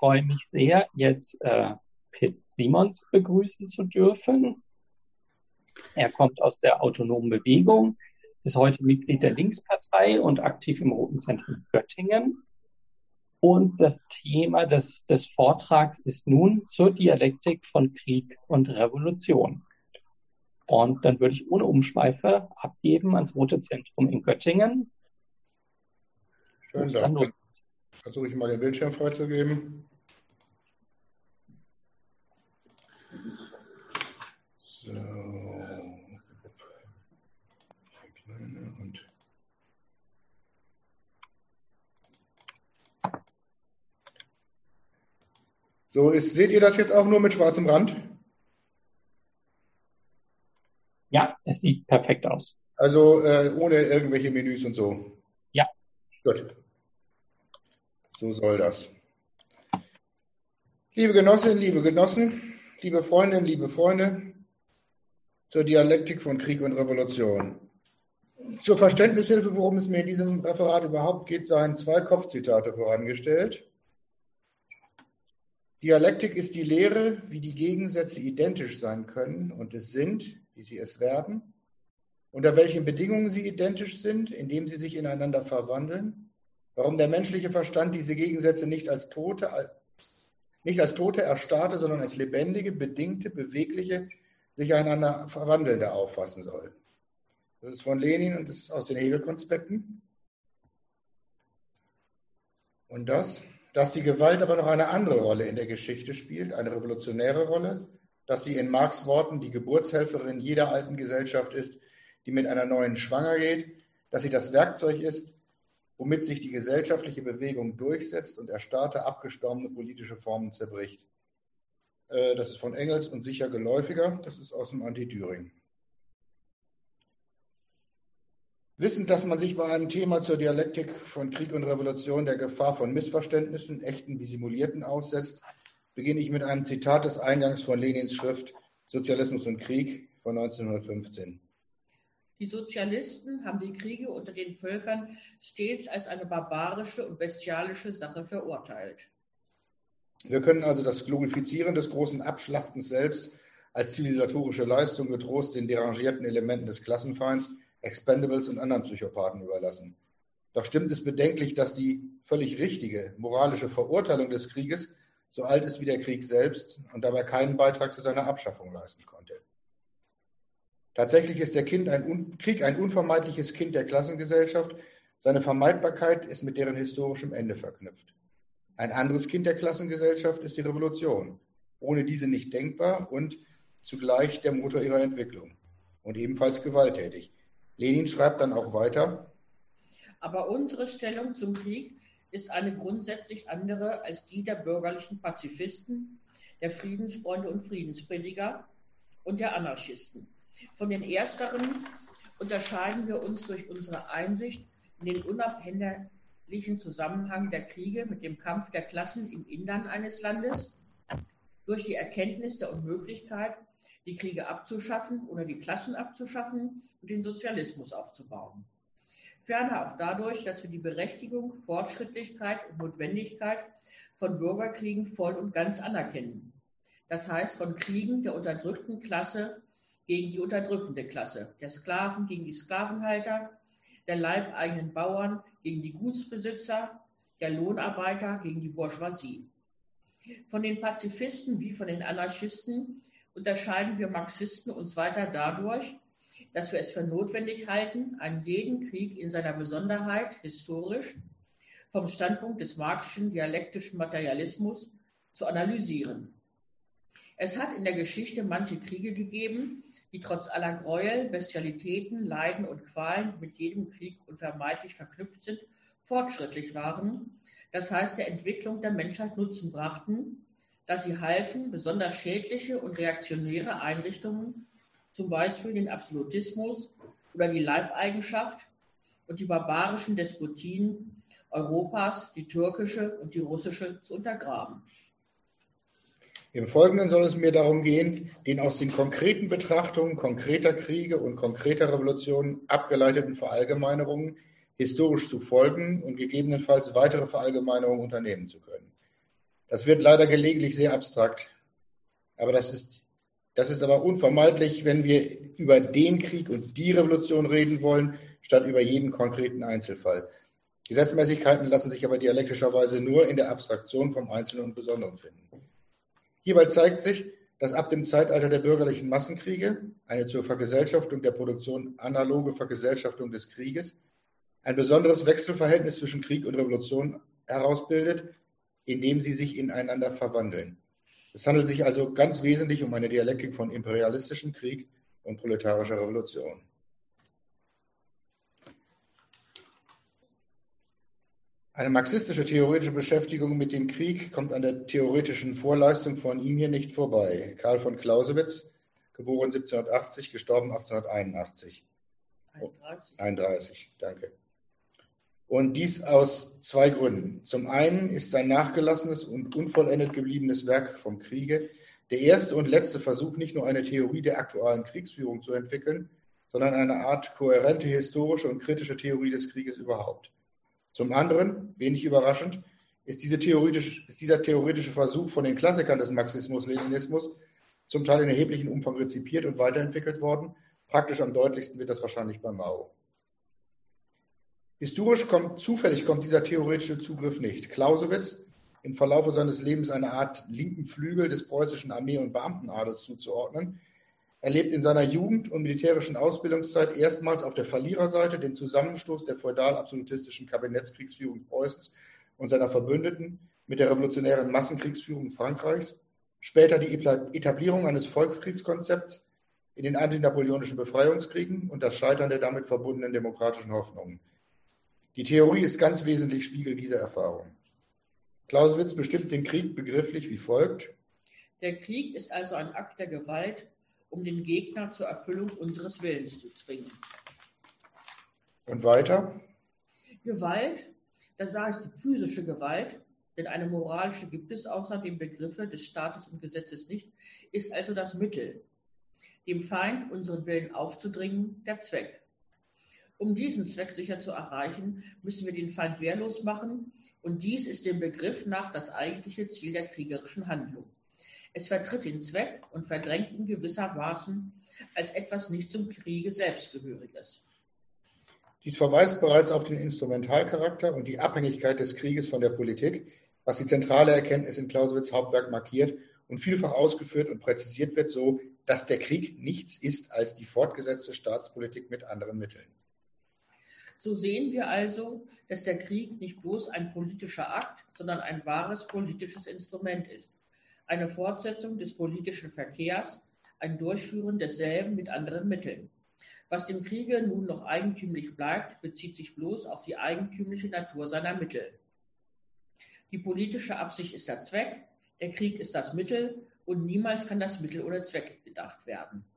freue mich sehr, jetzt Pitt Simons begrüßen zu dürfen. Er kommt aus der Autonomen Bewegung, ist heute Mitglied der Linkspartei und aktiv im Roten Zentrum Göttingen. Und das Thema des Vortrags ist nun zur Dialektik von Krieg und Revolution. Und dann würde ich ohne Umschweife abgeben ans Rote Zentrum in Göttingen. Schönen Dank. Versuche ich mal den Bildschirm freizugeben. So. Seht ihr das jetzt auch nur mit schwarzem Rand? Ja, es sieht perfekt aus. Also ohne irgendwelche Menüs und so? Ja. Gut. So soll das. Liebe Genossinnen, liebe Genossen, liebe Freundinnen, liebe Freunde, zur Dialektik von Krieg und Revolution. Zur Verständnishilfe, worum es mir in diesem Referat überhaupt geht, seien 2 Kopfzitate vorangestellt. Dialektik ist die Lehre, wie die Gegensätze identisch sein können und es sind, wie sie es werden, unter welchen Bedingungen sie identisch sind, indem sie sich ineinander verwandeln, warum der menschliche Verstand diese Gegensätze nicht als tote, erstarrte, sondern als lebendige, bedingte, bewegliche, sich einander verwandelnde auffassen soll. Das ist von Lenin und das ist aus den Hegel-Konspekten. Und dass die Gewalt aber noch eine andere Rolle in der Geschichte spielt, eine revolutionäre Rolle, dass sie in Marx' Worten die Geburtshelferin jeder alten Gesellschaft ist, die mit einer neuen schwanger geht, dass sie das Werkzeug ist, womit sich die gesellschaftliche Bewegung durchsetzt und erstarrte, abgestorbene politische Formen zerbricht. Das ist von Engels und sicher geläufiger, das ist aus dem Anti-Thüring. Wissend, dass man sich bei einem Thema zur Dialektik von Krieg und Revolution der Gefahr von Missverständnissen, echten wie simulierten, aussetzt, beginne ich mit einem Zitat des Eingangs von Lenins Schrift Sozialismus und Krieg von 1915. Die Sozialisten haben die Kriege unter den Völkern stets als eine barbarische und bestialische Sache verurteilt. Wir können also das Glorifizieren des großen Abschlachtens selbst als zivilisatorische Leistung getrost den derangierten Elementen des Klassenfeinds, Expendables und anderen Psychopathen überlassen. Doch stimmt es bedenklich, dass die völlig richtige moralische Verurteilung des Krieges so alt ist wie der Krieg selbst und dabei keinen Beitrag zu seiner Abschaffung leisten konnte. Tatsächlich ist der Krieg ein unvermeidliches Kind der Klassengesellschaft. Seine Vermeidbarkeit ist mit deren historischem Ende verknüpft. Ein anderes Kind der Klassengesellschaft ist die Revolution, ohne diese nicht denkbar und zugleich der Motor ihrer Entwicklung und ebenfalls gewalttätig. Lenin schreibt dann auch weiter: Aber unsere Stellung zum Krieg ist eine grundsätzlich andere als die der bürgerlichen Pazifisten, der Friedensfreunde und Friedensprediger und der Anarchisten. Von den Ersteren unterscheiden wir uns durch unsere Einsicht in den unabhängigen Zusammenhang der Kriege mit dem Kampf der Klassen im Innern eines Landes, durch die Erkenntnis der Unmöglichkeit, die Kriege abzuschaffen oder die Klassen abzuschaffen und den Sozialismus aufzubauen. Ferner auch dadurch, dass wir die Berechtigung, Fortschrittlichkeit und Notwendigkeit von Bürgerkriegen voll und ganz anerkennen. Das heißt von Kriegen der unterdrückten Klasse gegen die unterdrückende Klasse, der Sklaven gegen die Sklavenhalter, der leibeigenen Bauern gegen die Gutsbesitzer, der Lohnarbeiter gegen die Bourgeoisie. Von den Pazifisten wie von den Anarchisten unterscheiden wir Marxisten uns weiter dadurch, dass wir es für notwendig halten, einen jeden Krieg in seiner Besonderheit historisch vom Standpunkt des marxischen dialektischen Materialismus zu analysieren. Es hat in der Geschichte manche Kriege gegeben, die trotz aller Gräuel, Bestialitäten, Leiden und Qualen, die mit jedem Krieg unvermeidlich verknüpft sind, fortschrittlich waren, das heißt der Entwicklung der Menschheit Nutzen brachten, dass sie halfen, besonders schädliche und reaktionäre Einrichtungen, zum Beispiel den Absolutismus oder die Leibeigenschaft und die barbarischen Despotien Europas, die türkische und die russische, zu untergraben. Im Folgenden soll es mir darum gehen, den aus den konkreten Betrachtungen konkreter Kriege und konkreter Revolutionen abgeleiteten Verallgemeinerungen historisch zu folgen und gegebenenfalls weitere Verallgemeinerungen unternehmen zu können. Das wird leider gelegentlich sehr abstrakt. Aber das ist aber unvermeidlich, wenn wir über den Krieg und die Revolution reden wollen, statt über jeden konkreten Einzelfall. Gesetzmäßigkeiten lassen sich aber dialektischerweise nur in der Abstraktion vom Einzelnen und Besonderen finden. Hierbei zeigt sich, dass ab dem Zeitalter der bürgerlichen Massenkriege, eine zur Vergesellschaftung der Produktion analoge Vergesellschaftung des Krieges, ein besonderes Wechselverhältnis zwischen Krieg und Revolution herausbildet, indem sie sich ineinander verwandeln. Es handelt sich also ganz wesentlich um eine Dialektik von imperialistischem Krieg und proletarischer Revolution. Eine marxistische theoretische Beschäftigung mit dem Krieg kommt an der theoretischen Vorleistung von ihm hier nicht vorbei. Karl von Clausewitz, geboren 1780, gestorben 1881. 31, danke. Und dies aus zwei Gründen. Zum einen ist sein nachgelassenes und unvollendet gebliebenes Werk vom Kriege der erste und letzte Versuch, nicht nur eine Theorie der aktuellen Kriegsführung zu entwickeln, sondern eine Art kohärente historische und kritische Theorie des Krieges überhaupt. Zum anderen, wenig überraschend, ist dieser theoretische Versuch von den Klassikern des Marxismus-Leninismus zum Teil in erheblichem Umfang rezipiert und weiterentwickelt worden. Praktisch am deutlichsten wird das wahrscheinlich bei Mao. Historisch zufällig kommt dieser theoretische Zugriff nicht. Clausewitz, im Verlaufe seines Lebens eine Art linken Flügel des preußischen Armee- und Beamtenadels zuzuordnen, erlebt in seiner Jugend und militärischen Ausbildungszeit erstmals auf der Verliererseite den Zusammenstoß der feudal-absolutistischen Kabinettskriegsführung Preußens und seiner Verbündeten mit der revolutionären Massenkriegsführung Frankreichs, später die Etablierung eines Volkskriegskonzepts in den antinapoleonischen Befreiungskriegen und das Scheitern der damit verbundenen demokratischen Hoffnungen. Die Theorie ist ganz wesentlich Spiegel dieser Erfahrung. Clausewitz bestimmt den Krieg begrifflich wie folgt: Der Krieg ist also ein Akt der Gewalt, um den Gegner zur Erfüllung unseres Willens zu zwingen. Und weiter? Gewalt, da sage ich die physische Gewalt, denn eine moralische gibt es außer dem Begriffe des Staates und Gesetzes nicht, ist also das Mittel, dem Feind unseren Willen aufzudringen, der Zweck. Um diesen Zweck sicher zu erreichen, müssen wir den Feind wehrlos machen, und dies ist dem Begriff nach das eigentliche Ziel der kriegerischen Handlung. Es vertritt den Zweck und verdrängt ihn gewissermaßen als etwas nicht zum Kriege selbstgehöriges. Dies verweist bereits auf den Instrumentalcharakter und die Abhängigkeit des Krieges von der Politik, was die zentrale Erkenntnis in Clausewitz' Hauptwerk markiert und vielfach ausgeführt und präzisiert wird, so, dass der Krieg nichts ist als die fortgesetzte Staatspolitik mit anderen Mitteln. So sehen wir also, dass der Krieg nicht bloß ein politischer Akt, sondern ein wahres politisches Instrument ist. Eine Fortsetzung des politischen Verkehrs, ein Durchführen desselben mit anderen Mitteln. Was dem Kriege nun noch eigentümlich bleibt, bezieht sich bloß auf die eigentümliche Natur seiner Mittel. Die politische Absicht ist der Zweck, der Krieg ist das Mittel und niemals kann das Mittel ohne Zweck gedacht werden.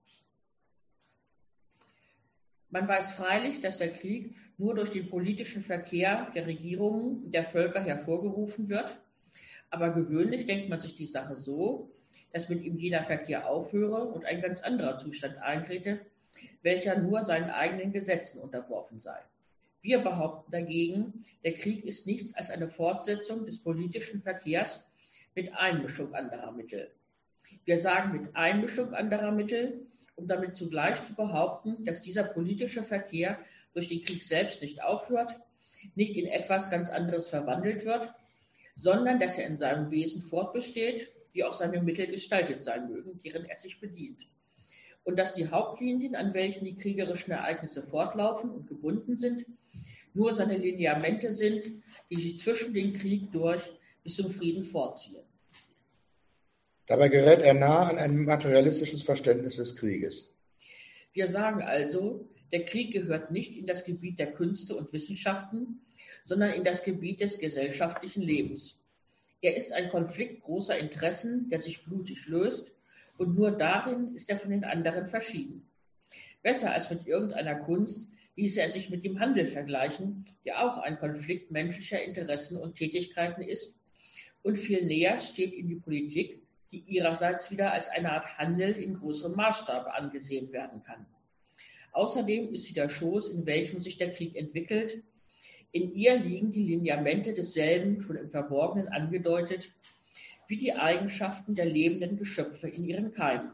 Man weiß freilich, dass der Krieg nur durch den politischen Verkehr der Regierungen und der Völker hervorgerufen wird, aber gewöhnlich denkt man sich die Sache so, dass mit ihm jener Verkehr aufhöre und ein ganz anderer Zustand eintrete, welcher nur seinen eigenen Gesetzen unterworfen sei. Wir behaupten dagegen, der Krieg ist nichts als eine Fortsetzung des politischen Verkehrs mit Einmischung anderer Mittel. Wir sagen mit Einmischung anderer Mittel, um damit zugleich zu behaupten, dass dieser politische Verkehr durch den Krieg selbst nicht aufhört, nicht in etwas ganz anderes verwandelt wird, sondern dass er in seinem Wesen fortbesteht, wie auch seine Mittel gestaltet sein mögen, deren er sich bedient. Und dass die Hauptlinien, an welchen die kriegerischen Ereignisse fortlaufen und gebunden sind, nur seine Lineamente sind, die sich zwischen den Krieg durch bis zum Frieden fortziehen. Dabei gerät er nah an ein materialistisches Verständnis des Krieges. Wir sagen also, der Krieg gehört nicht in das Gebiet der Künste und Wissenschaften, sondern in das Gebiet des gesellschaftlichen Lebens. Er ist ein Konflikt großer Interessen, der sich blutig löst, und nur darin ist er von den anderen verschieden. Besser als mit irgendeiner Kunst ließe er sich mit dem Handel vergleichen, der auch ein Konflikt menschlicher Interessen und Tätigkeiten ist, und viel näher steht ihm die Politik, die ihrerseits wieder als eine Art Handel in großem Maßstab angesehen werden kann. Außerdem ist sie der Schoß, in welchem sich der Krieg entwickelt. In ihr liegen die Lineamente desselben schon im Verborgenen angedeutet, wie die Eigenschaften der lebenden Geschöpfe in ihren Keimen.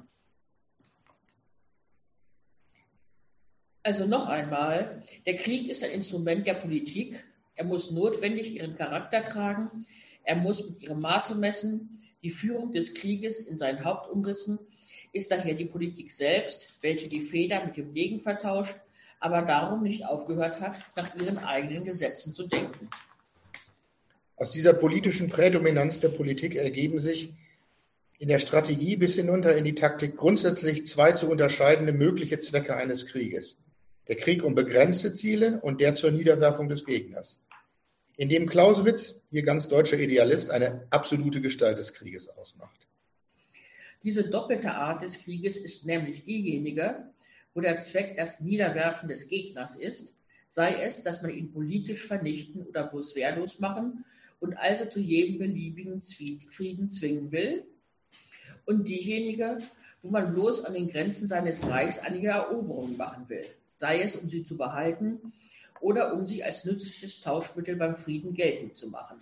Also noch einmal, der Krieg ist ein Instrument der Politik. Er muss notwendig ihren Charakter tragen. Er muss mit ihrem Maße messen. Die Führung des Krieges in seinen Hauptumrissen ist daher die Politik selbst, welche die Feder mit dem Degen vertauscht, aber darum nicht aufgehört hat, nach ihren eigenen Gesetzen zu denken. Aus dieser politischen Prädominanz der Politik ergeben sich in der Strategie bis hinunter in die Taktik grundsätzlich zwei zu unterscheidende mögliche Zwecke eines Krieges. Der Krieg um begrenzte Ziele und der zur Niederwerfung des Gegners. Indem Clausewitz, hier ganz deutscher Idealist, eine absolute Gestalt des Krieges ausmacht. Diese doppelte Art des Krieges ist nämlich diejenige, wo der Zweck das Niederwerfen des Gegners ist, sei es, dass man ihn politisch vernichten oder bloß wehrlos machen und also zu jedem beliebigen Frieden zwingen will, und diejenige, wo man bloß an den Grenzen seines Reichs einige Eroberungen machen will, sei es, um sie zu behalten oder um sie als nützliches Tauschmittel beim Frieden geltend zu machen.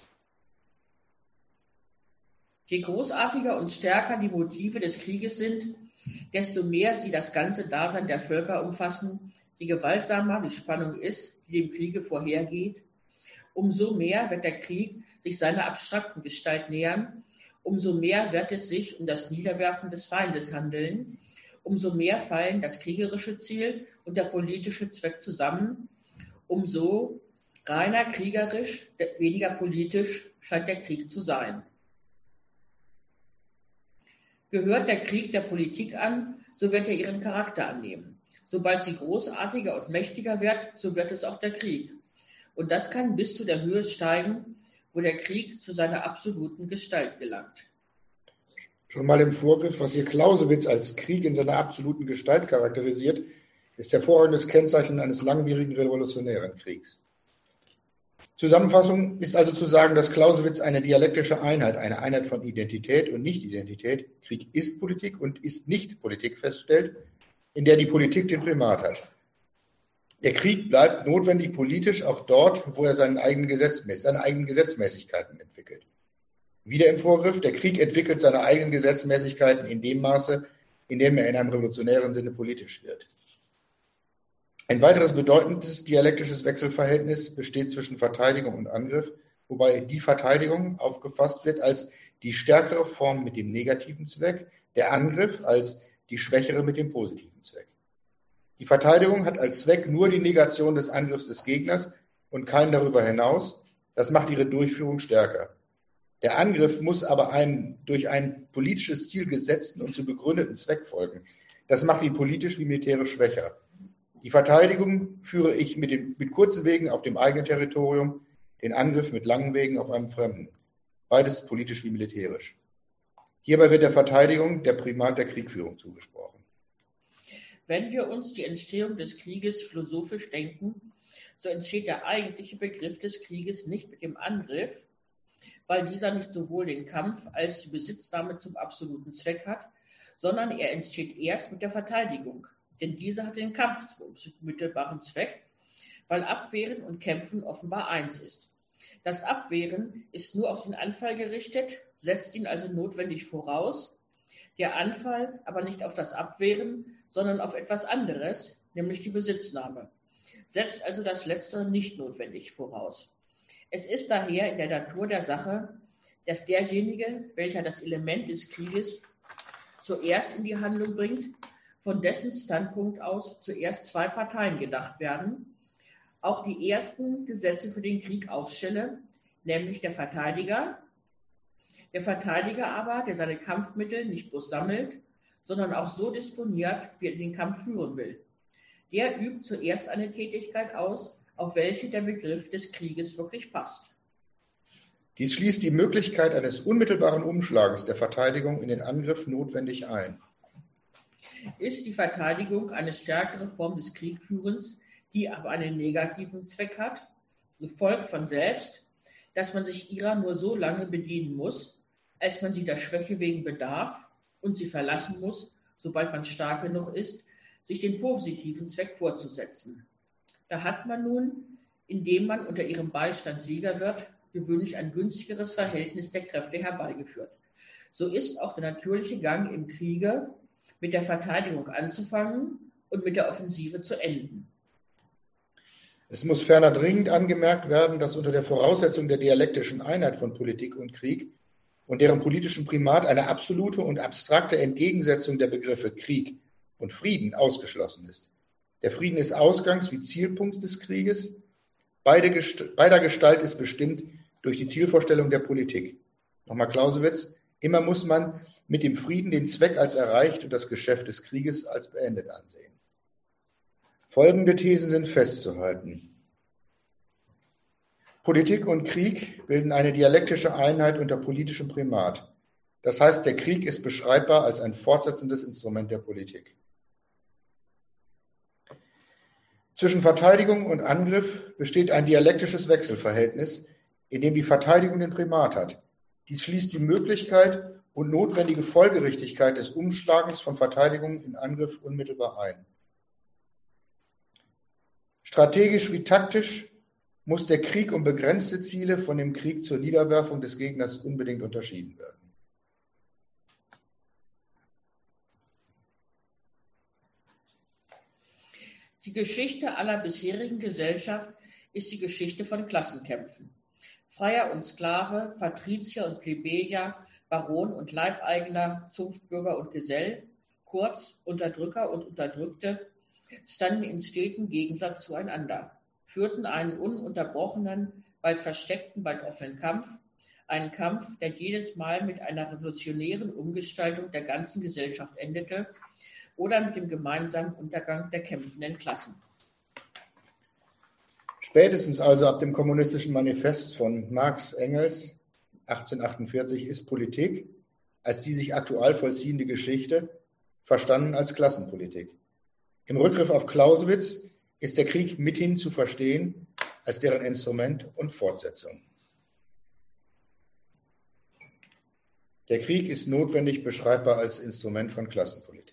Je großartiger und stärker die Motive des Krieges sind, desto mehr sie das ganze Dasein der Völker umfassen, je gewaltsamer die Spannung ist, die dem Kriege vorhergeht, umso mehr wird der Krieg sich seiner abstrakten Gestalt nähern, umso mehr wird es sich um das Niederwerfen des Feindes handeln, umso mehr fallen das kriegerische Ziel und der politische Zweck zusammen, umso reiner kriegerisch, weniger politisch scheint der Krieg zu sein. Gehört der Krieg der Politik an, so wird er ihren Charakter annehmen. Sobald sie großartiger und mächtiger wird, so wird es auch der Krieg. Und das kann bis zu der Höhe steigen, wo der Krieg zu seiner absoluten Gestalt gelangt. Schon mal im Vorgriff, was hier Clausewitz als Krieg in seiner absoluten Gestalt charakterisiert, ist hervorragendes Kennzeichen eines langwierigen revolutionären Kriegs. Zusammenfassung ist also zu sagen, dass Clausewitz eine dialektische Einheit, eine Einheit von Identität und Nicht-Identität, Krieg ist Politik und ist nicht Politik feststellt, in der die Politik den Primat hat. Der Krieg bleibt notwendig politisch auch dort, wo er seine eigenen Gesetzmäßigkeiten entwickelt. Wieder im Vorgriff, der Krieg entwickelt seine eigenen Gesetzmäßigkeiten in dem Maße, in dem er in einem revolutionären Sinne politisch wird. Ein weiteres bedeutendes dialektisches Wechselverhältnis besteht zwischen Verteidigung und Angriff, wobei die Verteidigung aufgefasst wird als die stärkere Form mit dem negativen Zweck, der Angriff als die schwächere mit dem positiven Zweck. Die Verteidigung hat als Zweck nur die Negation des Angriffs des Gegners und keinen darüber hinaus. Das macht ihre Durchführung stärker. Der Angriff muss aber einem durch ein politisches Ziel gesetzten und zu begründeten Zweck folgen. Das macht ihn politisch wie militärisch schwächer. Die Verteidigung führe ich mit kurzen Wegen auf dem eigenen Territorium, den Angriff mit langen Wegen auf einem fremden. Beides politisch wie militärisch. Hierbei wird der Verteidigung der Primat der Kriegführung zugesprochen. Wenn wir uns die Entstehung des Krieges philosophisch denken, so entsteht der eigentliche Begriff des Krieges nicht mit dem Angriff, weil dieser nicht sowohl den Kampf als die Besitznahme zum absoluten Zweck hat, sondern er entsteht erst mit der Verteidigung. Denn diese hat den Kampf zum mittelbaren Zweck, weil Abwehren und Kämpfen offenbar eins ist. Das Abwehren ist nur auf den Anfall gerichtet, setzt ihn also notwendig voraus, der Anfall aber nicht auf das Abwehren, sondern auf etwas anderes, nämlich die Besitznahme, setzt also das Letztere nicht notwendig voraus. Es ist daher in der Natur der Sache, dass derjenige, welcher das Element des Krieges zuerst in die Handlung bringt, von dessen Standpunkt aus zuerst zwei Parteien gedacht werden, auch die ersten Gesetze für den Krieg aufstelle, nämlich der Verteidiger aber, der seine Kampfmittel nicht bloß sammelt, sondern auch so disponiert, wie er den Kampf führen will. Der übt zuerst eine Tätigkeit aus, auf welche der Begriff des Krieges wirklich passt. Dies schließt die Möglichkeit eines unmittelbaren Umschlagens der Verteidigung in den Angriff notwendig ein. Ist die Verteidigung eine stärkere Form des Kriegführens, die aber einen negativen Zweck hat, so folgt von selbst, dass man sich ihrer nur so lange bedienen muss, als man sie der Schwäche wegen bedarf und sie verlassen muss, sobald man stark genug ist, sich den positiven Zweck fortzusetzen. Da hat man nun, indem man unter ihrem Beistand Sieger wird, gewöhnlich ein günstigeres Verhältnis der Kräfte herbeigeführt. So ist auch der natürliche Gang im Kriege mit der Verteidigung anzufangen und mit der Offensive zu enden. Es muss ferner dringend angemerkt werden, dass unter der Voraussetzung der dialektischen Einheit von Politik und Krieg und deren politischem Primat eine absolute und abstrakte Entgegensetzung der Begriffe Krieg und Frieden ausgeschlossen ist. Der Frieden ist Ausgangs- wie Zielpunkt des Krieges. Beider Gestalt ist bestimmt durch die Zielvorstellung der Politik. Nochmal Clausewitz: Immer muss man mit dem Frieden den Zweck als erreicht und das Geschäft des Krieges als beendet ansehen. Folgende Thesen sind festzuhalten. Politik und Krieg bilden eine dialektische Einheit unter politischem Primat. Das heißt, der Krieg ist beschreibbar als ein fortsetzendes Instrument der Politik. Zwischen Verteidigung und Angriff besteht ein dialektisches Wechselverhältnis, in dem die Verteidigung den Primat hat. Dies schließt die Möglichkeit und notwendige Folgerichtigkeit des Umschlagens von Verteidigung in Angriff unmittelbar ein. Strategisch wie taktisch muss der Krieg um begrenzte Ziele von dem Krieg zur Niederwerfung des Gegners unbedingt unterschieden werden. Die Geschichte aller bisherigen Gesellschaft ist die Geschichte von Klassenkämpfen. Freier und Sklave, Patrizier und Plebejer, Baron und Leibeigener, Zunftbürger und Gesell, kurz Unterdrücker und Unterdrückte, standen in stetem Gegensatz zueinander, führten einen ununterbrochenen, bald versteckten, bald offenen Kampf, einen Kampf, der jedes Mal mit einer revolutionären Umgestaltung der ganzen Gesellschaft endete oder mit dem gemeinsamen Untergang der kämpfenden Klassen. Spätestens also ab dem Kommunistischen Manifest von Marx Engels 1848 ist Politik als die sich aktuell vollziehende Geschichte verstanden als Klassenpolitik. Im Rückgriff auf Clausewitz ist der Krieg mithin zu verstehen als deren Instrument und Fortsetzung. Der Krieg ist notwendig beschreibbar als Instrument von Klassenpolitik.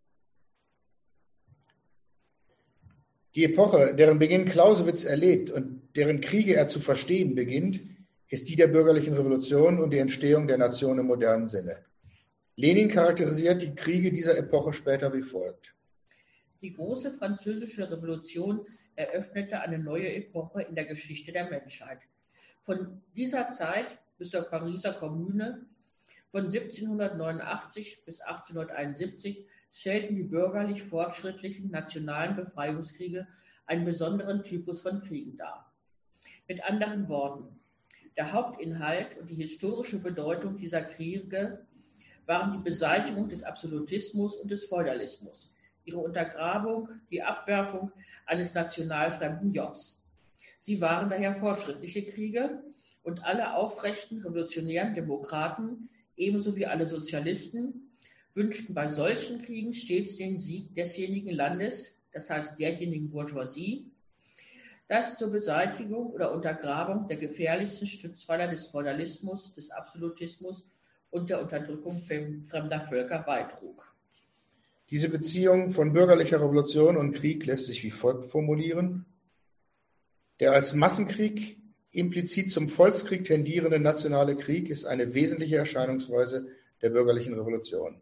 Die Epoche, deren Beginn Clausewitz erlebt und deren Kriege er zu verstehen beginnt, ist die der bürgerlichen Revolution und die Entstehung der Nation im modernen Sinne. Lenin charakterisiert die Kriege dieser Epoche später wie folgt. Die große französische Revolution eröffnete eine neue Epoche in der Geschichte der Menschheit. Von dieser Zeit bis zur Pariser Kommune von 1789 bis 1871 stellten die bürgerlich fortschrittlichen nationalen Befreiungskriege einen besonderen Typus von Kriegen dar. Mit anderen Worten, der Hauptinhalt und die historische Bedeutung dieser Kriege waren die Beseitigung des Absolutismus und des Feudalismus, ihre Untergrabung, die Abwerfung eines nationalfremden Jobs. Sie waren daher fortschrittliche Kriege und alle aufrechten revolutionären Demokraten, ebenso wie alle Sozialisten, wünschten bei solchen Kriegen stets den Sieg desjenigen Landes, das heißt derjenigen Bourgeoisie, das zur Beseitigung oder Untergrabung der gefährlichsten Stützpfeiler des Feudalismus, des Absolutismus und der Unterdrückung fremder Völker beitrug. Diese Beziehung von bürgerlicher Revolution und Krieg lässt sich wie folgt formulieren. Der als Massenkrieg implizit zum Volkskrieg tendierende nationale Krieg ist eine wesentliche Erscheinungsweise der bürgerlichen Revolution.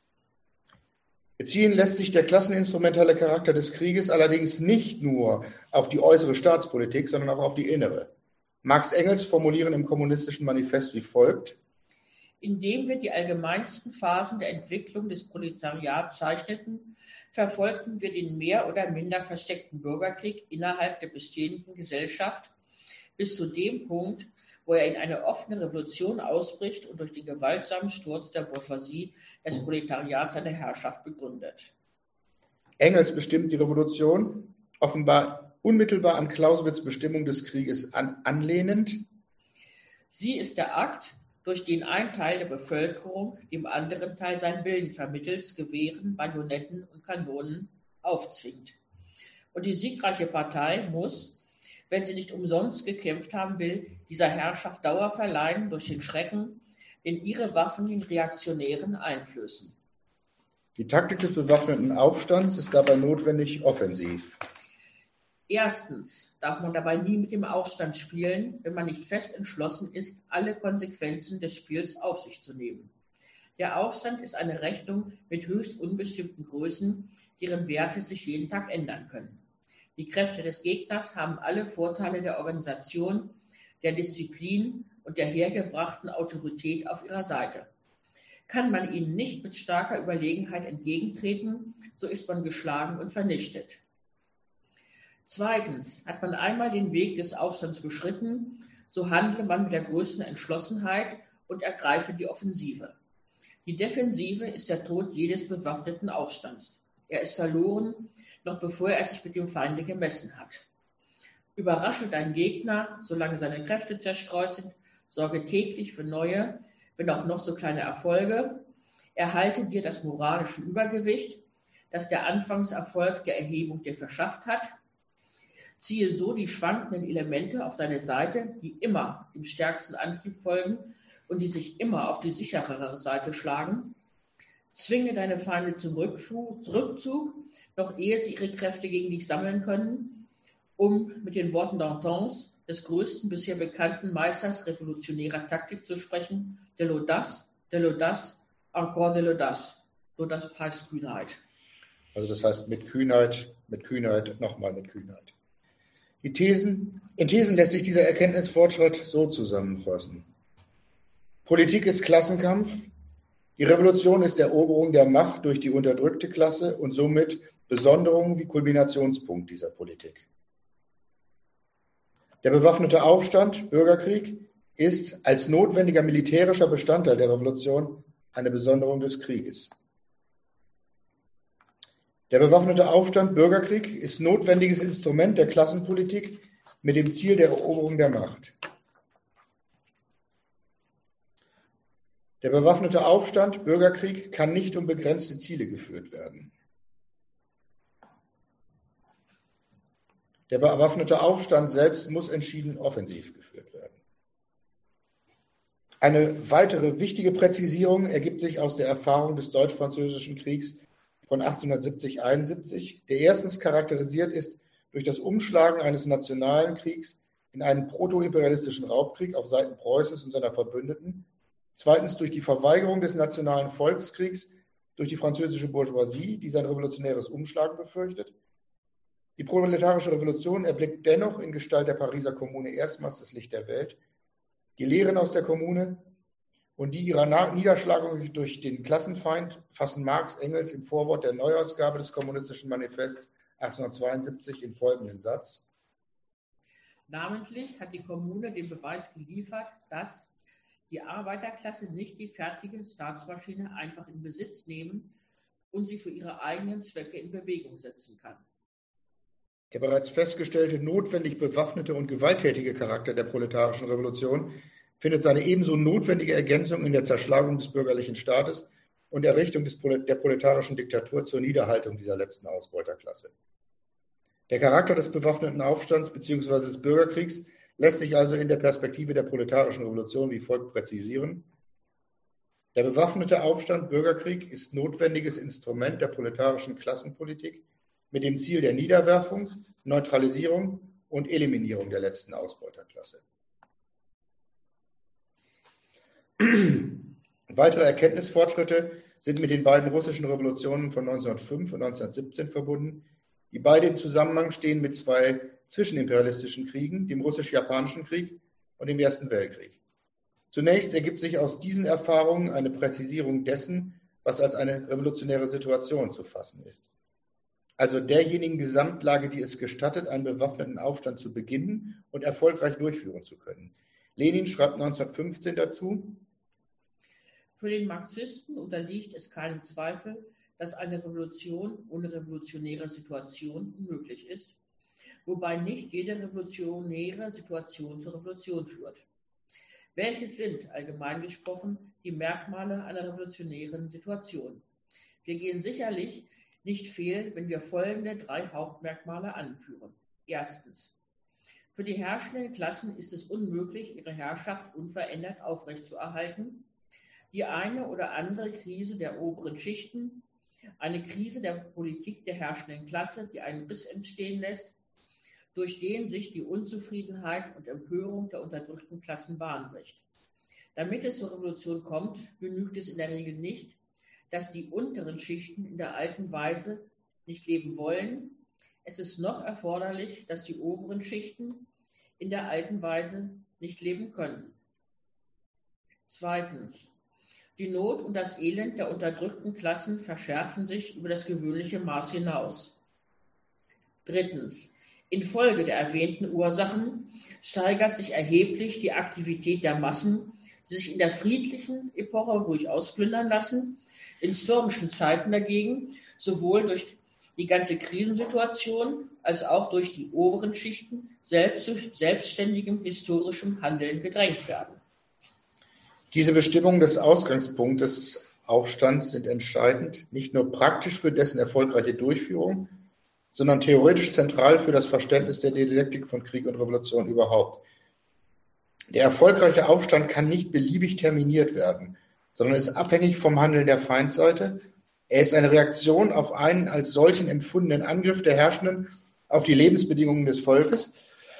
Beziehen lässt sich der klasseninstrumentale Charakter des Krieges allerdings nicht nur auf die äußere Staatspolitik, sondern auch auf die innere. Marx Engels formulieren im Kommunistischen Manifest wie folgt: Indem wir die allgemeinsten Phasen der Entwicklung des Proletariats zeichneten, verfolgten wir den mehr oder minder versteckten Bürgerkrieg innerhalb der bestehenden Gesellschaft bis zu dem Punkt, wo er in eine offene Revolution ausbricht und durch den gewaltsamen Sturz der Bourgeoisie das Proletariat seine Herrschaft begründet. Engels bestimmt die Revolution, offenbar unmittelbar an Clausewitz' Bestimmung des Krieges anlehnend. Sie ist der Akt, durch den ein Teil der Bevölkerung dem anderen Teil seinen Willen vermittels Gewehren, Bajonetten und Kanonen aufzwingt. Und die siegreiche Partei muss, wenn sie nicht umsonst gekämpft haben will, dieser Herrschaft Dauer verleihen durch den Schrecken, den ihre Waffen den Reaktionären einflößen. Die Taktik des bewaffneten Aufstands ist dabei notwendig offensiv. Erstens darf man dabei nie mit dem Aufstand spielen, wenn man nicht fest entschlossen ist, alle Konsequenzen des Spiels auf sich zu nehmen. Der Aufstand ist eine Rechnung mit höchst unbestimmten Größen, deren Werte sich jeden Tag ändern können. Die Kräfte des Gegners haben alle Vorteile der Organisation, der Disziplin und der hergebrachten Autorität auf ihrer Seite. Kann man ihnen nicht mit starker Überlegenheit entgegentreten, so ist man geschlagen und vernichtet. Zweitens, hat man einmal den Weg des Aufstands beschritten, so handle man mit der größten Entschlossenheit und ergreife die Offensive. Die Defensive ist der Tod jedes bewaffneten Aufstands. Er ist verloren, noch bevor er sich mit dem Feinde gemessen hat. Überrasche deinen Gegner, solange seine Kräfte zerstreut sind, sorge täglich für neue, wenn auch noch so kleine Erfolge, erhalte dir das moralische Übergewicht, das der Anfangserfolg der Erhebung dir verschafft hat, ziehe so die schwankenden Elemente auf deine Seite, die immer dem stärksten Antrieb folgen und die sich immer auf die sicherere Seite schlagen. Zwinge deine Feinde zum Rückzug, noch ehe sie ihre Kräfte gegen dich sammeln können, um mit den Worten d'Anthons, des größten bisher bekannten Meisters revolutionärer Taktik zu sprechen, de l'audace, encore de l'audace. L'audace heißt Kühnheit. Also das heißt mit Kühnheit, nochmal mit Kühnheit. In Thesen lässt sich dieser Erkenntnisfortschritt so zusammenfassen. Politik ist Klassenkampf. Die Revolution ist Eroberung der Macht durch die unterdrückte Klasse und somit Besonderung wie Kulminationspunkt dieser Politik. Der bewaffnete Aufstand, Bürgerkrieg, ist als notwendiger militärischer Bestandteil der Revolution eine Besonderung des Krieges. Der bewaffnete Aufstand, Bürgerkrieg, ist notwendiges Instrument der Klassenpolitik mit dem Ziel der Eroberung der Macht. Der bewaffnete Aufstand, Bürgerkrieg, kann nicht um begrenzte Ziele geführt werden. Der bewaffnete Aufstand selbst muss entschieden offensiv geführt werden. Eine weitere wichtige Präzisierung ergibt sich aus der Erfahrung des Deutsch-Französischen Kriegs von 1870-71, der erstens charakterisiert ist durch das Umschlagen eines nationalen Kriegs in einen protoimperialistischen Raubkrieg auf Seiten Preußens und seiner Verbündeten, zweitens durch die Verweigerung des nationalen Volkskriegs durch die französische Bourgeoisie, die sein revolutionäres Umschlagen befürchtet. Die proletarische Revolution erblickt dennoch in Gestalt der Pariser Kommune erstmals das Licht der Welt. Die Lehren aus der Kommune und die ihrer Niederschlagung durch den Klassenfeind fassen Marx Engels im Vorwort der Neuausgabe des Kommunistischen Manifests 1872 in folgenden Satz. Namentlich hat die Kommune den Beweis geliefert, dass die Arbeiterklasse nicht die fertige Staatsmaschine einfach in Besitz nehmen und sie für ihre eigenen Zwecke in Bewegung setzen kann. Der bereits festgestellte notwendig bewaffnete und gewalttätige Charakter der proletarischen Revolution findet seine ebenso notwendige Ergänzung in der Zerschlagung des bürgerlichen Staates und Errichtung der proletarischen Diktatur zur Niederhaltung dieser letzten Ausbeuterklasse. Der Charakter des bewaffneten Aufstands bzw. des Bürgerkriegs lässt sich also in der Perspektive der proletarischen Revolution wie folgt präzisieren. Der bewaffnete Aufstand, Bürgerkrieg, ist notwendiges Instrument der proletarischen Klassenpolitik mit dem Ziel der Niederwerfung, Neutralisierung und Eliminierung der letzten Ausbeuterklasse. Weitere Erkenntnisfortschritte sind mit den beiden russischen Revolutionen von 1905 und 1917 verbunden, die beide im Zusammenhang stehen mit zwei zwischenimperialistischen Kriegen, dem russisch-japanischen Krieg und dem Ersten Weltkrieg. Zunächst ergibt sich aus diesen Erfahrungen eine Präzisierung dessen, was als eine revolutionäre Situation zu fassen ist. Also derjenigen Gesamtlage, die es gestattet, einen bewaffneten Aufstand zu beginnen und erfolgreich durchführen zu können. Lenin schreibt 1915 dazu: Für den Marxisten unterliegt es keinem Zweifel, dass eine Revolution ohne revolutionäre Situation unmöglich ist, wobei nicht jede revolutionäre Situation zur Revolution führt. Welche sind, allgemein gesprochen, die Merkmale einer revolutionären Situation? Wir gehen sicherlich nicht fehl, wenn wir folgende 3 Hauptmerkmale anführen. Erstens. Für die herrschenden Klassen ist es unmöglich, ihre Herrschaft unverändert aufrechtzuerhalten. Die eine oder andere Krise der oberen Schichten, eine Krise der Politik der herrschenden Klasse, die einen Riss entstehen lässt, durch den sich die Unzufriedenheit und Empörung der unterdrückten Klassen Bahn bricht. Damit es zur Revolution kommt, genügt es in der Regel nicht, dass die unteren Schichten in der alten Weise nicht leben wollen. Es ist noch erforderlich, dass die oberen Schichten in der alten Weise nicht leben können. Zweitens. Die Not und das Elend der unterdrückten Klassen verschärfen sich über das gewöhnliche Maß hinaus. Drittens. Infolge der erwähnten Ursachen steigert sich erheblich die Aktivität der Massen, die sich in der friedlichen Epoche ruhig ausplündern lassen, in stürmischen Zeiten dagegen sowohl durch die ganze Krisensituation als auch durch die oberen Schichten selbst zu selbstständigem historischem Handeln gedrängt werden. Diese Bestimmungen des Ausgangspunktes des Aufstands sind entscheidend, nicht nur praktisch für dessen erfolgreiche Durchführung, sondern theoretisch zentral für das Verständnis der Dialektik von Krieg und Revolution überhaupt. Der erfolgreiche Aufstand kann nicht beliebig terminiert werden, sondern ist abhängig vom Handeln der Feindseite. Er ist eine Reaktion auf einen als solchen empfundenen Angriff der Herrschenden auf die Lebensbedingungen des Volkes.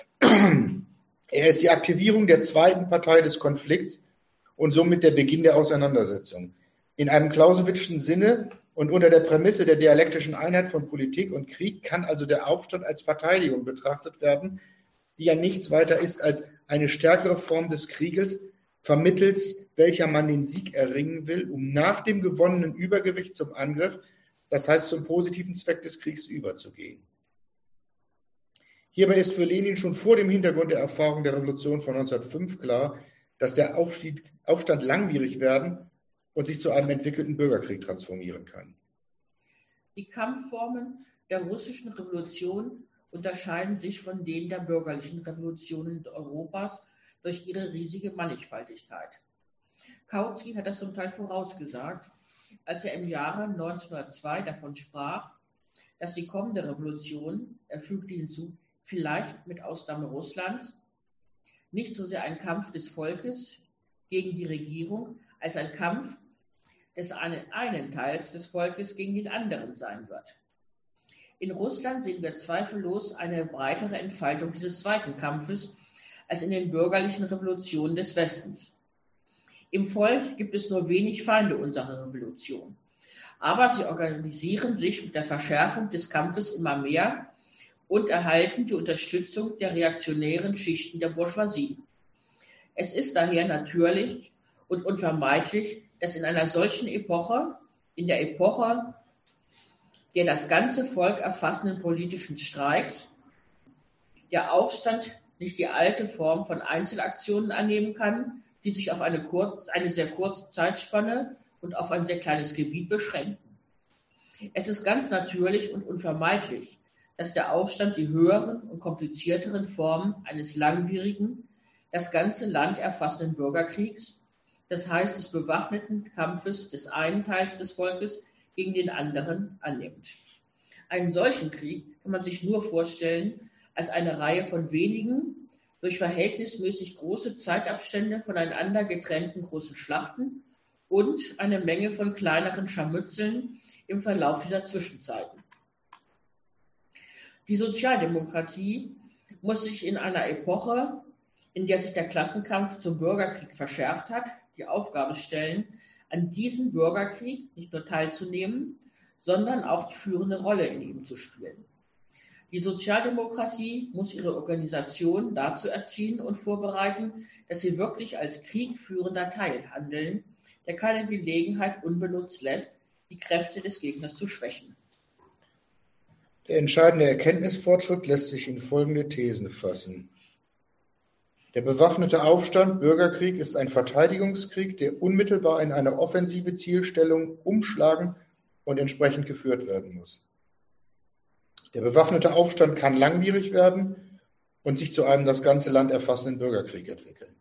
Er ist die Aktivierung der zweiten Partei des Konflikts und somit der Beginn der Auseinandersetzung. In einem Clausewitzschen Sinne und unter der Prämisse der dialektischen Einheit von Politik und Krieg kann also der Aufstand als Verteidigung betrachtet werden, die ja nichts weiter ist als eine stärkere Form des Krieges, vermittels welcher man den Sieg erringen will, um nach dem gewonnenen Übergewicht zum Angriff, das heißt zum positiven Zweck des Kriegs überzugehen. Hierbei ist für Lenin schon vor dem Hintergrund der Erfahrung der Revolution von 1905 klar, dass der Aufstand langwierig werden und sich zu einem entwickelten Bürgerkrieg transformieren kann. Die Kampfformen der russischen Revolution unterscheiden sich von denen der bürgerlichen Revolutionen Europas durch ihre riesige Mannigfaltigkeit. Kautsky hat das zum Teil vorausgesagt, als er im Jahre 1902 davon sprach, dass die kommende Revolution, er fügte hinzu, vielleicht mit Ausnahme Russlands, nicht so sehr ein Kampf des Volkes gegen die Regierung, als ein Kampf des einen Teils des Volkes gegen den anderen sein wird. In Russland sehen wir zweifellos eine breitere Entfaltung dieses zweiten Kampfes als in den bürgerlichen Revolutionen des Westens. Im Volk gibt es nur wenig Feinde unserer Revolution, aber sie organisieren sich mit der Verschärfung des Kampfes immer mehr und erhalten die Unterstützung der reaktionären Schichten der Bourgeoisie. Es ist daher natürlich und unvermeidlich, dass in einer solchen Epoche, in der Epoche der das ganze Volk erfassenden politischen Streiks, der Aufstand nicht die alte Form von Einzelaktionen annehmen kann, die sich auf eine sehr kurze Zeitspanne und auf ein sehr kleines Gebiet beschränken. Es ist ganz natürlich und unvermeidlich, dass der Aufstand die höheren und komplizierteren Formen eines langwierigen, das ganze Land erfassenden Bürgerkriegs, das heißt des bewaffneten Kampfes des einen Teils des Volkes gegen den anderen, annimmt. Einen solchen Krieg kann man sich nur vorstellen als eine Reihe von wenigen, durch verhältnismäßig große Zeitabstände voneinander getrennten großen Schlachten und eine Menge von kleineren Scharmützeln im Verlauf dieser Zwischenzeiten. Die Sozialdemokratie muss sich in einer Epoche, in der sich der Klassenkampf zum Bürgerkrieg verschärft hat, die Aufgabe stellen, an diesem Bürgerkrieg nicht nur teilzunehmen, sondern auch die führende Rolle in ihm zu spielen. Die Sozialdemokratie muss ihre Organisation dazu erziehen und vorbereiten, dass sie wirklich als kriegführender Teil handeln, der keine Gelegenheit unbenutzt lässt, die Kräfte des Gegners zu schwächen. Der entscheidende Erkenntnisfortschritt lässt sich in folgende Thesen fassen. Der bewaffnete Aufstand, Bürgerkrieg, ist ein Verteidigungskrieg, der unmittelbar in eine offensive Zielstellung umschlagen und entsprechend geführt werden muss. Der bewaffnete Aufstand kann langwierig werden und sich zu einem das ganze Land erfassenden Bürgerkrieg entwickeln.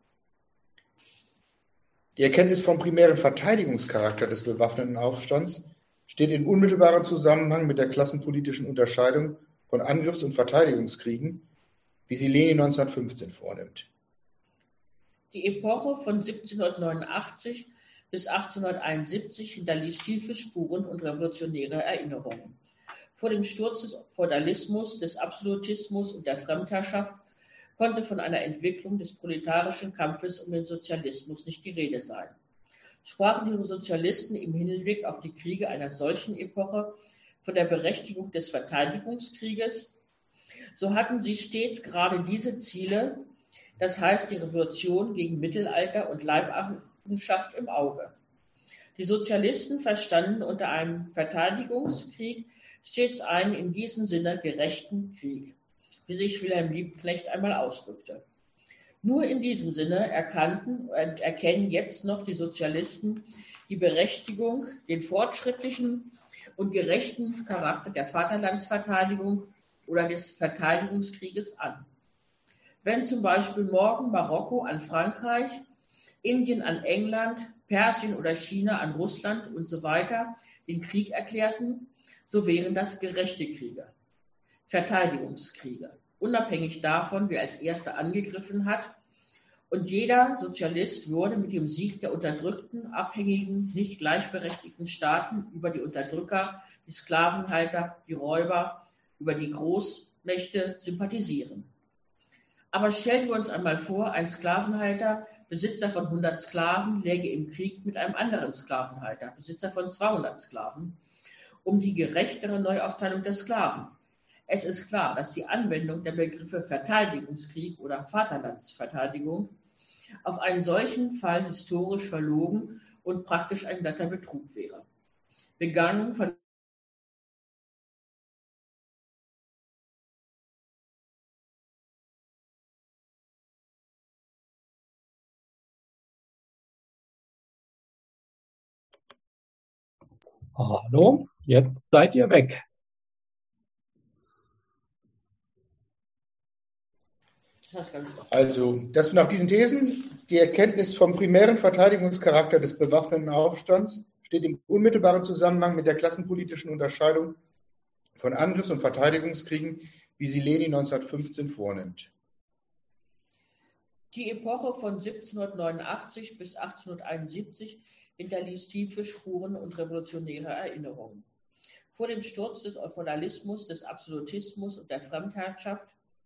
Die Erkenntnis vom primären Verteidigungscharakter des bewaffneten Aufstands steht in unmittelbarem Zusammenhang mit der klassenpolitischen Unterscheidung von Angriffs- und Verteidigungskriegen, wie sie Lenin 1915 vornimmt. Die Epoche von 1789 bis 1871 hinterließ tiefe Spuren und revolutionäre Erinnerungen. Vor dem Sturz des Feudalismus, des Absolutismus und der Fremdherrschaft konnte von einer Entwicklung des proletarischen Kampfes um den Sozialismus nicht die Rede sein. Sprachen die Sozialisten im Hinblick auf die Kriege einer solchen Epoche von der Berechtigung des Verteidigungskrieges, so hatten sie stets gerade diese Ziele, das heißt die Revolution gegen Mittelalter und Leibeigenschaft im Auge. Die Sozialisten verstanden unter einem Verteidigungskrieg stets einen in diesem Sinne gerechten Krieg, wie sich Wilhelm Liebknecht einmal ausdrückte. Nur in diesem Sinne erkannten und erkennen jetzt noch die Sozialisten die Berechtigung, den fortschrittlichen und gerechten Charakter der Vaterlandsverteidigung oder des Verteidigungskrieges an. Wenn zum Beispiel morgen Marokko an Frankreich, Indien an England, Persien oder China an Russland und so weiter den Krieg erklärten, so wären das gerechte Kriege, Verteidigungskriege, unabhängig davon, wer als Erster angegriffen hat. Und jeder Sozialist würde mit dem Sieg der unterdrückten, abhängigen, nicht gleichberechtigten Staaten über die Unterdrücker, die Sklavenhalter, die Räuber, über die Großmächte sympathisieren. Aber stellen wir uns einmal vor, ein Sklavenhalter, Besitzer von 100 Sklaven, läge im Krieg mit einem anderen Sklavenhalter, Besitzer von 200 Sklaven, um die gerechtere Neuaufteilung der Sklaven. Es ist klar, dass die Anwendung der Begriffe Verteidigungskrieg oder Vaterlandsverteidigung auf einen solchen Fall historisch verlogen und praktisch ein glatter Betrug wäre. Begangen von Hallo, jetzt seid ihr weg. Also, dass nach diesen Thesen die Erkenntnis vom primären Verteidigungscharakter des bewaffneten Aufstands steht im unmittelbaren Zusammenhang mit der klassenpolitischen Unterscheidung von Angriffs- und Verteidigungskriegen, wie sie Lenin 1915 vornimmt. Die Epoche von 1789 bis 1871 hinterließ tiefe Spuren und revolutionäre Erinnerungen. Vor dem Sturz des Feudalismus, des Absolutismus und der Fremdherrschaft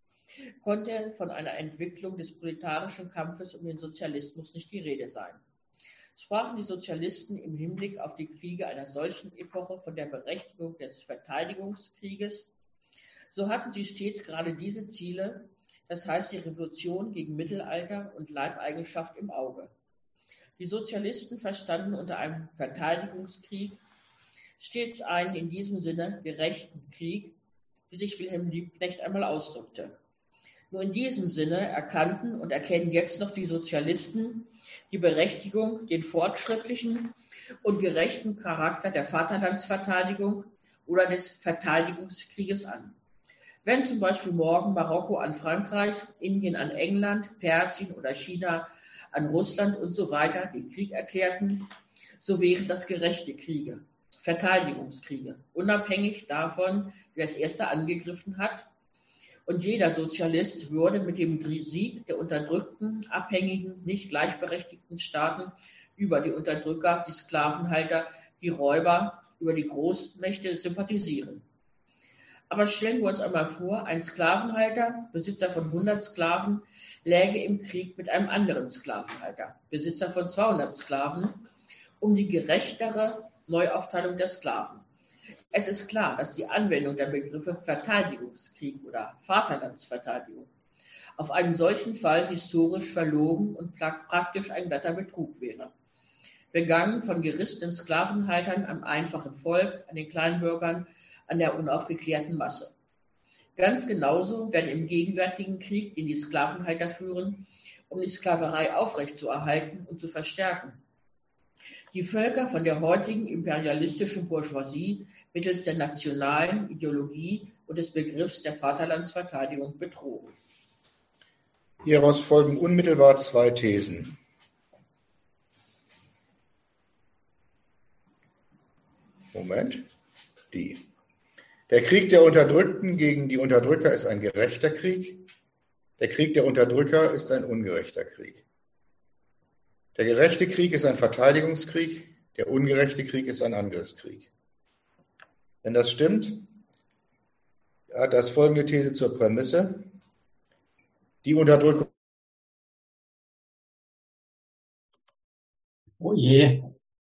konnte von einer Entwicklung des proletarischen Kampfes um den Sozialismus nicht die Rede sein. Sprachen die Sozialisten im Hinblick auf die Kriege einer solchen Epoche von der Berechtigung des Verteidigungskrieges, so hatten sie stets gerade diese Ziele, das heißt die Revolution gegen Mittelalter und Leibeigenschaft im Auge. Die Sozialisten verstanden unter einem Verteidigungskrieg stets einen in diesem Sinne gerechten Krieg, wie sich Wilhelm Liebknecht einmal ausdrückte. Nur in diesem Sinne erkannten und erkennen jetzt noch die Sozialisten die Berechtigung, den fortschrittlichen und gerechten Charakter der Vaterlandsverteidigung oder des Verteidigungskrieges an. Wenn zum Beispiel morgen Marokko an Frankreich, Indien an England, Persien oder China an Russland und so weiter den Krieg erklärten, so wären das gerechte Kriege, Verteidigungskriege, unabhängig davon, wer als Erster angegriffen hat. Und jeder Sozialist würde mit dem Sieg der unterdrückten, abhängigen, nicht gleichberechtigten Staaten über die Unterdrücker, die Sklavenhalter, die Räuber, über die Großmächte sympathisieren. Aber stellen wir uns einmal vor, ein Sklavenhalter, Besitzer von 100 Sklaven, läge im Krieg mit einem anderen Sklavenhalter, Besitzer von 200 Sklaven, um die gerechtere Neuaufteilung der Sklaven. Es ist klar, dass die Anwendung der Begriffe Verteidigungskrieg oder Vaterlandsverteidigung auf einen solchen Fall historisch verlogen und praktisch ein glatter Betrug wäre. Begangen von gerissenen Sklavenhaltern am einfachen Volk, an den Kleinbürgern, an der unaufgeklärten Masse. Ganz genauso werden im gegenwärtigen Krieg, den die Sklavenhalter führen, um die Sklaverei aufrechtzuerhalten und zu verstärken, die Völker von der heutigen imperialistischen Bourgeoisie mittels der nationalen Ideologie und des Begriffs der Vaterlandsverteidigung betrogen. Hieraus folgen unmittelbar zwei Thesen. Der Krieg der Unterdrückten gegen die Unterdrücker ist ein gerechter Krieg. Der Krieg der Unterdrücker ist ein ungerechter Krieg. Der gerechte Krieg ist ein Verteidigungskrieg, der ungerechte Krieg ist ein Angriffskrieg. Wenn das stimmt, hat das folgende These zur Prämisse. Die Unterdrückung. Oh je.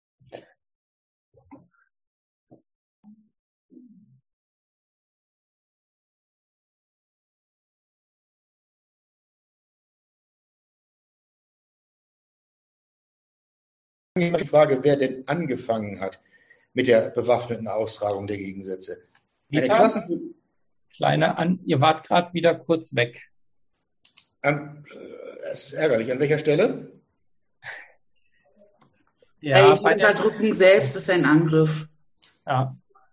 Die Frage, wer denn angefangen hat mit der bewaffneten Austragung der Gegensätze. Eine Ihr wart gerade wieder kurz weg. Es ist ärgerlich. An welcher Stelle? Ja, die Unterdrückung selbst ist ein Angriff. Ja.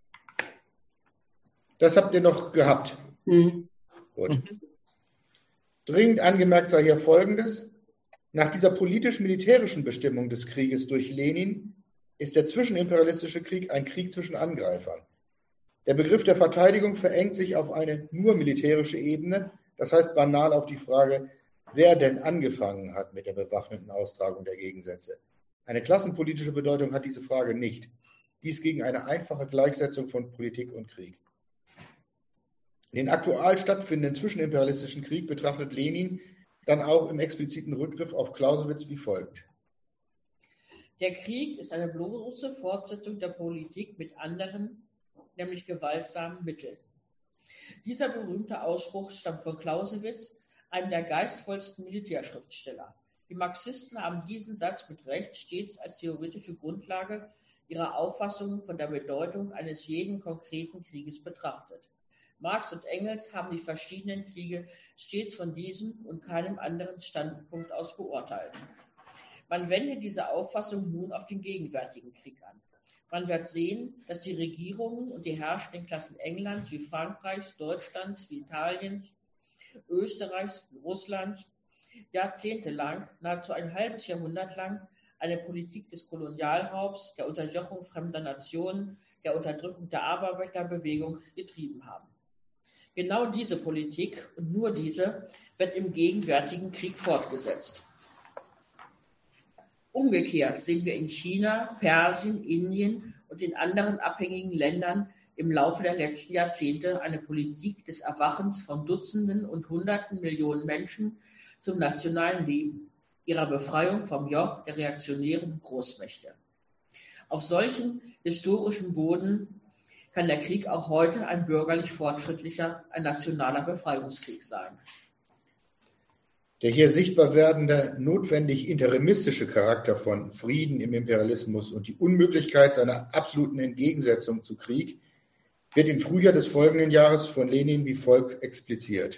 Das habt ihr noch gehabt. Gut. Dringend angemerkt sei hier Folgendes. Nach dieser politisch-militärischen Bestimmung des Krieges durch Lenin ist der zwischenimperialistische Krieg ein Krieg zwischen Angreifern. Der Begriff der Verteidigung verengt sich auf eine nur militärische Ebene, das heißt banal auf die Frage, wer denn angefangen hat mit der bewaffneten Austragung der Gegensätze. Eine klassenpolitische Bedeutung hat diese Frage nicht. Dies gegen eine einfache Gleichsetzung von Politik und Krieg. Den aktuell stattfindenden zwischenimperialistischen Krieg betrachtet Lenin dann auch im expliziten Rückgriff auf Clausewitz wie folgt. Der Krieg ist eine bloße Fortsetzung der Politik mit anderen, nämlich gewaltsamen Mitteln. Dieser berühmte Ausspruch stammt von Clausewitz, einem der geistvollsten Militärschriftsteller. Die Marxisten haben diesen Satz mit Recht stets als theoretische Grundlage ihrer Auffassung von der Bedeutung eines jeden konkreten Krieges betrachtet. Marx und Engels haben die verschiedenen Kriege stets von diesem und keinem anderen Standpunkt aus beurteilt. Man wendet diese Auffassung nun auf den gegenwärtigen Krieg an. Man wird sehen, dass die Regierungen und die herrschenden Klassen Englands wie Frankreichs, Deutschlands wie Italiens, Österreichs wie Russlands jahrzehntelang, nahezu ein halbes Jahrhundert lang, eine Politik des Kolonialraubs, der Unterjochung fremder Nationen, der Unterdrückung der Arbeiterbewegung getrieben haben. Genau diese Politik und nur diese wird im gegenwärtigen Krieg fortgesetzt. Umgekehrt sehen wir in China, Persien, Indien und in anderen abhängigen Ländern im Laufe der letzten Jahrzehnte eine Politik des Erwachens von Dutzenden und Hunderten Millionen Menschen zum nationalen Leben, ihrer Befreiung vom Joch der reaktionären Großmächte. Auf solchem historischen Boden kann der Krieg auch heute ein bürgerlich fortschrittlicher, ein nationaler Befreiungskrieg sein. Der hier sichtbar werdende, notwendig interimistische Charakter von Frieden im Imperialismus und die Unmöglichkeit seiner absoluten Entgegensetzung zu Krieg wird im Frühjahr des folgenden Jahres von Lenin wie folgt expliziert.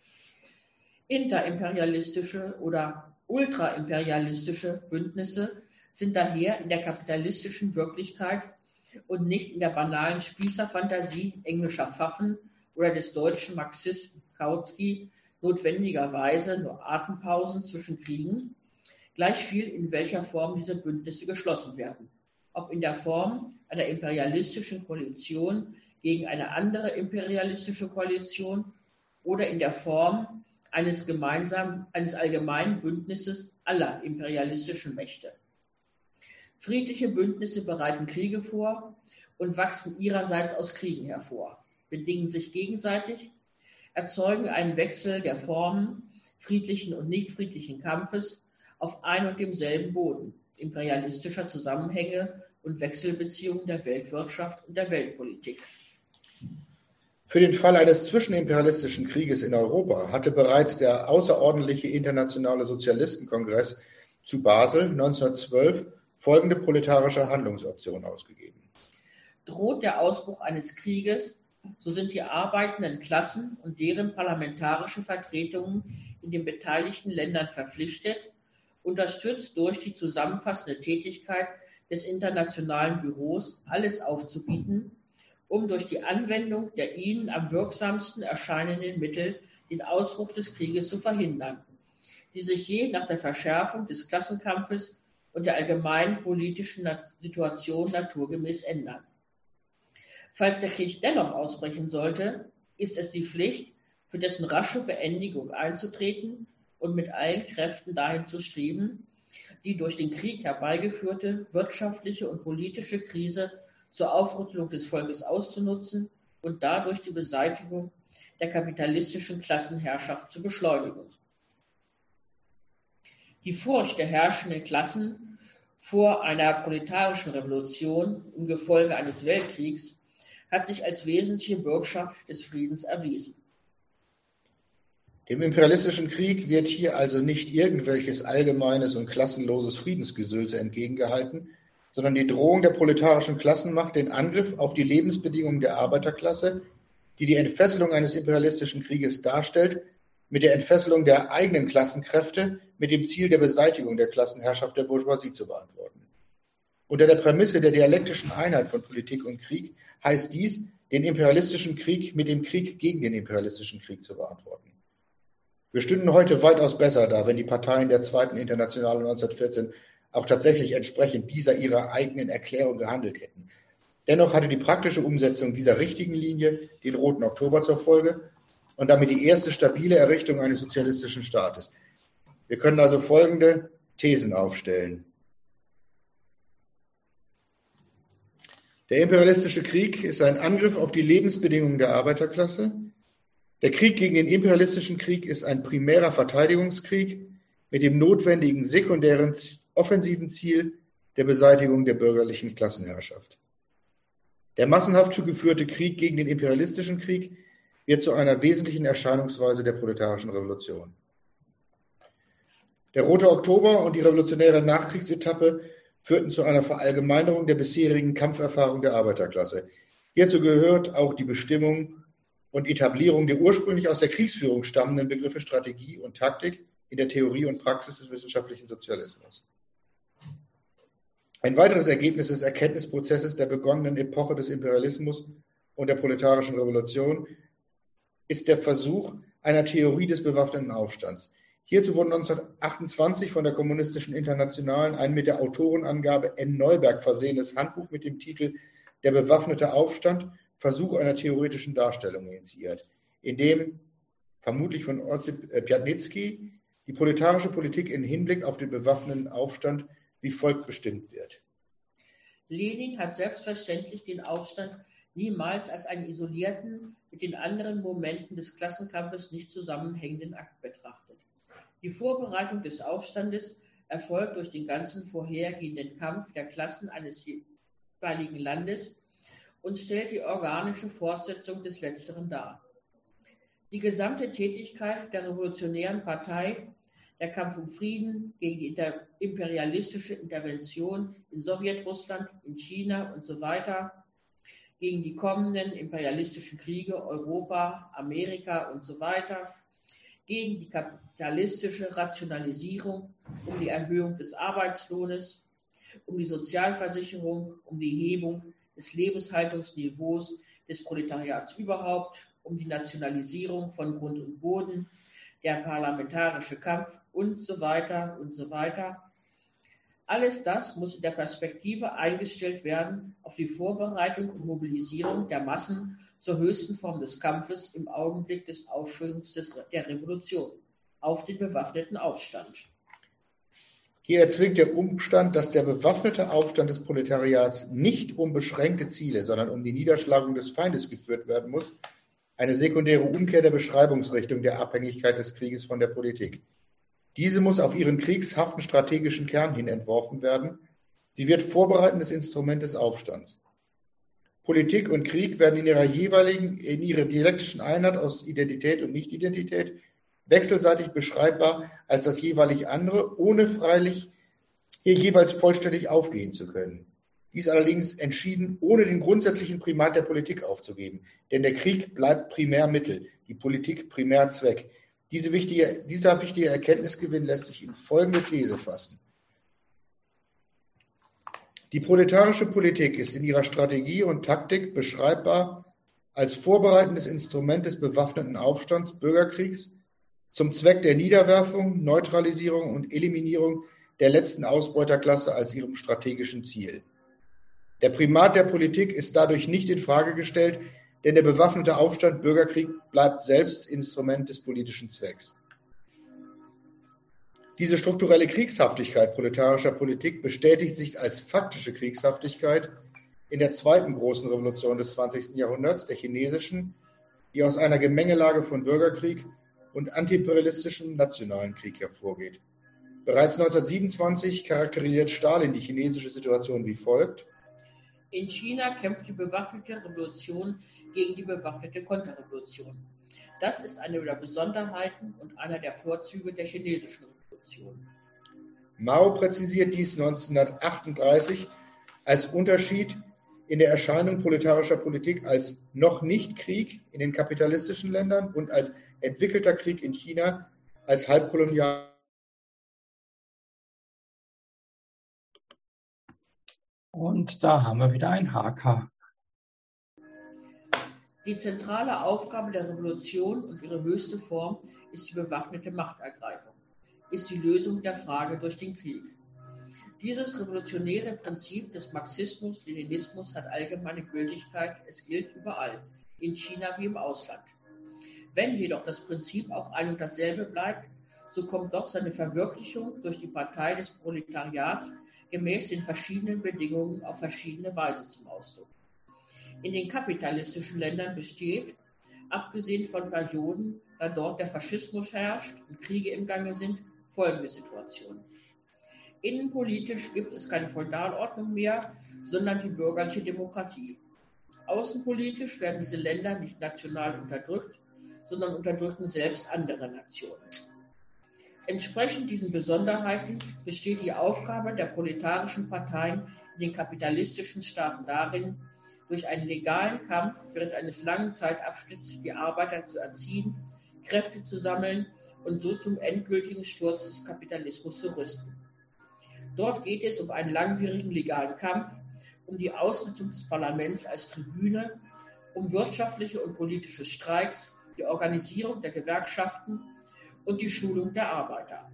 Interimperialistische oder ultraimperialistische Bündnisse sind daher in der kapitalistischen Wirklichkeit und nicht in der banalen Spießerfantasie englischer Pfaffen oder des deutschen Marxisten Kautsky notwendigerweise nur Atempausen zwischen Kriegen, gleichviel in welcher Form diese Bündnisse geschlossen werden. Ob in der Form einer imperialistischen Koalition gegen eine andere imperialistische Koalition oder in der Form eines allgemeinen Bündnisses aller imperialistischen Mächte. Friedliche Bündnisse bereiten Kriege vor und wachsen ihrerseits aus Kriegen hervor, bedingen sich gegenseitig, erzeugen einen Wechsel der Formen friedlichen und nicht friedlichen Kampfes auf ein und demselben Boden imperialistischer Zusammenhänge und Wechselbeziehungen der Weltwirtschaft und der Weltpolitik. Für den Fall eines zwischenimperialistischen Krieges in Europa hatte bereits der außerordentliche Internationale Sozialistenkongress zu Basel 1912 folgende proletarische Handlungsoption ausgegeben. Droht der Ausbruch eines Krieges, so sind die arbeitenden Klassen und deren parlamentarische Vertretungen in den beteiligten Ländern verpflichtet, unterstützt durch die zusammenfassende Tätigkeit des Internationalen Büros, alles aufzubieten, um durch die Anwendung der ihnen am wirksamsten erscheinenden Mittel den Ausbruch des Krieges zu verhindern, die sich je nach der Verschärfung des Klassenkampfes und der allgemeinen politischen Situation naturgemäß ändern. Falls der Krieg dennoch ausbrechen sollte, ist es die Pflicht, für dessen rasche Beendigung einzutreten und mit allen Kräften dahin zu streben, die durch den Krieg herbeigeführte wirtschaftliche und politische Krise zur Aufrüttelung des Volkes auszunutzen und dadurch die Beseitigung der kapitalistischen Klassenherrschaft zu beschleunigen. Die Furcht der herrschenden Klassen vor einer proletarischen Revolution im Gefolge eines Weltkriegs hat sich als wesentliche Bürgschaft des Friedens erwiesen. Dem imperialistischen Krieg wird hier also nicht irgendwelches allgemeines und klassenloses Friedensgesülze entgegengehalten, sondern die Drohung der proletarischen Klassenmacht, den Angriff auf die Lebensbedingungen der Arbeiterklasse, die die Entfesselung eines imperialistischen Krieges darstellt, mit der Entfesselung der eigenen Klassenkräfte mit dem Ziel der Beseitigung der Klassenherrschaft der Bourgeoisie zu beantworten. Unter der Prämisse der dialektischen Einheit von Politik und Krieg heißt dies, den imperialistischen Krieg mit dem Krieg gegen den imperialistischen Krieg zu beantworten. Wir stünden heute weitaus besser da, wenn die Parteien der Zweiten Internationale 1914 auch tatsächlich entsprechend dieser ihrer eigenen Erklärung gehandelt hätten. Dennoch hatte die praktische Umsetzung dieser richtigen Linie den Roten Oktober zur Folge und damit die erste stabile Errichtung eines sozialistischen Staates. Wir können also folgende Thesen aufstellen. Der imperialistische Krieg ist ein Angriff auf die Lebensbedingungen der Arbeiterklasse. Der Krieg gegen den imperialistischen Krieg ist ein primärer Verteidigungskrieg mit dem notwendigen sekundären offensiven Ziel der Beseitigung der bürgerlichen Klassenherrschaft. Der massenhaft geführte Krieg gegen den imperialistischen Krieg wird zu einer wesentlichen Erscheinungsweise der proletarischen Revolution. Der Rote Oktober und die revolutionäre Nachkriegsetappe führten zu einer Verallgemeinerung der bisherigen Kampferfahrung der Arbeiterklasse. Hierzu gehört auch die Bestimmung und Etablierung der ursprünglich aus der Kriegsführung stammenden Begriffe Strategie und Taktik in der Theorie und Praxis des wissenschaftlichen Sozialismus. Ein weiteres Ergebnis des Erkenntnisprozesses der begonnenen Epoche des Imperialismus und der proletarischen Revolution ist der Versuch einer Theorie des bewaffneten Aufstands. Hierzu wurde 1928 von der Kommunistischen Internationalen ein mit der Autorenangabe N. Neuberg versehenes Handbuch mit dem Titel Der bewaffnete Aufstand, Versuch einer theoretischen Darstellung initiiert, in dem, vermutlich von Ossip Pjatnicki, die proletarische Politik im Hinblick auf den bewaffneten Aufstand wie folgt bestimmt wird. Lenin hat selbstverständlich den Aufstand niemals als einen isolierten, mit den anderen Momenten des Klassenkampfes nicht zusammenhängenden Akt betrachtet. Die Vorbereitung des Aufstandes erfolgt durch den ganzen vorhergehenden Kampf der Klassen eines jeweiligen Landes und stellt die organische Fortsetzung des Letzteren dar. Die gesamte Tätigkeit der Revolutionären Partei, der Kampf um Frieden gegen die imperialistische Intervention in Sowjetrussland, in China und so weiter, gegen die kommenden imperialistischen Kriege Europa, Amerika und so weiter, gegen die kapitalistische Rationalisierung, um die Erhöhung des Arbeitslohnes, um die Sozialversicherung, um die Hebung des Lebenshaltungsniveaus des Proletariats überhaupt, um die Nationalisierung von Grund und Boden, der parlamentarische Kampf und so weiter und so weiter. Alles das muss in der Perspektive eingestellt werden auf die Vorbereitung und Mobilisierung der Massen zur höchsten Form des Kampfes im Augenblick des Aufschwungs der Revolution, auf den bewaffneten Aufstand. Hier erzwingt der Umstand, dass der bewaffnete Aufstand des Proletariats nicht um beschränkte Ziele, sondern um die Niederschlagung des Feindes geführt werden muss, eine sekundäre Umkehr der Beschreibungsrichtung der Abhängigkeit des Krieges von der Politik. Diese muss auf ihren kriegshaften strategischen Kern hin entworfen werden. Sie wird vorbereitendes Instrument des Aufstands. Politik und Krieg werden in ihrer dialektischen Einheit aus Identität und Nicht-Identität wechselseitig beschreibbar als das jeweilig andere, ohne freilich hier jeweils vollständig aufgehen zu können. Dies allerdings entschieden, ohne den grundsätzlichen Primat der Politik aufzugeben. Denn der Krieg bleibt primär Mittel, die Politik primär Zweck. Dieser wichtige Erkenntnisgewinn lässt sich in folgende These fassen. Die proletarische Politik ist in ihrer Strategie und Taktik beschreibbar als vorbereitendes Instrument des bewaffneten Aufstands, Bürgerkriegs, zum Zweck der Niederwerfung, Neutralisierung und Eliminierung der letzten Ausbeuterklasse als ihrem strategischen Ziel. Der Primat der Politik ist dadurch nicht in Frage gestellt, denn der bewaffnete Aufstand, Bürgerkrieg, bleibt selbst Instrument des politischen Zwecks. Diese strukturelle Kriegshaftigkeit proletarischer Politik bestätigt sich als faktische Kriegshaftigkeit in der zweiten großen Revolution des 20. Jahrhunderts, der chinesischen, die aus einer Gemengelage von Bürgerkrieg und antiimperialistischem nationalen Krieg hervorgeht. Bereits 1927 charakterisiert Stalin die chinesische Situation wie folgt. In China kämpft die bewaffnete Revolution gegen die bewaffnete Konterrevolution. Das ist eine der Besonderheiten und einer der Vorzüge der chinesischen Revolution. Mao präzisiert dies 1938 als Unterschied in der Erscheinung proletarischer Politik als noch nicht Krieg in den kapitalistischen Ländern und als entwickelter Krieg in China als halbkolonial. Und da haben wir wieder ein Haker. Die zentrale Aufgabe der Revolution und ihre höchste Form ist die bewaffnete Machtergreifung, ist die Lösung der Frage durch den Krieg. Dieses revolutionäre Prinzip des Marxismus-Leninismus hat allgemeine Gültigkeit, es gilt überall, in China wie im Ausland. Wenn jedoch das Prinzip auch ein und dasselbe bleibt, so kommt doch seine Verwirklichung durch die Partei des Proletariats gemäß den verschiedenen Bedingungen auf verschiedene Weise zum Ausdruck. In den kapitalistischen Ländern besteht, abgesehen von Perioden, da dort der Faschismus herrscht und Kriege im Gange sind, folgende Situation. Innenpolitisch gibt es keine Feudalordnung mehr, sondern die bürgerliche Demokratie. Außenpolitisch werden diese Länder nicht national unterdrückt, sondern unterdrücken selbst andere Nationen. Entsprechend diesen Besonderheiten besteht die Aufgabe der proletarischen Parteien in den kapitalistischen Staaten darin, durch einen legalen Kampf während eines langen Zeitabschnitts die Arbeiter zu erziehen, Kräfte zu sammeln und so zum endgültigen Sturz des Kapitalismus zu rüsten. Dort geht es um einen langwierigen legalen Kampf, um die Ausnutzung des Parlaments als Tribüne, um wirtschaftliche und politische Streiks, die Organisierung der Gewerkschaften und die Schulung der Arbeiter.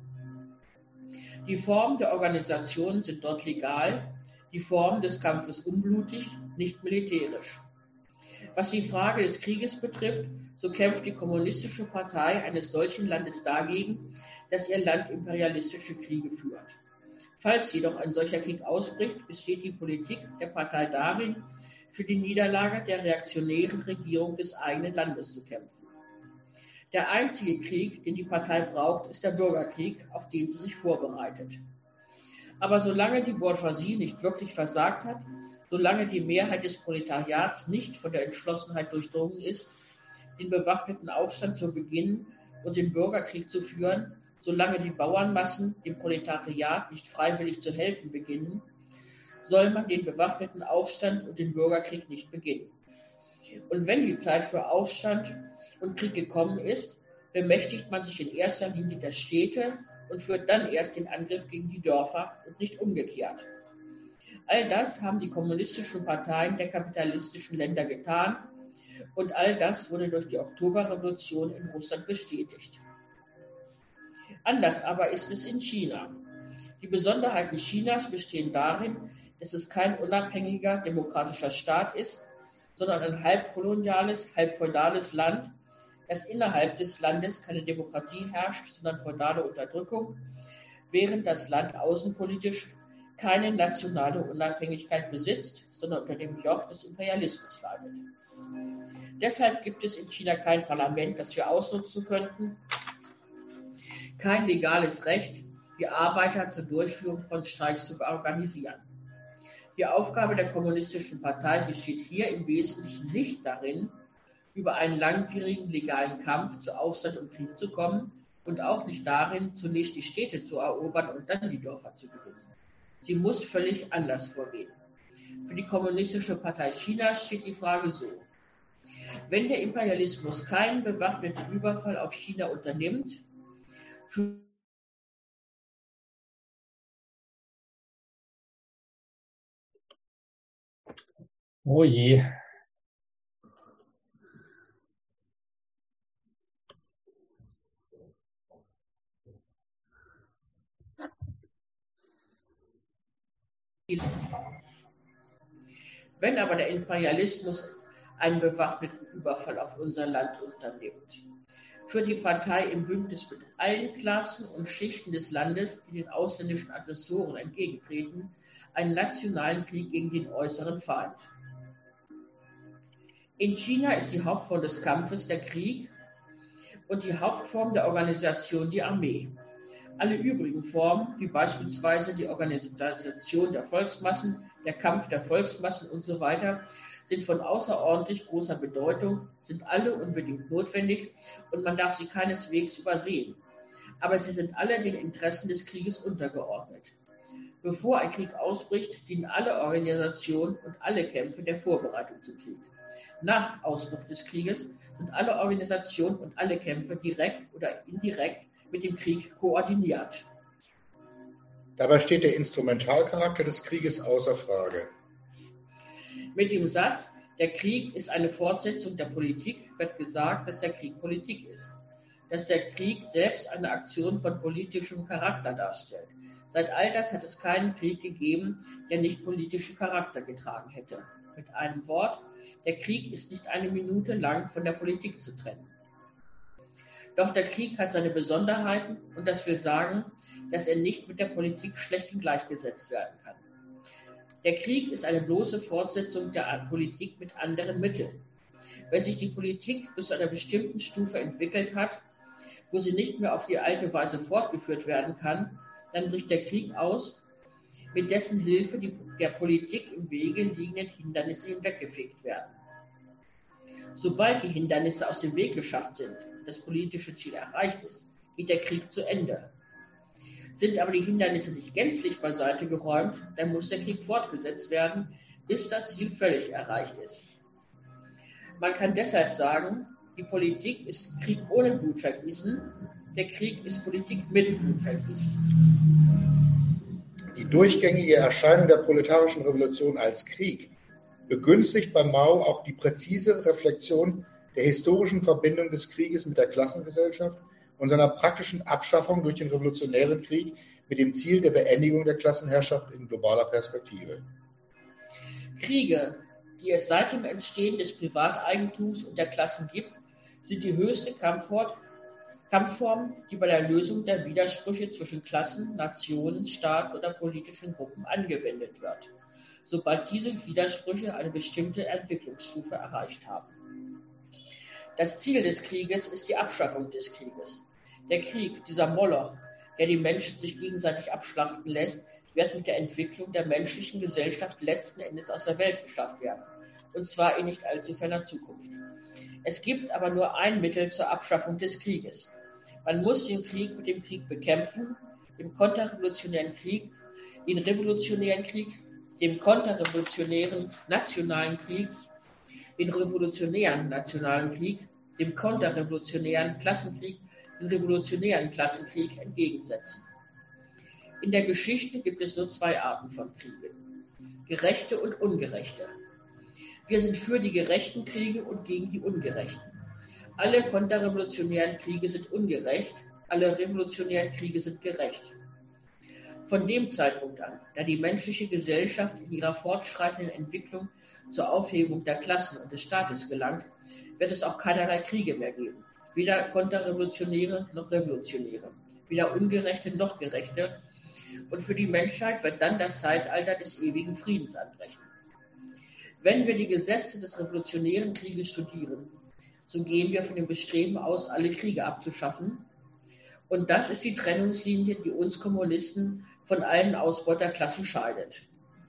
Die Formen der Organisation sind dort legal, die Form des Kampfes unblutig, nicht militärisch. Was die Frage des Krieges betrifft, so kämpft die Kommunistische Partei eines solchen Landes dagegen, dass ihr Land imperialistische Kriege führt. Falls jedoch ein solcher Krieg ausbricht, besteht die Politik der Partei darin, für die Niederlage der reaktionären Regierung des eigenen Landes zu kämpfen. Der einzige Krieg, den die Partei braucht, ist der Bürgerkrieg, auf den sie sich vorbereitet. Aber solange die Bourgeoisie nicht wirklich versagt hat, solange die Mehrheit des Proletariats nicht von der Entschlossenheit durchdrungen ist, den bewaffneten Aufstand zu beginnen und den Bürgerkrieg zu führen, solange die Bauernmassen dem Proletariat nicht freiwillig zu helfen beginnen, soll man den bewaffneten Aufstand und den Bürgerkrieg nicht beginnen. Und wenn die Zeit für Aufstand und Krieg gekommen ist, bemächtigt man sich in erster Linie der Städte und führt dann erst den Angriff gegen die Dörfer und nicht umgekehrt. All das haben die kommunistischen Parteien der kapitalistischen Länder getan und all das wurde durch die Oktoberrevolution in Russland bestätigt. Anders aber ist es in China. Die Besonderheiten Chinas bestehen darin, dass es kein unabhängiger demokratischer Staat ist, sondern ein halbkoloniales, halbfeudales Land, dass innerhalb des Landes keine Demokratie herrscht, sondern feudale Unterdrückung, während das Land außenpolitisch keine nationale Unabhängigkeit besitzt, sondern unter dem Joch des Imperialismus leidet. Deshalb gibt es in China kein Parlament, das wir ausnutzen könnten, kein legales Recht, die Arbeiter zur Durchführung von Streiks zu organisieren. Die Aufgabe der Kommunistischen Partei besteht hier im Wesentlichen nicht darin, über einen langwierigen legalen Kampf zu Aufstand und Krieg zu kommen und auch nicht darin, zunächst die Städte zu erobern und dann die Dörfer zu gewinnen. Sie muss völlig anders vorgehen. Für die Kommunistische Partei Chinas steht die Frage so: Wenn der Imperialismus keinen bewaffneten Überfall auf China unternimmt, Oh je. Wenn aber der Imperialismus einen bewaffneten Überfall auf unser Land unternimmt, führt die Partei im Bündnis mit allen Klassen und Schichten des Landes, die den ausländischen Aggressoren entgegentreten, einen nationalen Krieg gegen den äußeren Feind. In China ist die Hauptform des Kampfes der Krieg und die Hauptform der Organisation die Armee. Alle übrigen Formen, wie beispielsweise die Organisation der Volksmassen, der Kampf der Volksmassen usw., sind von außerordentlich großer Bedeutung, sind alle unbedingt notwendig und man darf sie keineswegs übersehen. Aber sie sind alle den Interessen des Krieges untergeordnet. Bevor ein Krieg ausbricht, dienen alle Organisationen und alle Kämpfe der Vorbereitung zum Krieg. Nach Ausbruch des Krieges sind alle Organisationen und alle Kämpfe direkt oder indirekt mit dem Krieg koordiniert. Dabei steht der Instrumentalcharakter des Krieges außer Frage. Mit dem Satz, der Krieg ist eine Fortsetzung der Politik, wird gesagt, dass der Krieg Politik ist. Dass der Krieg selbst eine Aktion von politischem Charakter darstellt. Seit Alters hat es keinen Krieg gegeben, der nicht politischen Charakter getragen hätte. Mit einem Wort, der Krieg ist nicht eine Minute lang von der Politik zu trennen. Doch der Krieg hat seine Besonderheiten und das will sagen, dass er nicht mit der Politik schlechthin gleichgesetzt werden kann. Der Krieg ist eine bloße Fortsetzung der Politik mit anderen Mitteln. Wenn sich die Politik bis zu einer bestimmten Stufe entwickelt hat, wo sie nicht mehr auf die alte Weise fortgeführt werden kann, dann bricht der Krieg aus, mit dessen Hilfe die der Politik im Wege liegenden Hindernisse hinweggefegt werden. Sobald die Hindernisse aus dem Weg geschafft sind, das politische Ziel erreicht ist, geht der Krieg zu Ende. Sind aber die Hindernisse nicht gänzlich beiseite geräumt, dann muss der Krieg fortgesetzt werden, bis das Ziel völlig erreicht ist. Man kann deshalb sagen, die Politik ist Krieg ohne Blutvergießen, der Krieg ist Politik mit Blutvergießen. Die durchgängige Erscheinung der proletarischen Revolution als Krieg begünstigt bei Mao auch die präzise Reflexion der historischen Verbindung des Krieges mit der Klassengesellschaft und seiner praktischen Abschaffung durch den Revolutionären Krieg mit dem Ziel der Beendigung der Klassenherrschaft in globaler Perspektive. Kriege, die es seit dem Entstehen des Privateigentums und der Klassen gibt, sind die höchste Kampfform, die bei der Lösung der Widersprüche zwischen Klassen, Nationen, Staaten oder politischen Gruppen angewendet wird, sobald diese Widersprüche eine bestimmte Entwicklungsstufe erreicht haben. Das Ziel des Krieges ist die Abschaffung des Krieges. Der Krieg, dieser Moloch, der die Menschen sich gegenseitig abschlachten lässt, wird mit der Entwicklung der menschlichen Gesellschaft letzten Endes aus der Welt geschafft werden, und zwar in nicht allzu ferner Zukunft. Es gibt aber nur ein Mittel zur Abschaffung des Krieges. Man muss den Krieg mit dem Krieg bekämpfen, dem konterrevolutionären Krieg, den revolutionären Krieg, dem konterrevolutionären nationalen Krieg, den revolutionären nationalen Krieg, dem konterrevolutionären Klassenkrieg, den revolutionären Klassenkrieg entgegensetzen. In der Geschichte gibt es nur zwei Arten von Kriegen: gerechte und ungerechte. Wir sind für die gerechten Kriege und gegen die ungerechten. Alle konterrevolutionären Kriege sind ungerecht, alle revolutionären Kriege sind gerecht. Von dem Zeitpunkt an, da die menschliche Gesellschaft in ihrer fortschreitenden Entwicklung zur Aufhebung der Klassen und des Staates gelangt, wird es auch keinerlei Kriege mehr geben. Weder konterrevolutionäre noch revolutionäre, weder ungerechte noch gerechte. Und für die Menschheit wird dann das Zeitalter des ewigen Friedens anbrechen. Wenn wir die Gesetze des revolutionären Krieges studieren, so gehen wir von dem Bestreben aus, alle Kriege abzuschaffen. Und das ist die Trennungslinie, die uns Kommunisten von allen Ausbeuterklassen scheidet.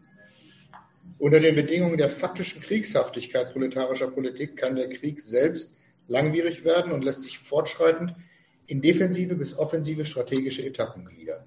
Unter den Bedingungen der faktischen Kriegshaftigkeit proletarischer Politik kann der Krieg selbst langwierig werden und lässt sich fortschreitend in defensive bis offensive strategische Etappen gliedern.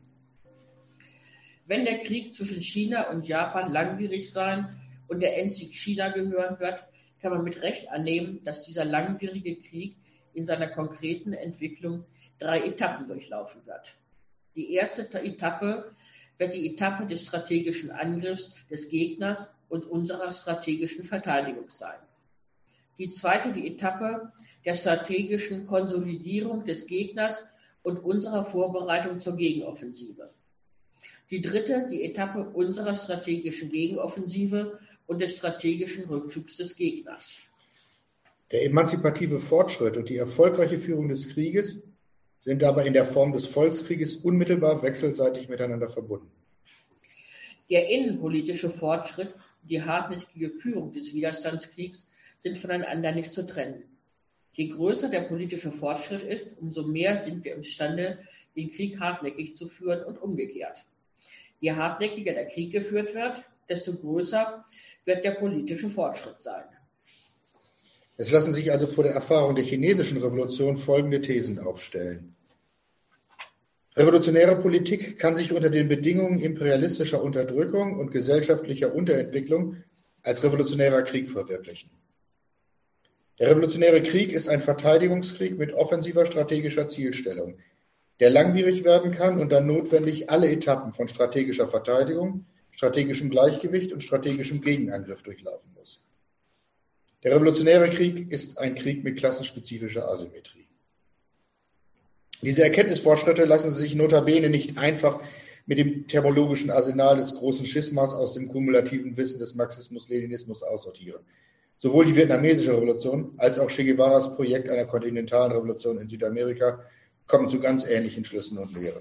Wenn der Krieg zwischen China und Japan langwierig sein und der Endsieg China gehören wird, kann man mit Recht annehmen, dass dieser langwierige Krieg in seiner konkreten Entwicklung 3 Etappen durchlaufen wird. Die erste Etappe wird die Etappe des strategischen Angriffs des Gegners und unserer strategischen Verteidigung sein. Die zweite die Etappe der strategischen Konsolidierung des Gegners und unserer Vorbereitung zur Gegenoffensive. Die dritte die Etappe unserer strategischen Gegenoffensive und des strategischen Rückzugs des Gegners. Der emanzipative Fortschritt und die erfolgreiche Führung des Krieges sind dabei in der Form des Volkskrieges unmittelbar wechselseitig miteinander verbunden. Der innenpolitische Fortschritt und die hartnäckige Führung des Widerstandskriegs sind voneinander nicht zu trennen. Je größer der politische Fortschritt ist, umso mehr sind wir imstande, den Krieg hartnäckig zu führen und umgekehrt. Je hartnäckiger der Krieg geführt wird, desto größer wird der politische Fortschritt sein. Es lassen sich also vor der Erfahrung der chinesischen Revolution folgende Thesen aufstellen. Revolutionäre Politik kann sich unter den Bedingungen imperialistischer Unterdrückung und gesellschaftlicher Unterentwicklung als revolutionärer Krieg verwirklichen. Der revolutionäre Krieg ist ein Verteidigungskrieg mit offensiver strategischer Zielstellung, der langwierig werden kann und dann notwendig alle Etappen von strategischer Verteidigung, strategischem Gleichgewicht und strategischem Gegenangriff durchlaufen muss. Der revolutionäre Krieg ist ein Krieg mit klassenspezifischer Asymmetrie. Diese Erkenntnisfortschritte lassen sich notabene nicht einfach mit dem terminologischen Arsenal des großen Schismas aus dem kumulativen Wissen des Marxismus-Leninismus aussortieren. Sowohl die vietnamesische Revolution als auch Che Guevaras Projekt einer kontinentalen Revolution in Südamerika kommen zu ganz ähnlichen Schlüssen und Lehren.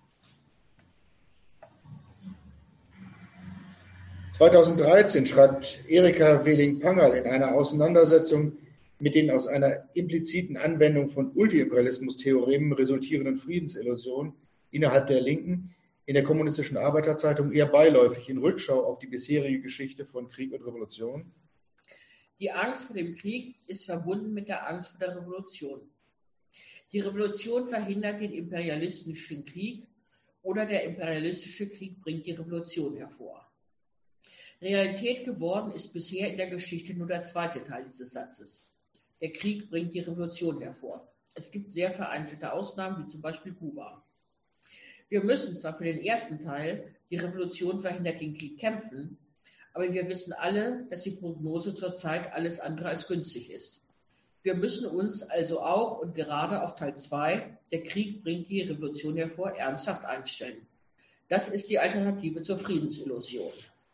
2013 schreibt Erika Wehling-Pangerl in einer Auseinandersetzung mit den aus einer impliziten Anwendung von Ultiimperialismus-Theoremen resultierenden Friedensillusionen innerhalb der Linken in der Kommunistischen Arbeiterzeitung eher beiläufig in Rückschau auf die bisherige Geschichte von Krieg und Revolution: Die Angst vor dem Krieg ist verbunden mit der Angst vor der Revolution. Die Revolution verhindert den imperialistischen Krieg oder der imperialistische Krieg bringt die Revolution hervor. Realität geworden ist bisher in der Geschichte nur der zweite Teil dieses Satzes. Der Krieg bringt die Revolution hervor. Es gibt sehr vereinzelte Ausnahmen, wie zum Beispiel Kuba. Wir müssen zwar für den ersten Teil, die Revolution verhindert den Krieg, kämpfen, aber wir wissen alle, dass die Prognose zurzeit alles andere als günstig ist. Wir müssen uns also auch und gerade auf Teil 2, der Krieg bringt die Revolution hervor, ernsthaft einstellen. Das ist die Alternative zur Friedensillusion.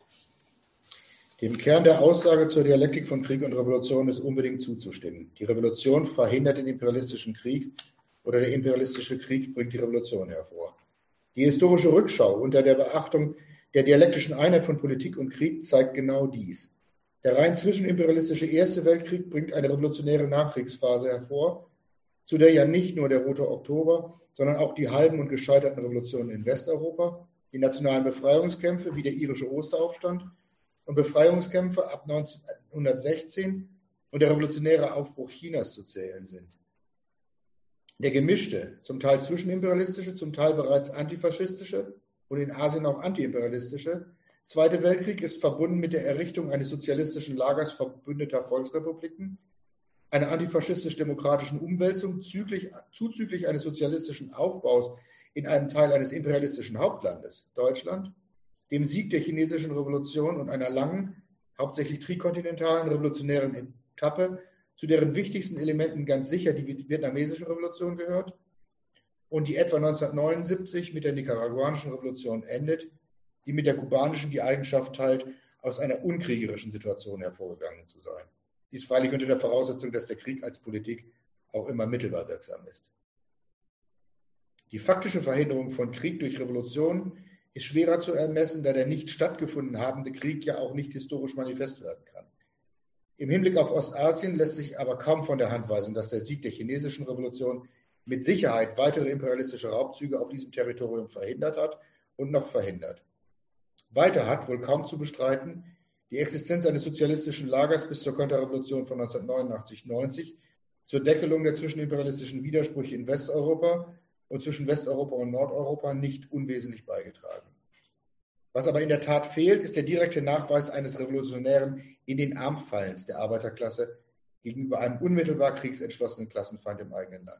Dem Kern der Aussage zur Dialektik von Krieg und Revolution ist unbedingt zuzustimmen. Die Revolution verhindert den imperialistischen Krieg oder der imperialistische Krieg bringt die Revolution hervor. Die historische Rückschau unter der Beachtung der dialektischen Einheit von Politik und Krieg zeigt genau dies. Der rein zwischenimperialistische Erste Weltkrieg bringt eine revolutionäre Nachkriegsphase hervor, zu der ja nicht nur der Rote Oktober, sondern auch die halben und gescheiterten Revolutionen in Westeuropa, die nationalen Befreiungskämpfe wie der irische Osteraufstand und Befreiungskämpfe ab 1916 und der revolutionäre Aufbruch Chinas zu zählen sind. Der gemischte, zum Teil zwischenimperialistische, zum Teil bereits antifaschistische und in Asien auch antiimperialistische Zweite Weltkrieg ist verbunden mit der Errichtung eines sozialistischen Lagers verbündeter Volksrepubliken, einer antifaschistisch-demokratischen Umwälzung zuzüglich eines sozialistischen Aufbaus in einem Teil eines imperialistischen Hauptlandes, Deutschland, dem Sieg der chinesischen Revolution und einer langen, hauptsächlich trikontinentalen revolutionären Etappe, zu deren wichtigsten Elementen ganz sicher die vietnamesische Revolution gehört und die etwa 1979 mit der nicaraguanischen Revolution endet, die mit der kubanischen die Eigenschaft teilt, aus einer unkriegerischen Situation hervorgegangen zu sein. Dies freilich unter der Voraussetzung, dass der Krieg als Politik auch immer mittelbar wirksam ist. Die faktische Verhinderung von Krieg durch Revolution ist schwerer zu ermessen, da der nicht stattgefunden habende Krieg ja auch nicht historisch manifest werden kann. Im Hinblick auf Ostasien lässt sich aber kaum von der Hand weisen, dass der Sieg der chinesischen Revolution mit Sicherheit weitere imperialistische Raubzüge auf diesem Territorium verhindert hat und noch verhindert. Weiter hat, wohl kaum zu bestreiten, die Existenz eines sozialistischen Lagers bis zur Konterrevolution von 1989-90 zur Deckelung der zwischenimperialistischen Widersprüche in Westeuropa und zwischen Westeuropa und Nordeuropa nicht unwesentlich beigetragen. Was aber in der Tat fehlt, ist der direkte Nachweis eines revolutionären in den Arm Fallens der Arbeiterklasse gegenüber einem unmittelbar kriegsentschlossenen Klassenfeind im eigenen Land.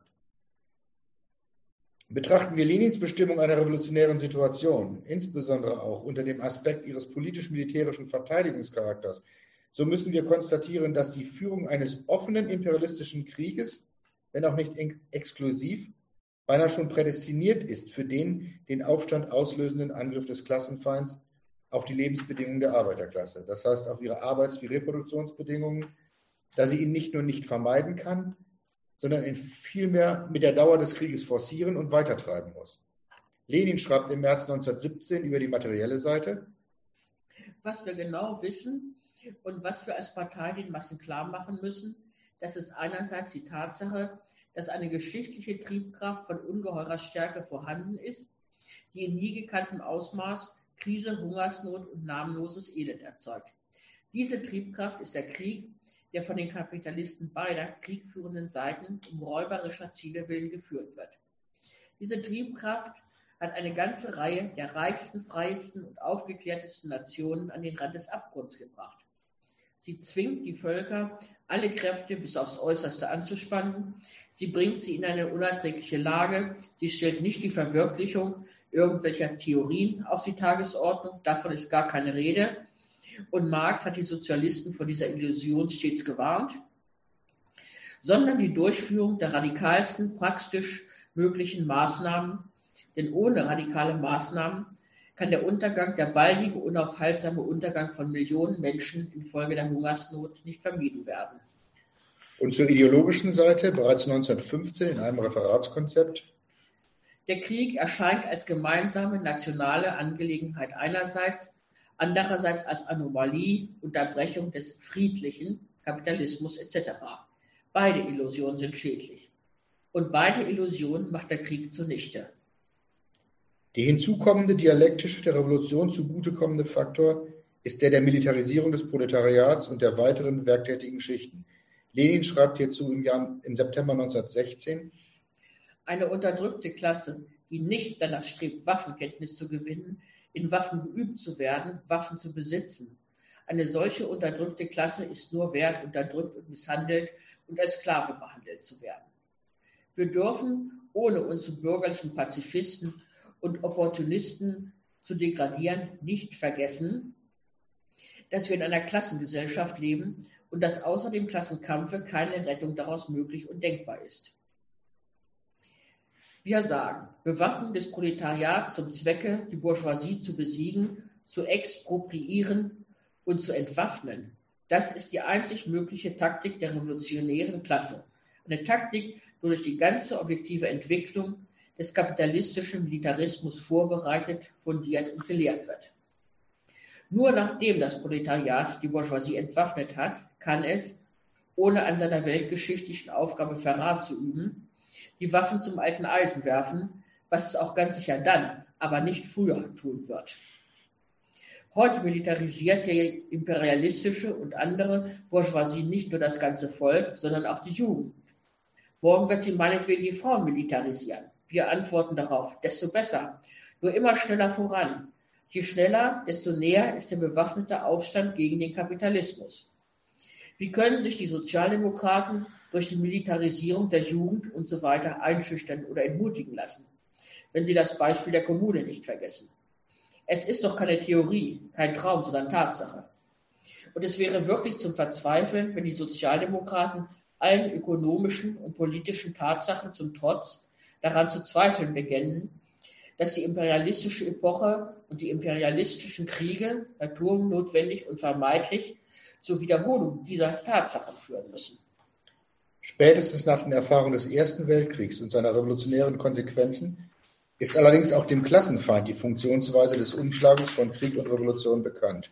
Betrachten wir Lenins Bestimmung einer revolutionären Situation, insbesondere auch unter dem Aspekt ihres politisch-militärischen Verteidigungscharakters, so müssen wir konstatieren, dass die Führung eines offenen imperialistischen Krieges, wenn auch nicht exklusiv, beinahe schon prädestiniert ist für den Aufstand auslösenden Angriff des Klassenfeinds auf die Lebensbedingungen der Arbeiterklasse, das heißt auf ihre Arbeits- wie Reproduktionsbedingungen da sie ihn nicht nur nicht vermeiden kann, sondern ihn vielmehr mit der Dauer des Krieges forcieren und weitertreiben muss. Lenin schreibt im März 1917 über die materielle Seite: Was wir genau wissen und was wir als Partei den Massen klar machen müssen, das ist einerseits die Tatsache, dass eine geschichtliche Triebkraft von ungeheurer Stärke vorhanden ist, die in nie gekanntem Ausmaß Krise, Hungersnot und namenloses Elend erzeugt. Diese Triebkraft ist der Krieg, der von den Kapitalisten beider kriegführenden Seiten um räuberischer Ziele willen geführt wird. Diese Triebkraft hat eine ganze Reihe der reichsten, freiesten und aufgeklärtesten Nationen an den Rand des Abgrunds gebracht. Sie zwingt die Völker, alle Kräfte bis aufs Äußerste anzuspannen. Sie bringt sie in eine unerträgliche Lage. Sie stellt nicht die Verwirklichung irgendwelcher Theorien auf die Tagesordnung. Davon ist gar keine Rede. Und Marx hat die Sozialisten vor dieser Illusion stets gewarnt, sondern die Durchführung der radikalsten, praktisch möglichen Maßnahmen. Denn ohne radikale Maßnahmen kann der Untergang, der baldige, unaufhaltsame Untergang von Millionen Menschen infolge der Hungersnot nicht vermieden werden. Und zur ideologischen Seite, bereits 1915 in einem Referatskonzept: Der Krieg erscheint als gemeinsame nationale Angelegenheit einerseits, andererseits als Anomalie, Unterbrechung des friedlichen Kapitalismus etc. Beide Illusionen sind schädlich. Und beide Illusionen macht der Krieg zunichte. Die hinzukommende dialektische, der Revolution zugutekommende Faktor ist der Militarisierung des Proletariats und der weiteren werktätigen Schichten. Lenin schreibt hierzu im September 1916: Eine unterdrückte Klasse, die nicht danach strebt, Waffenkenntnis zu gewinnen, in Waffen geübt zu werden, Waffen zu besitzen. Eine solche unterdrückte Klasse ist nur wert, unterdrückt und misshandelt und als Sklave behandelt zu werden. Wir dürfen, ohne uns zu bürgerlichen Pazifisten und Opportunisten zu degradieren, nicht vergessen, dass wir in einer Klassengesellschaft leben und dass außer dem Klassenkampfe keine Rettung daraus möglich und denkbar ist. Wir sagen, Bewaffnung des Proletariats zum Zwecke, die Bourgeoisie zu besiegen, zu expropriieren und zu entwaffnen, das ist die einzig mögliche Taktik der revolutionären Klasse. Eine Taktik, die durch die ganze objektive Entwicklung des kapitalistischen Militarismus vorbereitet, fundiert und gelehrt wird. Nur nachdem das Proletariat die Bourgeoisie entwaffnet hat, kann es, ohne an seiner weltgeschichtlichen Aufgabe Verrat zu üben, die Waffen zum alten Eisen werfen, was es auch ganz sicher dann, aber nicht früher tun wird. Heute militarisiert die imperialistische und andere Bourgeoisie nicht nur das ganze Volk, sondern auch die Jugend. Morgen wird sie meinetwegen die Frauen militarisieren. Wir antworten darauf, desto besser, nur immer schneller voran. Je schneller, desto näher ist der bewaffnete Aufstand gegen den Kapitalismus. Wie können sich die Sozialdemokraten durch die Militarisierung der Jugend und so weiter einschüchtern oder entmutigen lassen, wenn sie das Beispiel der Kommune nicht vergessen? Es ist doch keine Theorie, kein Traum, sondern Tatsache. Und es wäre wirklich zum Verzweifeln, wenn die Sozialdemokraten allen ökonomischen und politischen Tatsachen zum Trotz daran zu zweifeln beginnen, dass die imperialistische Epoche und die imperialistischen Kriege naturnotwendig und vermeidlich zur Wiederholung dieser Tatsachen führen müssen. Spätestens nach den Erfahrungen des Ersten Weltkriegs und seiner revolutionären Konsequenzen ist allerdings auch dem Klassenfeind die Funktionsweise des Umschlages von Krieg und Revolution bekannt.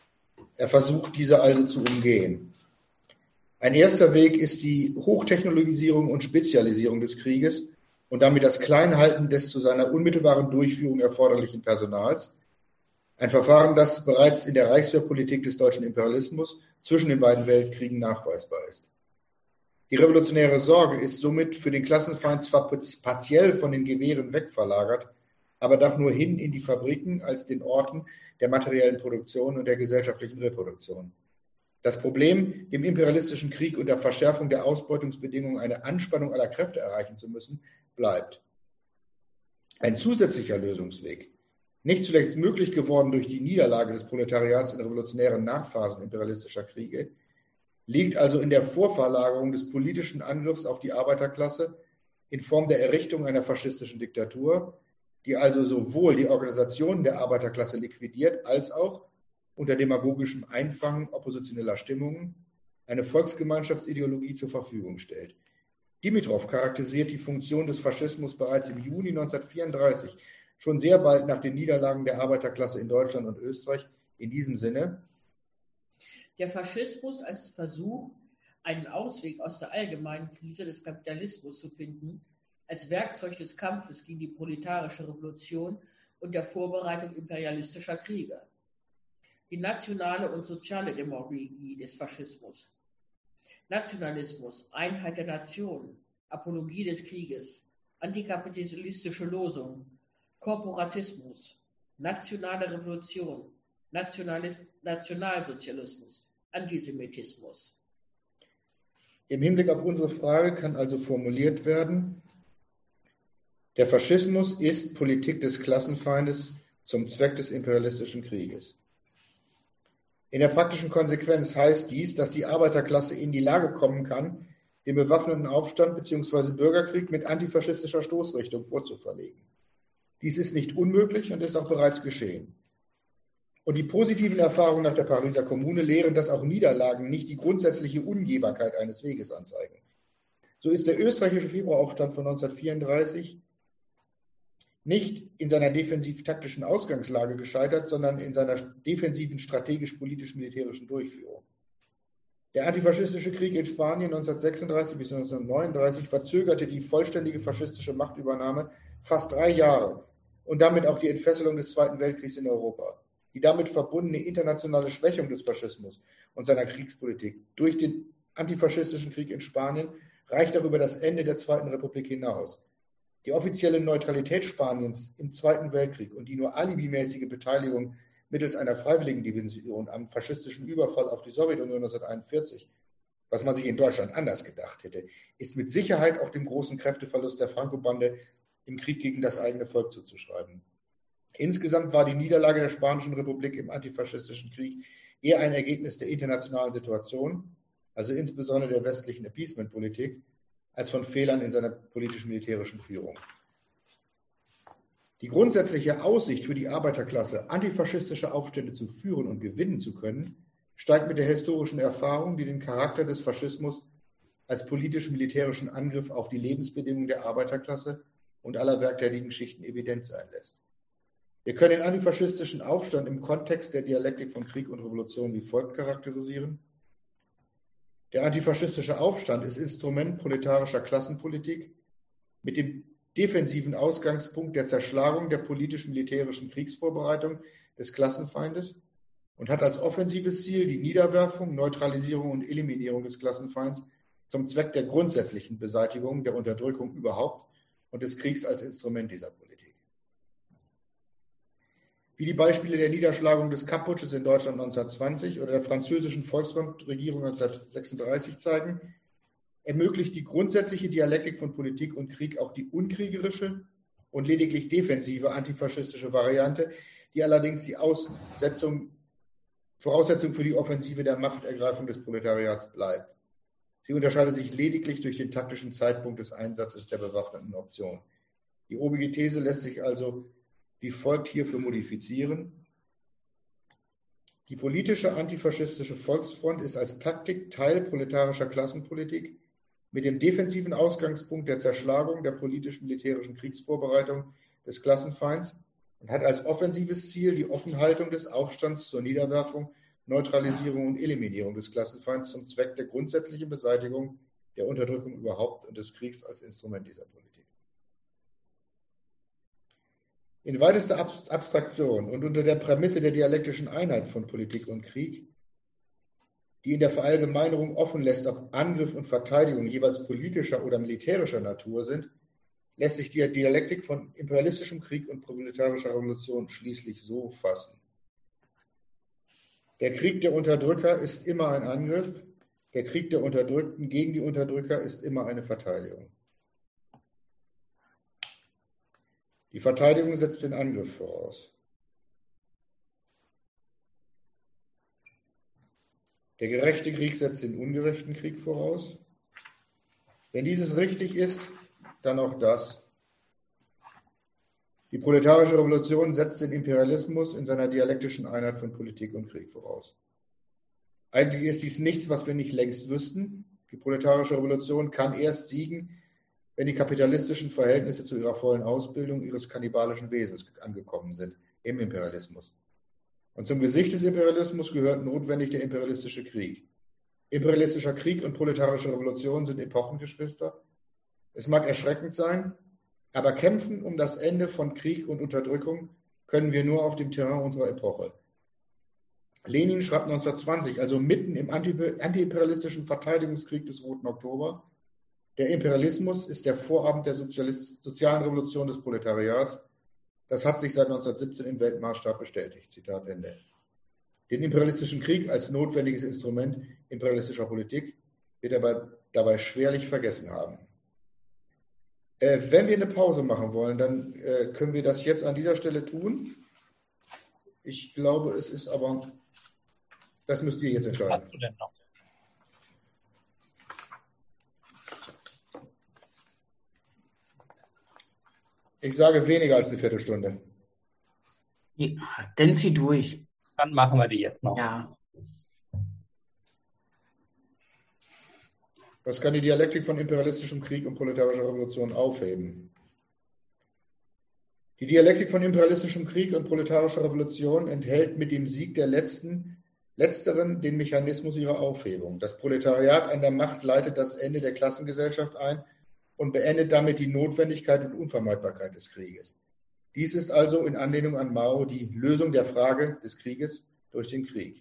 Er versucht, diese also zu umgehen. Ein erster Weg ist die Hochtechnologisierung und Spezialisierung des Krieges und damit das Kleinhalten des zu seiner unmittelbaren Durchführung erforderlichen Personals. Ein Verfahren, das bereits in der Reichswehrpolitik des deutschen Imperialismus zwischen den beiden Weltkriegen nachweisbar ist. Die revolutionäre Sorge ist somit für den Klassenfeind zwar partiell von den Gewehren wegverlagert, aber darf nur hin in die Fabriken als den Orten der materiellen Produktion und der gesellschaftlichen Reproduktion. Das Problem, dem imperialistischen Krieg unter Verschärfung der Ausbeutungsbedingungen eine Anspannung aller Kräfte erreichen zu müssen, bleibt. Ein zusätzlicher Lösungsweg, nicht zuletzt möglich geworden durch die Niederlage des Proletariats in revolutionären Nachphasen imperialistischer Kriege, liegt also in der Vorverlagerung des politischen Angriffs auf die Arbeiterklasse in Form der Errichtung einer faschistischen Diktatur, die also sowohl die Organisation der Arbeiterklasse liquidiert, als auch unter demagogischem Einfangen oppositioneller Stimmungen eine Volksgemeinschaftsideologie zur Verfügung stellt. Dimitrov charakterisiert die Funktion des Faschismus bereits im Juni 1934, schon sehr bald nach den Niederlagen der Arbeiterklasse in Deutschland und Österreich, in diesem Sinne: Der Faschismus als Versuch, einen Ausweg aus der allgemeinen Krise des Kapitalismus zu finden, als Werkzeug des Kampfes gegen die proletarische Revolution und der Vorbereitung imperialistischer Kriege. Die nationale und soziale Demagogie des Faschismus. Nationalismus, Einheit der Nation, Apologie des Krieges, antikapitalistische Losung, Korporatismus, nationale Revolution, Nationalsozialismus, Antisemitismus. Im Hinblick auf unsere Frage kann also formuliert werden: Der Faschismus ist Politik des Klassenfeindes zum Zweck des imperialistischen Krieges. In der praktischen Konsequenz heißt dies, dass die Arbeiterklasse in die Lage kommen kann, den bewaffneten Aufstand bzw. Bürgerkrieg mit antifaschistischer Stoßrichtung vorzuverlegen. Dies ist nicht unmöglich und ist auch bereits geschehen. Und die positiven Erfahrungen nach der Pariser Kommune lehren, dass auch Niederlagen nicht die grundsätzliche Ungehbarkeit eines Weges anzeigen. So ist der österreichische Februaraufstand von 1934 nicht in seiner defensiv-taktischen Ausgangslage gescheitert, sondern in seiner defensiven strategisch-politisch-militärischen Durchführung. Der antifaschistische Krieg in Spanien 1936 bis 1939 verzögerte die vollständige faschistische Machtübernahme fast 3 Jahre und damit auch die Entfesselung des Zweiten Weltkriegs in Europa. Die damit verbundene internationale Schwächung des Faschismus und seiner Kriegspolitik durch den antifaschistischen Krieg in Spanien reicht auch über das Ende der Zweiten Republik hinaus. Die offizielle Neutralität Spaniens im Zweiten Weltkrieg und die nur alibimäßige Beteiligung mittels einer Freiwilligendivision am faschistischen Überfall auf die Sowjetunion 1941, was man sich in Deutschland anders gedacht hätte, ist mit Sicherheit auch dem großen Kräfteverlust der Franco-Bande im Krieg gegen das eigene Volk zuzuschreiben. Insgesamt war die Niederlage der Spanischen Republik im antifaschistischen Krieg eher ein Ergebnis der internationalen Situation, also insbesondere der westlichen Appeasement-Politik, als von Fehlern in seiner politisch-militärischen Führung. Die grundsätzliche Aussicht für die Arbeiterklasse, antifaschistische Aufstände zu führen und gewinnen zu können, steigt mit der historischen Erfahrung, die den Charakter des Faschismus als politisch-militärischen Angriff auf die Lebensbedingungen der Arbeiterklasse und aller werktätigen Schichten evident sein lässt. Wir können den antifaschistischen Aufstand im Kontext der Dialektik von Krieg und Revolution wie folgt charakterisieren. Der antifaschistische Aufstand ist Instrument proletarischer Klassenpolitik mit dem defensiven Ausgangspunkt der Zerschlagung der politisch-militärischen Kriegsvorbereitung des Klassenfeindes und hat als offensives Ziel die Niederwerfung, Neutralisierung und Eliminierung des Klassenfeinds zum Zweck der grundsätzlichen Beseitigung der Unterdrückung überhaupt und des Kriegs als Instrument dieser Politik. Wie die Beispiele der Niederschlagung des Kapp-Putsches in Deutschland 1920 oder der französischen Volksfrontregierung 1936 zeigen, ermöglicht die grundsätzliche Dialektik von Politik und Krieg auch die unkriegerische und lediglich defensive antifaschistische Variante, die allerdings die Voraussetzung für die Offensive der Machtergreifung des Proletariats bleibt. Sie unterscheidet sich lediglich durch den taktischen Zeitpunkt des Einsatzes der bewaffneten Option. Die obige These lässt sich also wie folgt hierfür modifizieren. Die politische antifaschistische Volksfront ist als Taktik Teil proletarischer Klassenpolitik mit dem defensiven Ausgangspunkt der Zerschlagung der politisch-militärischen Kriegsvorbereitung des Klassenfeinds und hat als offensives Ziel die Offenhaltung des Aufstands zur Niederwerfung, Neutralisierung und Eliminierung des Klassenfeinds zum Zweck der grundsätzlichen Beseitigung der Unterdrückung überhaupt und des Kriegs als Instrument dieser Politik. In weitester Abstraktion und unter der Prämisse der dialektischen Einheit von Politik und Krieg, die in der Verallgemeinerung offen lässt, ob Angriff und Verteidigung jeweils politischer oder militärischer Natur sind, lässt sich die Dialektik von imperialistischem Krieg und proletarischer Revolution schließlich so fassen. Der Krieg der Unterdrücker ist immer ein Angriff, der Krieg der Unterdrückten gegen die Unterdrücker ist immer eine Verteidigung. Die Verteidigung setzt den Angriff voraus. Der gerechte Krieg setzt den ungerechten Krieg voraus. Wenn dieses richtig ist, dann auch das. Die proletarische Revolution setzt den Imperialismus in seiner dialektischen Einheit von Politik und Krieg voraus. Eigentlich ist dies nichts, was wir nicht längst wüssten. Die proletarische Revolution kann erst siegen, wenn die kapitalistischen Verhältnisse zu ihrer vollen Ausbildung ihres kannibalischen Wesens angekommen sind, im Imperialismus. Und zum Gesicht des Imperialismus gehört notwendig der imperialistische Krieg. Imperialistischer Krieg und proletarische Revolution sind Epochengeschwister. Es mag erschreckend sein, aber kämpfen um das Ende von Krieg und Unterdrückung können wir nur auf dem Terrain unserer Epoche. Lenin schreibt 1920, also mitten im antiimperialistischen Verteidigungskrieg des Roten Oktober, der Imperialismus ist der Vorabend der sozialen Revolution des Proletariats. Das hat sich seit 1917 im Weltmaßstab bestätigt. Zitat Ende. Den imperialistischen Krieg als notwendiges Instrument imperialistischer Politik wird er dabei schwerlich vergessen haben. Wenn wir eine Pause machen wollen, dann können wir das jetzt an dieser Stelle tun. Ich glaube, es ist aber, das müsst ihr jetzt entscheiden. Was hast du denn noch? Ich sage weniger als eine Viertelstunde. Ja, dann zieh durch. Dann machen wir die jetzt noch. Ja. Was kann die Dialektik von imperialistischem Krieg und proletarischer Revolution aufheben? Die Dialektik von imperialistischem Krieg und proletarischer Revolution enthält mit dem Sieg der Letzteren den Mechanismus ihrer Aufhebung. Das Proletariat an der Macht leitet das Ende der Klassengesellschaft ein und beendet damit die Notwendigkeit und Unvermeidbarkeit des Krieges. Dies ist also in Anlehnung an Mao die Lösung der Frage des Krieges durch den Krieg.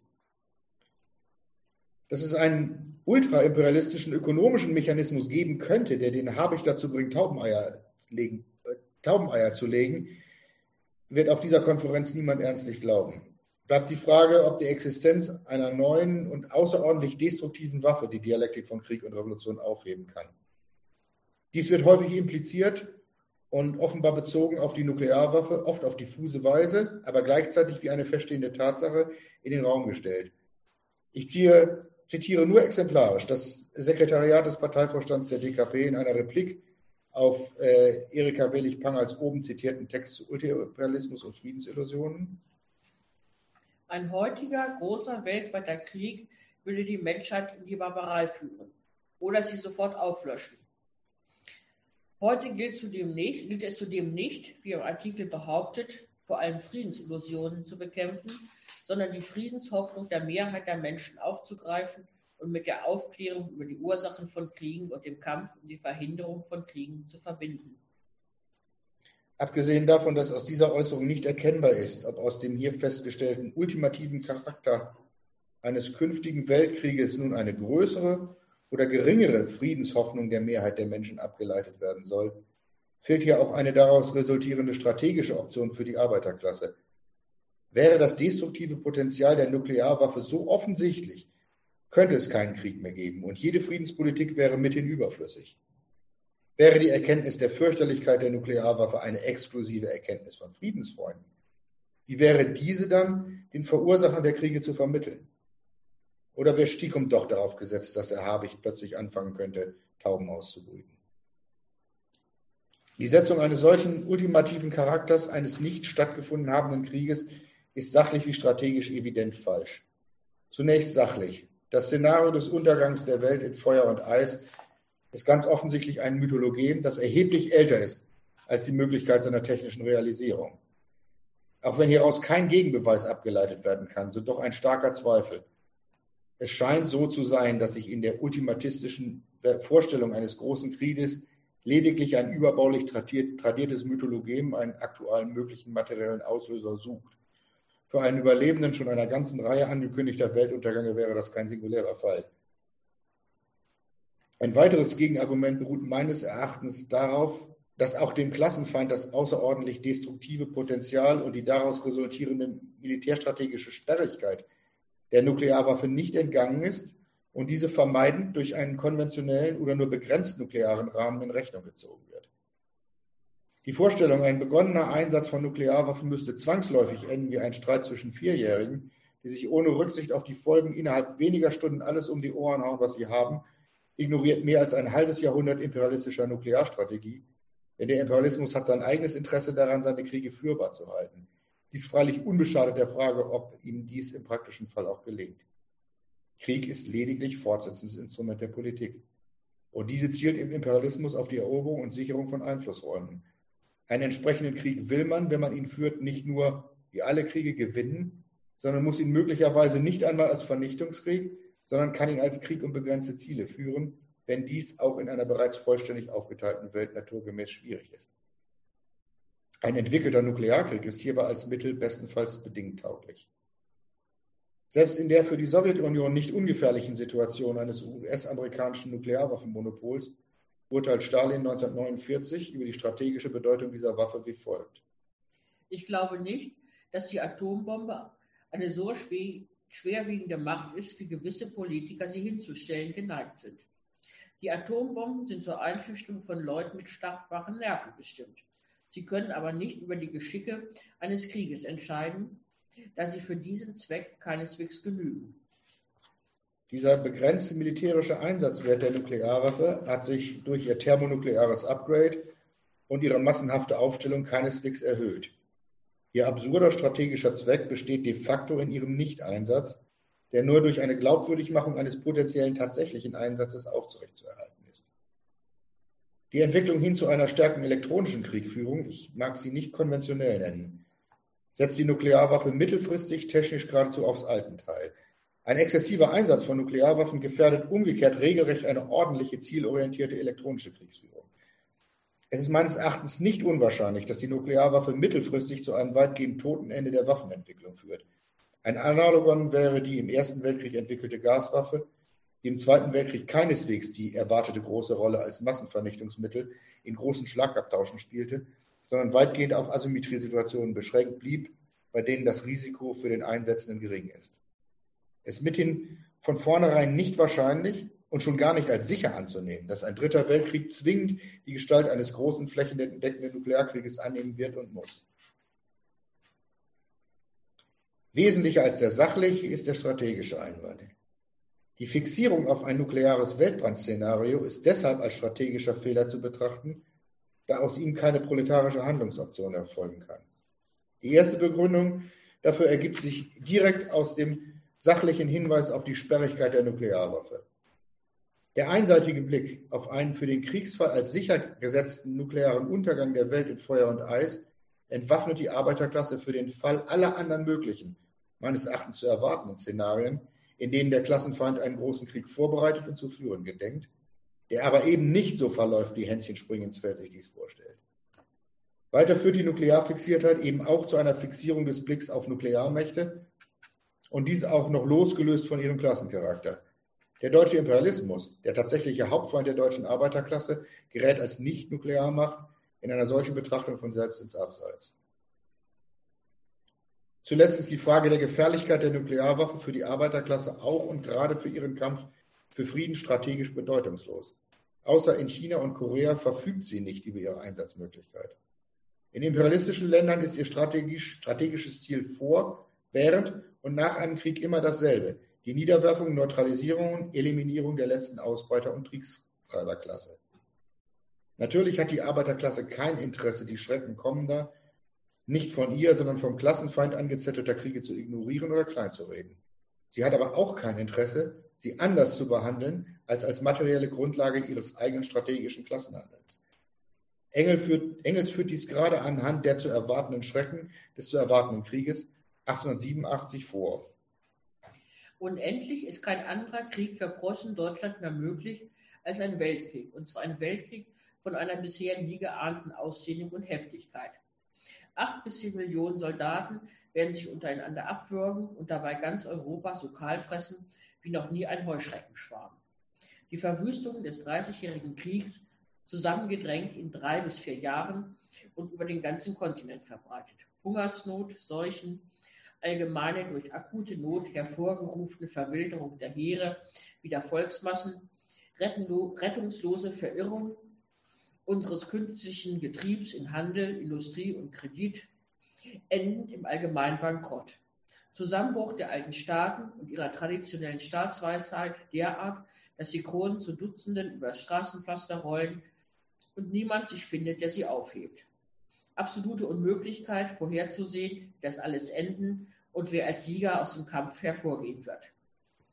Dass es einen ultraimperialistischen ökonomischen Mechanismus geben könnte, der den Habicht dazu bringt, Taubeneier zu legen, wird auf dieser Konferenz niemand ernstlich glauben. Bleibt die Frage, ob die Existenz einer neuen und außerordentlich destruktiven Waffe die Dialektik von Krieg und Revolution aufheben kann. Dies wird häufig impliziert und offenbar bezogen auf die Nuklearwaffe, oft auf diffuse Weise, aber gleichzeitig wie eine feststehende Tatsache in den Raum gestellt. Ich zitiere nur exemplarisch das Sekretariat des Parteivorstands der DKP in einer Replik auf Erika Wellig-Pangals oben zitierten Text zu Ultraimperialismus und Friedensillusionen. Ein heutiger, großer, weltweiter Krieg würde die Menschheit in die Barbarei führen oder sie sofort auflöschen. Heute gilt es zudem nicht, wie im Artikel behauptet, vor allem Friedensillusionen zu bekämpfen, sondern die Friedenshoffnung der Mehrheit der Menschen aufzugreifen und mit der Aufklärung über die Ursachen von Kriegen und dem Kampf um die Verhinderung von Kriegen zu verbinden. Abgesehen davon, dass aus dieser Äußerung nicht erkennbar ist, ob aus dem hier festgestellten ultimativen Charakter eines künftigen Weltkrieges nun eine größere oder geringere Friedenshoffnung der Mehrheit der Menschen abgeleitet werden soll, fehlt hier auch eine daraus resultierende strategische Option für die Arbeiterklasse. Wäre das destruktive Potenzial der Nuklearwaffe so offensichtlich, könnte es keinen Krieg mehr geben und jede Friedenspolitik wäre mithin überflüssig. Wäre die Erkenntnis der Fürchterlichkeit der Nuklearwaffe eine exklusive Erkenntnis von Friedensfreunden? Wie wäre diese dann den Verursachern der Kriege zu vermitteln? Oder wäre Stiekum doch darauf gesetzt, dass der Habicht plötzlich anfangen könnte, Tauben auszubrüten? Die Setzung eines solchen ultimativen Charakters eines nicht stattgefunden habenden Krieges ist sachlich wie strategisch evident falsch. Zunächst sachlich. Das Szenario des Untergangs der Welt in Feuer und Eis ist ganz offensichtlich ein Mythologem, das erheblich älter ist als die Möglichkeit seiner technischen Realisierung. Auch wenn hieraus kein Gegenbeweis abgeleitet werden kann, so doch ein starker Zweifel. Es scheint so zu sein, dass sich in der ultimatistischen Vorstellung eines großen Krieges lediglich ein überbaulich tradiertes Mythologem einen aktuellen möglichen materiellen Auslöser sucht. Für einen Überlebenden schon einer ganzen Reihe angekündigter Weltuntergänge wäre das kein singulärer Fall. Ein weiteres Gegenargument beruht meines Erachtens darauf, dass auch dem Klassenfeind das außerordentlich destruktive Potenzial und die daraus resultierende militärstrategische Sperrigkeit der Nuklearwaffe nicht entgangen ist und diese vermeidend durch einen konventionellen oder nur begrenzt nuklearen Rahmen in Rechnung gezogen wird. Die Vorstellung, ein begonnener Einsatz von Nuklearwaffen müsste zwangsläufig enden wie ein Streit zwischen Vierjährigen, die sich ohne Rücksicht auf die Folgen innerhalb weniger Stunden alles um die Ohren hauen, was sie haben, ignoriert mehr als ein halbes Jahrhundert imperialistischer Nuklearstrategie, denn der Imperialismus hat sein eigenes Interesse daran, seine Kriege führbar zu halten. Dies freilich unbeschadet der Frage, ob ihm dies im praktischen Fall auch gelingt. Krieg ist lediglich fortsetzendes Instrument der Politik. Und diese zielt im Imperialismus auf die Eroberung und Sicherung von Einflussräumen. Einen entsprechenden Krieg will man, wenn man ihn führt, nicht nur wie alle Kriege gewinnen, sondern muss ihn möglicherweise nicht einmal als Vernichtungskrieg, sondern kann ihn als Krieg um begrenzte Ziele führen, wenn dies auch in einer bereits vollständig aufgeteilten Welt naturgemäß schwierig ist. Ein entwickelter Nuklearkrieg ist hierbei als Mittel bestenfalls bedingt tauglich. Selbst in der für die Sowjetunion nicht ungefährlichen Situation eines US-amerikanischen Nuklearwaffenmonopols urteilt Stalin 1949 über die strategische Bedeutung dieser Waffe wie folgt. Ich glaube nicht, dass die Atombombe eine so schwerwiegende Macht ist, wie gewisse Politiker sie hinzustellen geneigt sind. Die Atombomben sind zur Einschüchterung von Leuten mit stark schwachen Nerven bestimmt. Sie können aber nicht über die Geschicke eines Krieges entscheiden, da sie für diesen Zweck keineswegs genügen. Dieser begrenzte militärische Einsatzwert der Nuklearwaffe hat sich durch ihr thermonukleares Upgrade und ihre massenhafte Aufstellung keineswegs erhöht. Ihr absurder strategischer Zweck besteht de facto in ihrem Nichteinsatz, der nur durch eine Glaubwürdigmachung eines potenziellen tatsächlichen Einsatzes aufrechtzuerhalten ist. Die Entwicklung hin zu einer stärkeren elektronischen Kriegführung, ich mag sie nicht konventionell nennen, setzt die Nuklearwaffe mittelfristig technisch geradezu aufs Altenteil. Ein exzessiver Einsatz von Nuklearwaffen gefährdet umgekehrt regelrecht eine ordentliche, zielorientierte elektronische Kriegsführung. Es ist meines Erachtens nicht unwahrscheinlich, dass die Nuklearwaffe mittelfristig zu einem weitgehend toten Ende der Waffenentwicklung führt. Ein Analogon wäre die im Ersten Weltkrieg entwickelte Gaswaffe, die im Zweiten Weltkrieg keineswegs die erwartete große Rolle als Massenvernichtungsmittel in großen Schlagabtauschen spielte, sondern weitgehend auf Asymmetriesituationen beschränkt blieb, bei denen das Risiko für den Einsetzenden gering ist. Es ist mithin von vornherein nicht wahrscheinlich und schon gar nicht als sicher anzunehmen, dass ein Dritter Weltkrieg zwingend die Gestalt eines großen flächendeckenden Nuklearkrieges annehmen wird und muss. Wesentlicher als der sachliche ist der strategische Einwand. Die Fixierung auf ein nukleares Weltbrandszenario ist deshalb als strategischer Fehler zu betrachten, da aus ihm keine proletarische Handlungsoption erfolgen kann. Die erste Begründung dafür ergibt sich direkt aus dem sachlichen Hinweis auf die Sperrigkeit der Nuklearwaffe. Der einseitige Blick auf einen für den Kriegsfall als sicher gesetzten nuklearen Untergang der Welt in Feuer und Eis entwaffnet die Arbeiterklasse für den Fall aller anderen möglichen, meines Erachtens zu erwartenden Szenarien, in denen der Klassenfeind einen großen Krieg vorbereitet und zu führen gedenkt, der aber eben nicht so verläuft, wie Hänschen Spring ins Feld sich dies vorstellt. Weiter führt die Nuklearfixiertheit eben auch zu einer Fixierung des Blicks auf Nuklearmächte und dies auch noch losgelöst von ihrem Klassencharakter. Der deutsche Imperialismus, der tatsächliche Hauptfeind der deutschen Arbeiterklasse, gerät als Nicht-Nuklearmacht in einer solchen Betrachtung von selbst ins Abseits. Zuletzt ist die Frage der Gefährlichkeit der Nuklearwaffe für die Arbeiterklasse auch und gerade für ihren Kampf für Frieden strategisch bedeutungslos. Außer in China und Korea verfügt sie nicht über ihre Einsatzmöglichkeit. In imperialistischen Ländern ist ihr strategisches Ziel vor, während und nach einem Krieg immer dasselbe: die Niederwerfung, Neutralisierung und Eliminierung der letzten Ausbeuter- und Kriegstreiberklasse. Natürlich hat die Arbeiterklasse kein Interesse, die Schrecken kommender, nicht von ihr, sondern vom Klassenfeind angezettelter Kriege zu ignorieren oder kleinzureden. Sie hat aber auch kein Interesse, sie anders zu behandeln als materielle Grundlage ihres eigenen strategischen Klassenhandelns. Engels führt dies gerade anhand der zu erwartenden Schrecken des zu erwartenden Krieges 1887 vor. Und endlich ist kein anderer Krieg für Preußen-Deutschland mehr möglich als ein Weltkrieg, und zwar ein Weltkrieg von einer bisher nie geahnten Ausdehnung und Heftigkeit. 8 bis 10 Millionen Soldaten werden sich untereinander abwürgen und dabei ganz Europa so kahl fressen wie noch nie ein Heuschreckenschwarm. Die Verwüstung des 30-jährigen Kriegs, zusammengedrängt in 3 bis 4 Jahren und über den ganzen Kontinent verbreitet. Hungersnot, Seuchen, allgemeine durch akute Not hervorgerufene Verwilderung der Heere wie der Volksmassen, rettungslose Verirrung unseres künstlichen Getriebs in Handel, Industrie und Kredit, endend im allgemeinen Bankrott. Zusammenbruch der alten Staaten und ihrer traditionellen Staatsweisheit derart, dass die Kronen zu Dutzenden über das Straßenpflaster rollen und niemand sich findet, der sie aufhebt. Absolute Unmöglichkeit, vorherzusehen, wie das alles enden und wer als Sieger aus dem Kampf hervorgehen wird.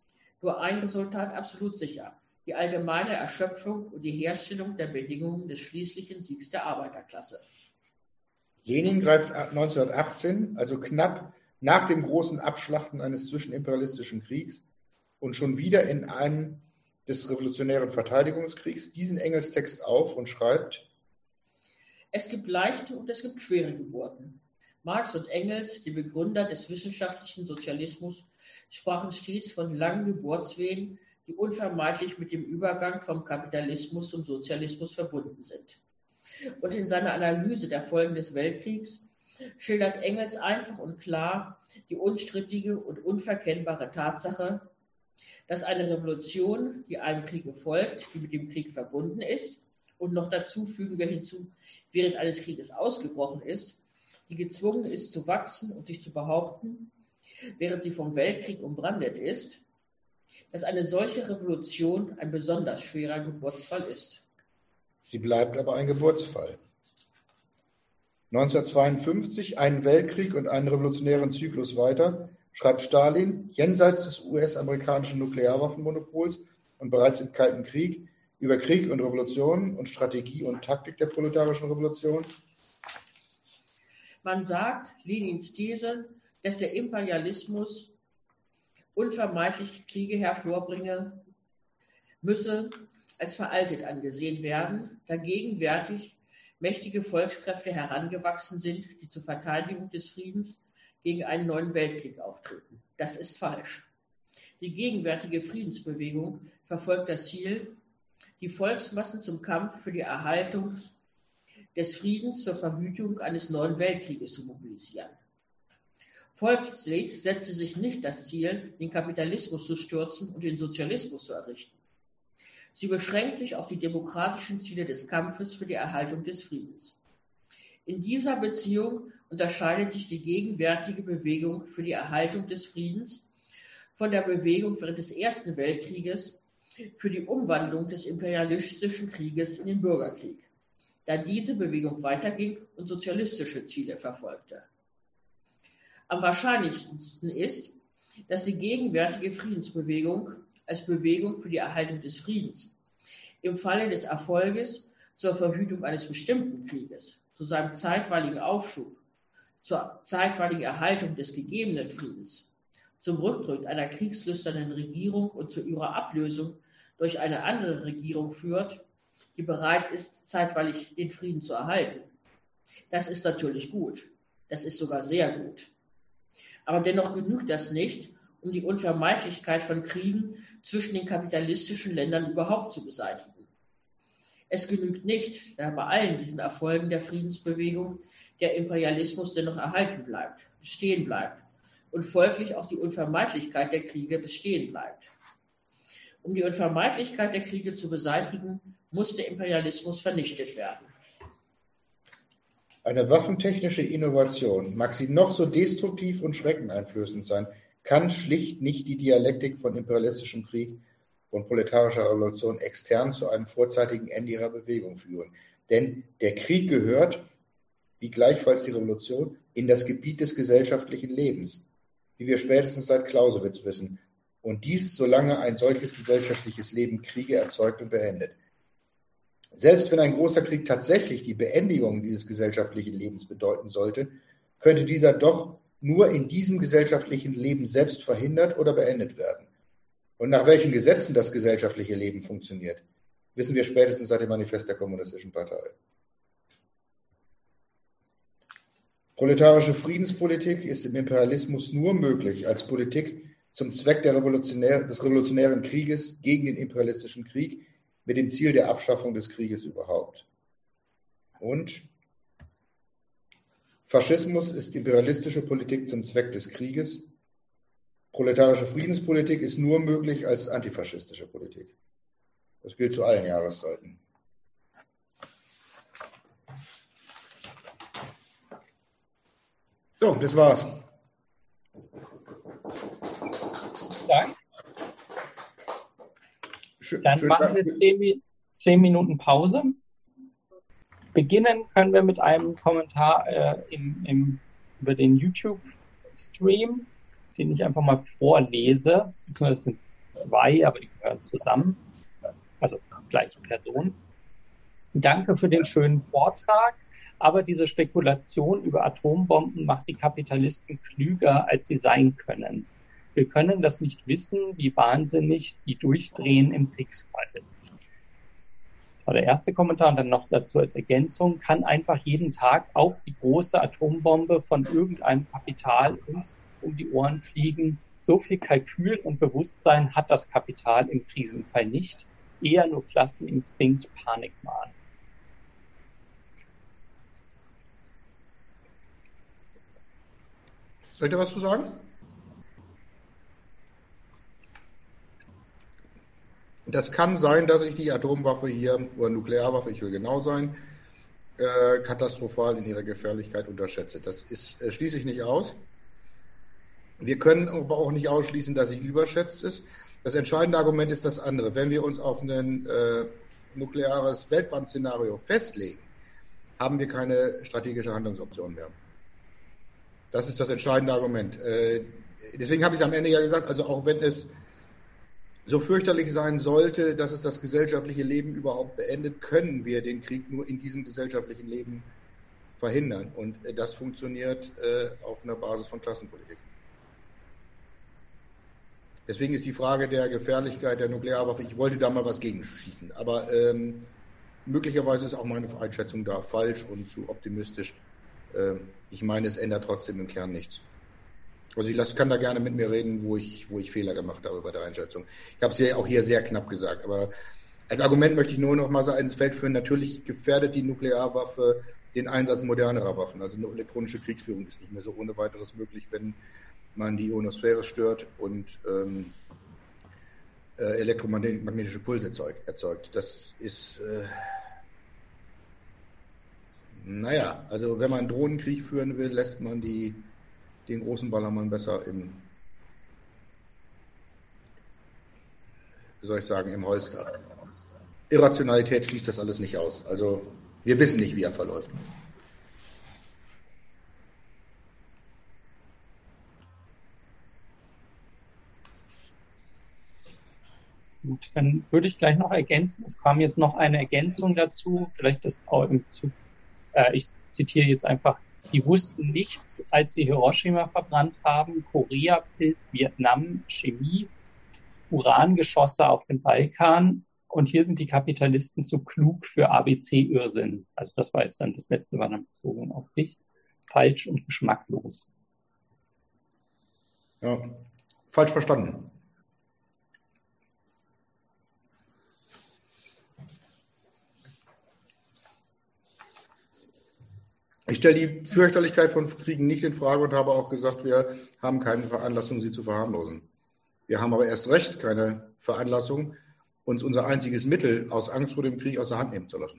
nur ein Resultat absolut sicher: die allgemeine Erschöpfung und die Herstellung der Bedingungen des schließlichen Siegs der Arbeiterklasse. Lenin greift 1918, also knapp nach dem großen Abschlachten eines zwischenimperialistischen Kriegs und schon wieder in einem des revolutionären Verteidigungskriegs, diesen Engels-Text auf und schreibt: Es gibt leichte und es gibt schwere Geburten. Marx und Engels, die Begründer des wissenschaftlichen Sozialismus, sprachen stets von langen Geburtswehen, die unvermeidlich mit dem Übergang vom Kapitalismus zum Sozialismus verbunden sind. Und in seiner Analyse der Folgen des Weltkriegs schildert Engels einfach und klar die unstrittige und unverkennbare Tatsache, dass eine Revolution, die einem Kriege folgt, die mit dem Krieg verbunden ist, und noch dazu fügen wir hinzu, während eines Krieges ausgebrochen ist, die gezwungen ist zu wachsen und sich zu behaupten, während sie vom Weltkrieg umbrandet ist, dass eine solche Revolution ein besonders schwerer Geburtsfall ist. Sie bleibt aber ein Geburtsfall. 1952, einen Weltkrieg und einen revolutionären Zyklus weiter, schreibt Stalin, jenseits des US-amerikanischen Nuklearwaffenmonopols und bereits im Kalten Krieg, über Krieg und Revolution und Strategie und Taktik der proletarischen Revolution. Man sagt, Lenins These, dass der Imperialismus unvermeidlich Kriege hervorbringe, müsse als veraltet angesehen werden, da gegenwärtig mächtige Volkskräfte herangewachsen sind, die zur Verteidigung des Friedens gegen einen neuen Weltkrieg auftreten. Das ist falsch. Die gegenwärtige Friedensbewegung verfolgt das Ziel, die Volksmassen zum Kampf für die Erhaltung des Friedens zur Verhütung eines neuen Weltkrieges zu mobilisieren. Folglich setzt sie sich nicht das Ziel, den Kapitalismus zu stürzen und den Sozialismus zu errichten. Sie beschränkt sich auf die demokratischen Ziele des Kampfes für die Erhaltung des Friedens. In dieser Beziehung unterscheidet sich die gegenwärtige Bewegung für die Erhaltung des Friedens von der Bewegung während des Ersten Weltkrieges für die Umwandlung des imperialistischen Krieges in den Bürgerkrieg, da diese Bewegung weiterging und sozialistische Ziele verfolgte. Am wahrscheinlichsten ist, dass die gegenwärtige Friedensbewegung als Bewegung für die Erhaltung des Friedens im Falle des Erfolges zur Verhütung eines bestimmten Krieges, zu seinem zeitweiligen Aufschub, zur zeitweiligen Erhaltung des gegebenen Friedens, zum Rücktritt einer kriegslüsternen Regierung und zu ihrer Ablösung durch eine andere Regierung führt, die bereit ist, zeitweilig den Frieden zu erhalten. Das ist natürlich gut. Das ist sogar sehr gut. Aber dennoch genügt das nicht, um die Unvermeidlichkeit von Kriegen zwischen den kapitalistischen Ländern überhaupt zu beseitigen. Es genügt nicht, da bei allen diesen Erfolgen der Friedensbewegung der Imperialismus dennoch erhalten bleibt, bestehen bleibt und folglich auch die Unvermeidlichkeit der Kriege bestehen bleibt. Um die Unvermeidlichkeit der Kriege zu beseitigen, muss der Imperialismus vernichtet werden. Eine waffentechnische Innovation, mag sie noch so destruktiv und schreckeneinflößend sein, kann schlicht nicht die Dialektik von imperialistischem Krieg und proletarischer Revolution extern zu einem vorzeitigen Ende ihrer Bewegung führen. Denn der Krieg gehört, wie gleichfalls die Revolution, in das Gebiet des gesellschaftlichen Lebens, wie wir spätestens seit Clausewitz wissen, und dies solange ein solches gesellschaftliches Leben Kriege erzeugt und beendet. Selbst wenn ein großer Krieg tatsächlich die Beendigung dieses gesellschaftlichen Lebens bedeuten sollte, könnte dieser doch nur in diesem gesellschaftlichen Leben selbst verhindert oder beendet werden. Und nach welchen Gesetzen das gesellschaftliche Leben funktioniert, wissen wir spätestens seit dem Manifest der Kommunistischen Partei. Proletarische Friedenspolitik ist im Imperialismus nur möglich als Politik zum Zweck des revolutionären Krieges gegen den imperialistischen Krieg mit dem Ziel der Abschaffung des Krieges überhaupt. Und Faschismus ist imperialistische Politik zum Zweck des Krieges. Proletarische Friedenspolitik ist nur möglich als antifaschistische Politik. Das gilt zu allen Jahreszeiten. So, das war's. Dank. Dann Schönen machen Dank. wir 10 Minuten Pause. Beginnen können wir mit einem Kommentar über den YouTube-Stream, den ich einfach mal vorlese. Das sind zwei, aber die gehören zusammen, also gleiche Person. Danke für den schönen Vortrag, aber diese Spekulation über Atombomben macht die Kapitalisten klüger, als sie sein können. Wir können das nicht wissen, wie wahnsinnig die durchdrehen im Kriegsfall. Das war der erste Kommentar und dann noch dazu als Ergänzung, kann einfach jeden Tag auch die große Atombombe von irgendeinem Kapital uns um die Ohren fliegen. So viel Kalkül und Bewusstsein hat das Kapital im Krisenfall nicht, eher nur Klasseninstinkt, Panikmahn. Soll ich da was zu sagen? Das kann sein, dass ich die Atomwaffe hier, oder Nuklearwaffe, ich will genau sein, katastrophal in ihrer Gefährlichkeit unterschätze. Das schließe ich nicht aus. Wir können aber auch nicht ausschließen, dass sie überschätzt ist. Das entscheidende Argument ist das andere. Wenn wir uns auf ein nukleares Weltbandszenario festlegen, haben wir keine strategische Handlungsoption mehr. Das ist das entscheidende Argument. Deswegen habe ich es am Ende ja gesagt, also auch wenn es so fürchterlich sein sollte, dass es das gesellschaftliche Leben überhaupt beendet, können wir den Krieg nur in diesem gesellschaftlichen Leben verhindern. Und das funktioniert auf einer Basis von Klassenpolitik. Deswegen ist die Frage der Gefährlichkeit der Nuklearwaffe, ich wollte da mal was gegenschießen, aber möglicherweise ist auch meine Einschätzung da falsch und zu optimistisch. Ich meine, es ändert trotzdem im Kern nichts. Also ich kann da gerne mit mir reden, wo ich Fehler gemacht habe bei der Einschätzung. Ich habe es ja auch hier sehr knapp gesagt, aber als Argument möchte ich nur noch mal ins Feld führen, natürlich gefährdet die Nuklearwaffe den Einsatz modernerer Waffen. Also eine elektronische Kriegsführung ist nicht mehr so ohne weiteres möglich, wenn man die Ionosphäre stört und elektromagnetische Pulse erzeugt. Das ist, also wenn man einen Drohnenkrieg führen will, lässt man den großen Ballermann besser im Holster. Irrationalität schließt das alles nicht aus. Also wir wissen nicht, wie er verläuft. Gut, dann würde ich gleich noch ergänzen. Es kam jetzt noch eine Ergänzung dazu. Vielleicht das auch im Zug. Ich zitiere jetzt einfach. Die wussten nichts, als sie Hiroshima verbrannt haben, Korea-Pilz, Vietnam, Chemie, Urangeschosse auf dem Balkan. Und hier sind die Kapitalisten zu klug für ABC-Irrsinn. Also das war jetzt dann das letzte, war dann bezogen auf dich. Falsch und geschmacklos. Ja, falsch verstanden. Ich stelle die Fürchterlichkeit von Kriegen nicht in Frage und habe auch gesagt, wir haben keine Veranlassung, sie zu verharmlosen. Wir haben aber erst recht keine Veranlassung, uns unser einziges Mittel aus Angst vor dem Krieg aus der Hand nehmen zu lassen.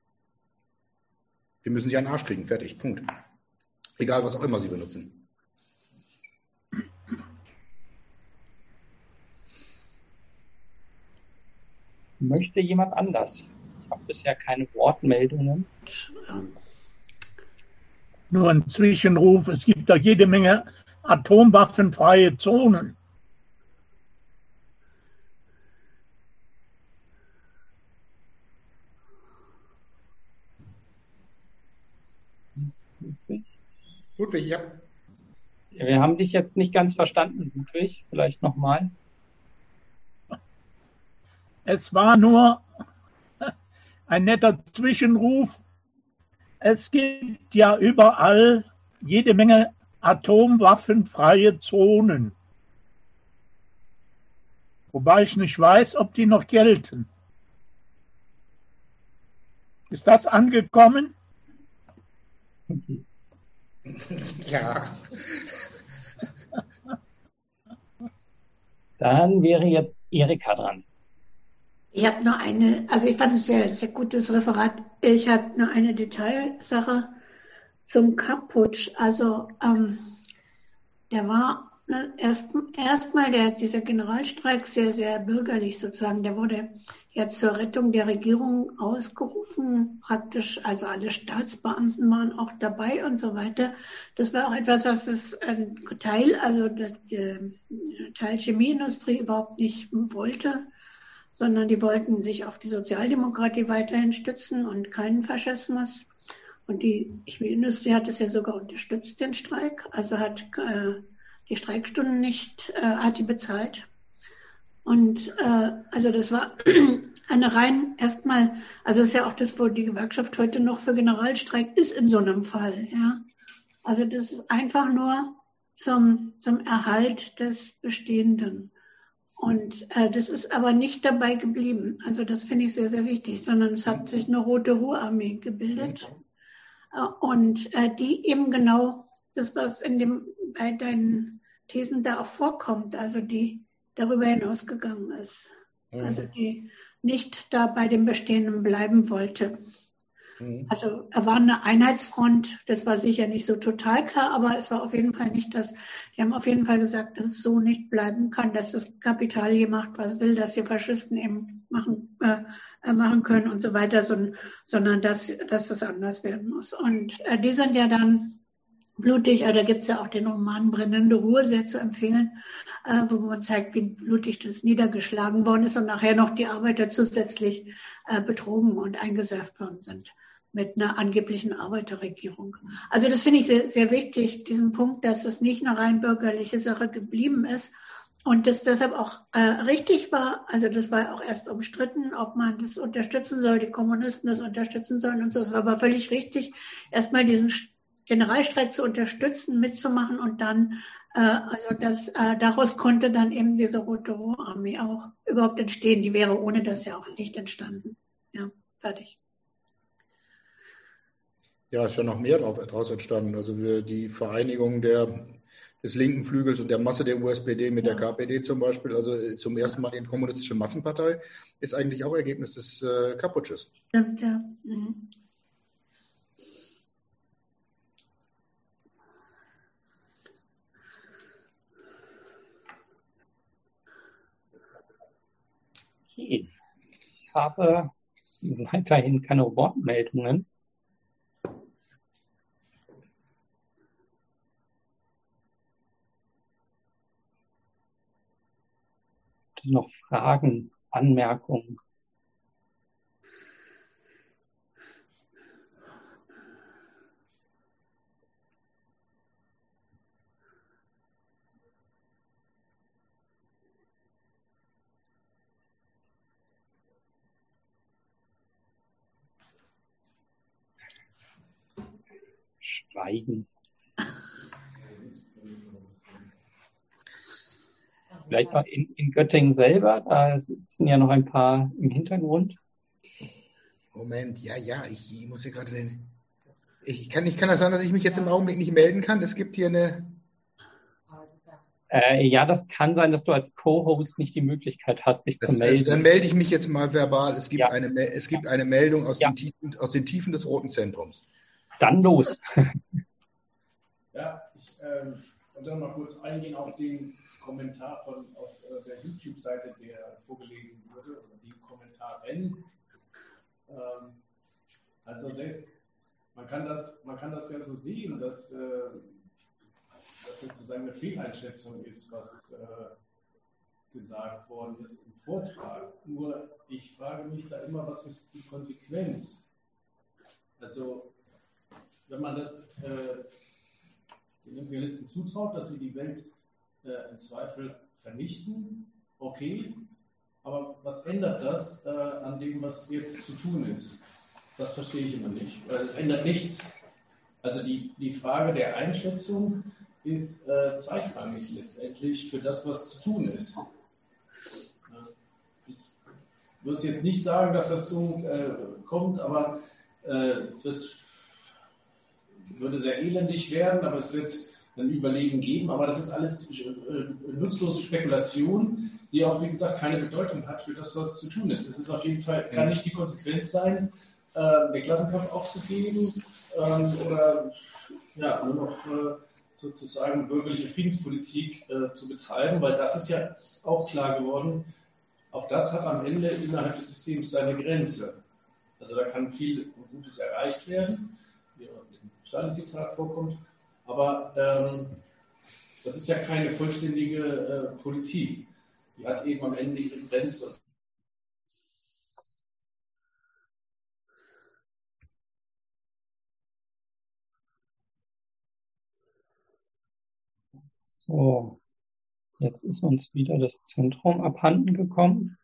Wir müssen sie an den Arsch kriegen, fertig, Punkt. Egal, was auch immer sie benutzen. Möchte jemand anders? Ich habe bisher keine Wortmeldungen. Nur ein Zwischenruf, es gibt da jede Menge atomwaffenfreie Zonen. Ludwig, ja. Wir haben dich jetzt nicht ganz verstanden, Ludwig. Vielleicht nochmal. Es war nur ein netter Zwischenruf. Es gibt ja überall jede Menge atomwaffenfreie Zonen. Wobei ich nicht weiß, ob die noch gelten. Ist das angekommen? Ja. Dann wäre jetzt Erika dran. Ich habe noch ich fand es sehr, sehr gutes Referat. Ich habe noch eine Detailsache zum Kapp-Putsch. Also, der war Erstmal dieser Generalstreik sehr, sehr bürgerlich sozusagen. Der wurde ja zur Rettung der Regierung ausgerufen, praktisch. Also alle Staatsbeamten waren auch dabei und so weiter. Das war auch etwas, was das Teil Chemieindustrie überhaupt nicht wollte, sondern die wollten sich auf die Sozialdemokratie weiterhin stützen und keinen Faschismus. Und die Chemieindustrie hat es ja sogar unterstützt, den Streik. Also hat die Streikstunden nicht, hat die bezahlt. Und also das war eine rein erstmal, also das ist ja auch das, wo die Gewerkschaft heute noch für Generalstreik ist in so einem Fall. Ja. Also das ist einfach nur zum Erhalt des Bestehenden. Und das ist aber nicht dabei geblieben. Also das finde ich sehr, sehr wichtig, sondern es hat sich eine Rote Ruhrarmee gebildet. Und die eben genau das, was bei deinen Thesen da auch vorkommt, also die darüber hinausgegangen ist. Also die nicht da bei dem Bestehenden bleiben wollte. Also er war eine Einheitsfront, das war sicher nicht so total klar, aber es war auf jeden Fall nicht das. Die haben auf jeden Fall gesagt, dass es so nicht bleiben kann, dass das Kapital hier macht, was will, dass hier Faschisten eben machen können und so weiter, sondern dass das anders werden muss. Und die sind ja dann blutig, da gibt es ja auch den Roman Brennende Ruhe sehr zu empfehlen, wo man zeigt, wie blutig das niedergeschlagen worden ist und nachher noch die Arbeiter zusätzlich betrogen und eingeseift worden sind mit einer angeblichen Arbeiterregierung. Also das finde ich sehr, sehr wichtig, diesen Punkt, dass es nicht eine rein bürgerliche Sache geblieben ist und das deshalb auch richtig war. Also das war auch erst umstritten, ob man das unterstützen soll, die Kommunisten das unterstützen sollen und so. Es war aber völlig richtig, erstmal diesen Generalstreik zu unterstützen, mitzumachen und dann, daraus konnte dann eben diese Rote Ruhrarmee auch überhaupt entstehen. Die wäre ohne das ja auch nicht entstanden. Ja, fertig. Ja, ist schon noch mehr daraus entstanden. Also die Vereinigung des linken Flügels und der Masse der USPD mit der KPD zum Beispiel, also zum ersten Mal die kommunistische Massenpartei, ist eigentlich auch Ergebnis des Kaputsches. Stimmt, ja. Mhm. Okay. Ich habe weiterhin keine Wortmeldungen. Noch Fragen, Anmerkungen? Schweigen. Vielleicht mal in Göttingen selber, da sitzen ja noch ein paar im Hintergrund. Moment, ich muss hier gerade kann das sein, dass ich mich jetzt im Augenblick nicht melden kann? Es gibt hier eine... Ja, das kann sein, dass du als Co-Host nicht die Möglichkeit hast, dich zu melden. Dann melde ich mich jetzt mal verbal. Es gibt eine Meldung aus den Tiefen des Roten Zentrums. Dann los. Ja, ich wollte noch mal kurz eingehen auf den Kommentar auf der YouTube-Seite, der vorgelesen wurde, oder die Kommentaren. Also selbst, man kann das ja so sehen, dass das sozusagen eine Fehleinschätzung ist, was gesagt worden ist im Vortrag. Nur ich frage mich da immer, was ist die Konsequenz? Also wenn man das den Imperialisten zutraut, dass sie die Welt im Zweifel vernichten, okay, aber was ändert das an dem, was jetzt zu tun ist? Das verstehe ich immer nicht, weil es ändert nichts. Also die Frage der Einschätzung ist zweitrangig letztendlich für das, was zu tun ist. Ich würde jetzt nicht sagen, dass das so kommt, aber es würde sehr elendig werden, aber es wird ein Überleben geben. Aber das ist alles nutzlose Spekulation, die auch, wie gesagt, keine Bedeutung hat für das, was zu tun ist. Es ist auf jeden Fall, kann nicht die Konsequenz sein, den Klassenkampf aufzugeben oder nur noch sozusagen bürgerliche Friedenspolitik zu betreiben, weil das ist ja auch klar geworden, auch das hat am Ende innerhalb des Systems seine Grenze. Also da kann viel Gutes erreicht werden, wie im Stalin-Zitat vorkommt, aber das ist ja keine vollständige Politik. Die hat eben am Ende ihre Grenze. So, jetzt ist uns wieder das Zentrum abhanden gekommen.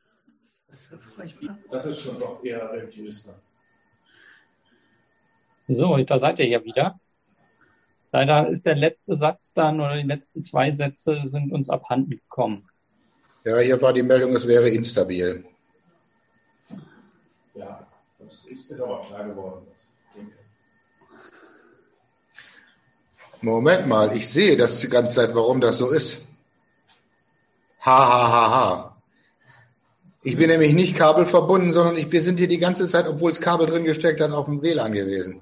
Das ist schon doch eher religiös. So, da seid ihr ja wieder. Leider ist der letzte Satz dann oder die letzten 2 Sätze sind uns abhanden gekommen. Ja, hier war die Meldung, es wäre instabil. Ja, das ist aber klar geworden. Ich denke. Moment mal, ich sehe das die ganze Zeit, warum das so ist. Ha. Ich bin nämlich nicht kabelverbunden, sondern wir sind hier die ganze Zeit, obwohl es Kabel drin gesteckt hat, auf dem WLAN gewesen.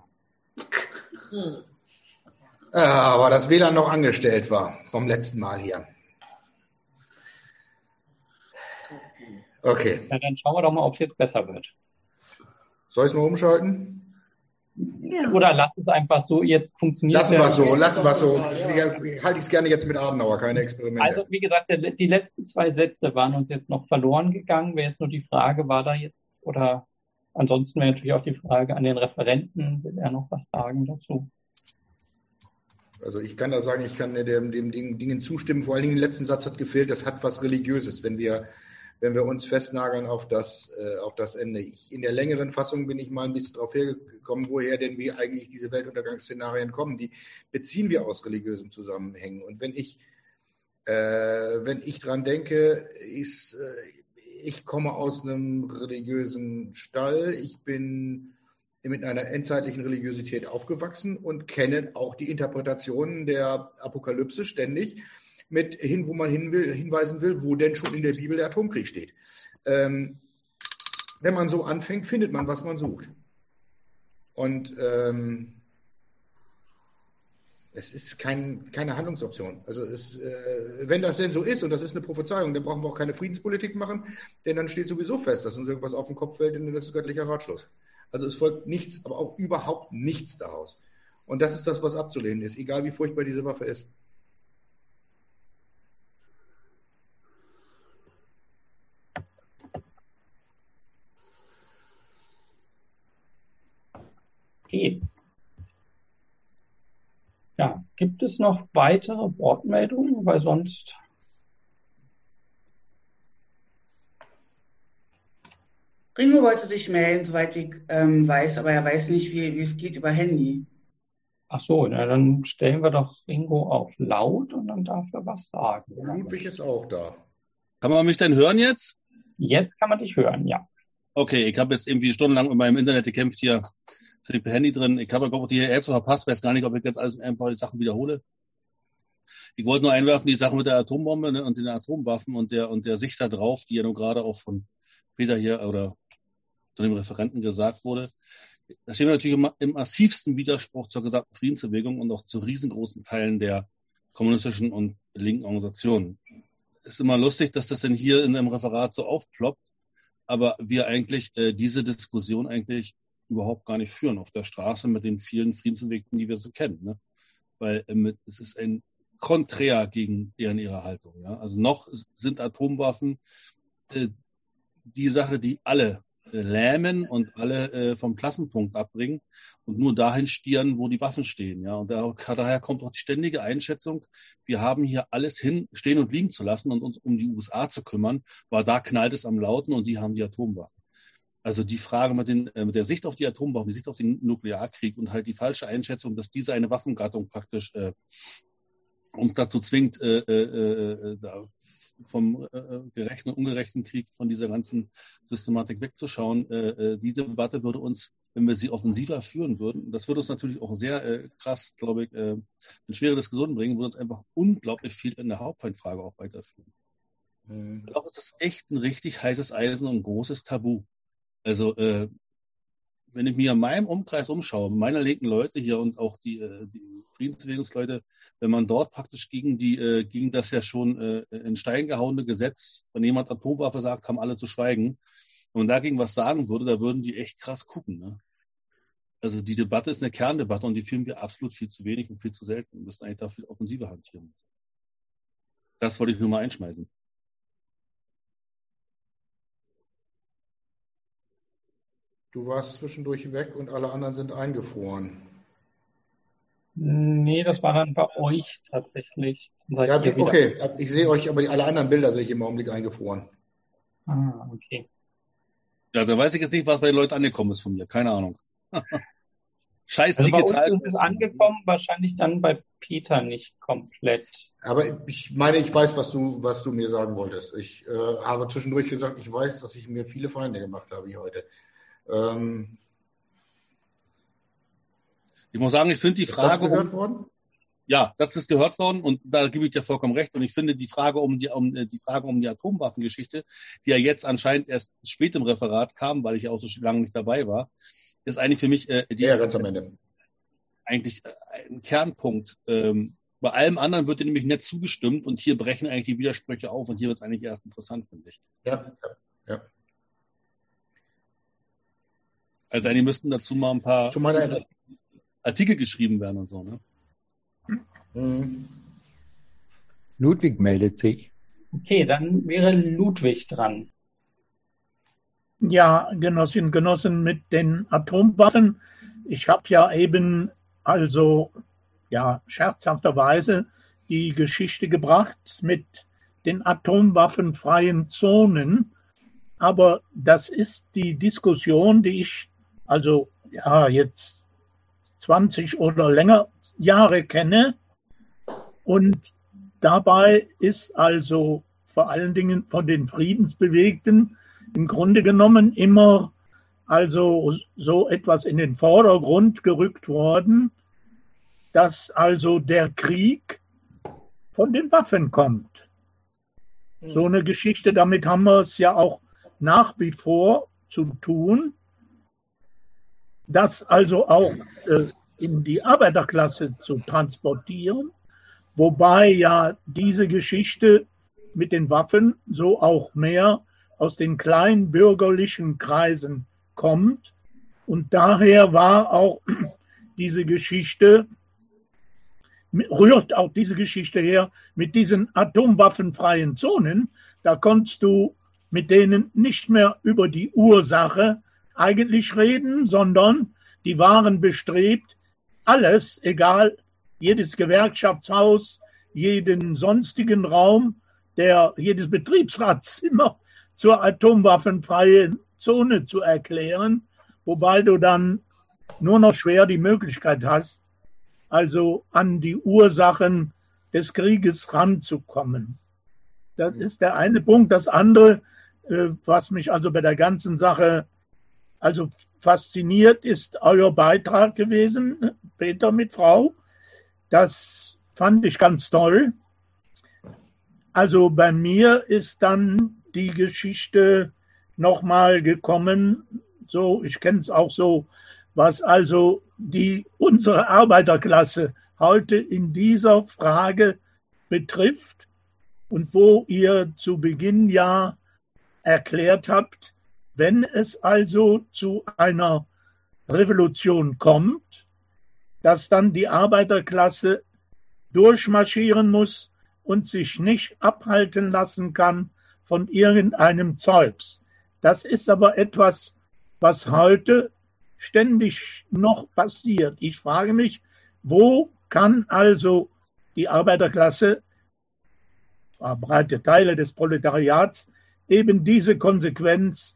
Aber das WLAN noch angestellt war, vom letzten Mal hier. Okay. Ja, dann schauen wir doch mal, ob es jetzt besser wird. Soll ich es mal umschalten? Ja. Oder lass es einfach so, jetzt funktioniert es. Lassen wir es so. Ich halte es gerne jetzt mit Adenauer, keine Experimente. Also wie gesagt, die letzten 2 Sätze waren uns jetzt noch verloren gegangen. Wäre jetzt nur die Frage, war da jetzt, oder ansonsten wäre natürlich auch die Frage an den Referenten, will er noch was sagen dazu? Also ich kann da sagen, ich kann dem Dingen zustimmen. Vor allen Dingen, der letzte Satz hat gefehlt, das hat was Religiöses, wenn wir uns festnageln auf das Ende. In der längeren Fassung bin ich mal ein bisschen drauf hergekommen, woher denn wie eigentlich diese Weltuntergangsszenarien kommen. Die beziehen wir aus religiösen Zusammenhängen. Und wenn ich dran denke, ich komme aus einem religiösen Stall, ich bin mit einer endzeitlichen Religiosität aufgewachsen und kenne auch die Interpretationen der Apokalypse ständig mit hin, wo man hinweisen will, wo denn schon in der Bibel der Atomkrieg steht. Wenn man so anfängt, findet man, was man sucht. Und es ist keine Handlungsoption. Also wenn das denn so ist und das ist eine Prophezeiung, dann brauchen wir auch keine Friedenspolitik machen, denn dann steht sowieso fest, dass uns irgendwas auf den Kopf fällt und das ist göttlicher Ratschluss. Also es folgt nichts, aber auch überhaupt nichts daraus. Und das ist das, was abzulehnen ist, egal wie furchtbar diese Waffe ist. Okay. Ja, gibt es noch weitere Wortmeldungen? Weil sonst... Ringo wollte sich melden, soweit ich weiß, aber er weiß nicht, wie es geht über Handy. Ach so, na, dann stellen wir doch Ringo auf laut und dann darf er was sagen. Ludwig ist auch da. Kann man mich denn hören jetzt? Jetzt kann man dich hören, ja. Okay, ich habe jetzt irgendwie stundenlang mit meinem Internet gekämpft hier. Für die Handy drin. Ich habe, glaube ich, die Hälfte verpasst. Weiß gar nicht, ob ich jetzt alles einfach die Sachen wiederhole. Ich wollte nur einwerfen, die Sache mit der Atombombe, ne, und den Atomwaffen und der Sicht da drauf, die ja nun gerade auch von Peter hier oder von dem Referenten gesagt wurde. Da stehen wir natürlich im massivsten Widerspruch zur gesamten Friedensbewegung und auch zu riesengroßen Teilen der kommunistischen und linken Organisationen. Ist immer lustig, dass das denn hier in einem Referat so aufploppt, aber wir eigentlich diese Diskussion eigentlich überhaupt gar nicht führen auf der Straße mit den vielen Friedensbewegten, die wir so kennen. Ne? Weil es ist ein Konträr gegen ihre Haltung. Ja? Also noch sind Atomwaffen die Sache, die alle lähmen und alle vom Klassenpunkt abbringen und nur dahin stieren, wo die Waffen stehen. Ja? Und daher kommt auch die ständige Einschätzung, wir haben hier alles stehen und liegen zu lassen und uns um die USA zu kümmern, weil da knallt es am lauten und die haben die Atomwaffen. Also die Frage mit der Sicht auf die Atomwaffen, die Sicht auf den Nuklearkrieg und halt die falsche Einschätzung, dass diese eine Waffengattung praktisch uns dazu zwingt, vom gerechten und ungerechten Krieg, von dieser ganzen Systematik wegzuschauen. Die Debatte würde uns, wenn wir sie offensiver führen würden, das würde uns natürlich auch sehr krass, glaube ich, in schwere Diskussionen bringen, würde uns einfach unglaublich viel in der Hauptfeindfrage auch weiterführen. Auch ist das echt ein richtig heißes Eisen und ein großes Tabu. Also wenn ich mir in meinem Umkreis umschaue, meiner linken Leute hier und auch die Friedensbewegungsleute, wenn man dort praktisch gegen das ja schon in Stein gehauene Gesetz, wenn jemand Atomwaffe sagt, haben alle zu schweigen. Wenn man dagegen was sagen würde, da würden die echt krass gucken. Ne? Also die Debatte ist eine Kerndebatte und die führen wir absolut viel zu wenig und viel zu selten. Wir müssen eigentlich da viel offensiver hantieren. Das wollte ich nur mal einschmeißen. Du warst zwischendurch weg und alle anderen sind eingefroren. Nee, das war dann bei euch tatsächlich. Ja, okay, ich sehe euch, aber alle anderen Bilder sehe ich im Augenblick eingefroren. Ah, okay. Ja, da weiß ich jetzt nicht, was bei den Leuten angekommen ist von mir. Keine Ahnung. Scheiß Also bei digital. uns ist es angekommen, wahrscheinlich dann bei Peter nicht komplett. Aber ich meine, ich weiß, was du mir sagen wolltest. Ich habe zwischendurch gesagt, ich weiß, dass ich mir viele Feinde gemacht habe wie heute. Ich muss sagen, ich finde die Frage. Ist das gehört worden? Ja, das ist gehört worden und da gebe ich dir vollkommen recht. Und ich finde die Frage um die Atomwaffengeschichte, die ja jetzt anscheinend erst spät im Referat kam, weil ich ja auch so lange nicht dabei war, ist eigentlich für mich ganz am Ende. Eigentlich ein Kernpunkt. Bei allem anderen wird dir nämlich nicht zugestimmt und hier brechen eigentlich die Widersprüche auf und hier wird es eigentlich erst interessant, finde ich. Ja. Also eigentlich müssten dazu mal ein paar Artikel geschrieben werden und so, ne? Mhm. Ludwig meldet sich. Okay, dann wäre Ludwig dran. Ja, Genossinnen und Genossen, mit den Atomwaffen. Ich habe ja eben scherzhafterweise die Geschichte gebracht mit den atomwaffenfreien Zonen. Aber das ist die Diskussion, die ich jetzt 20 oder länger Jahre kenne. Und dabei ist also vor allen Dingen von den Friedensbewegten im Grunde genommen immer also so etwas in den Vordergrund gerückt worden, dass also der Krieg von den Waffen kommt. So eine Geschichte, damit haben wir es ja auch nach wie vor zu tun, das also auch in die Arbeiterklasse zu transportieren, wobei ja diese Geschichte mit den Waffen so auch mehr aus den kleinen bürgerlichen Kreisen kommt. Und daher rührt auch diese Geschichte her mit diesen atomwaffenfreien Zonen. Da konntest du mit denen nicht mehr über die Ursache eigentlich reden, sondern die waren bestrebt, alles, egal, jedes Gewerkschaftshaus, jeden sonstigen Raum, jedes Betriebsratszimmer zur atomwaffenfreien Zone zu erklären, wobei du dann nur noch schwer die Möglichkeit hast, also an die Ursachen des Krieges ranzukommen. Das ist der eine Punkt. Das andere, was mich also bei der ganzen Sache also fasziniert, ist euer Beitrag gewesen, Peter mit Frau. Das fand ich ganz toll. Also bei mir ist dann die Geschichte nochmal gekommen, so, ich kenne es auch so, was also unsere Arbeiterklasse heute in dieser Frage betrifft und wo ihr zu Beginn ja erklärt habt, wenn es also zu einer Revolution kommt, dass dann die Arbeiterklasse durchmarschieren muss und sich nicht abhalten lassen kann von irgendeinem Zeugs. Das ist aber etwas, was heute ständig noch passiert. Ich frage mich, wo kann also die Arbeiterklasse, breite Teile des Proletariats, eben diese Konsequenz,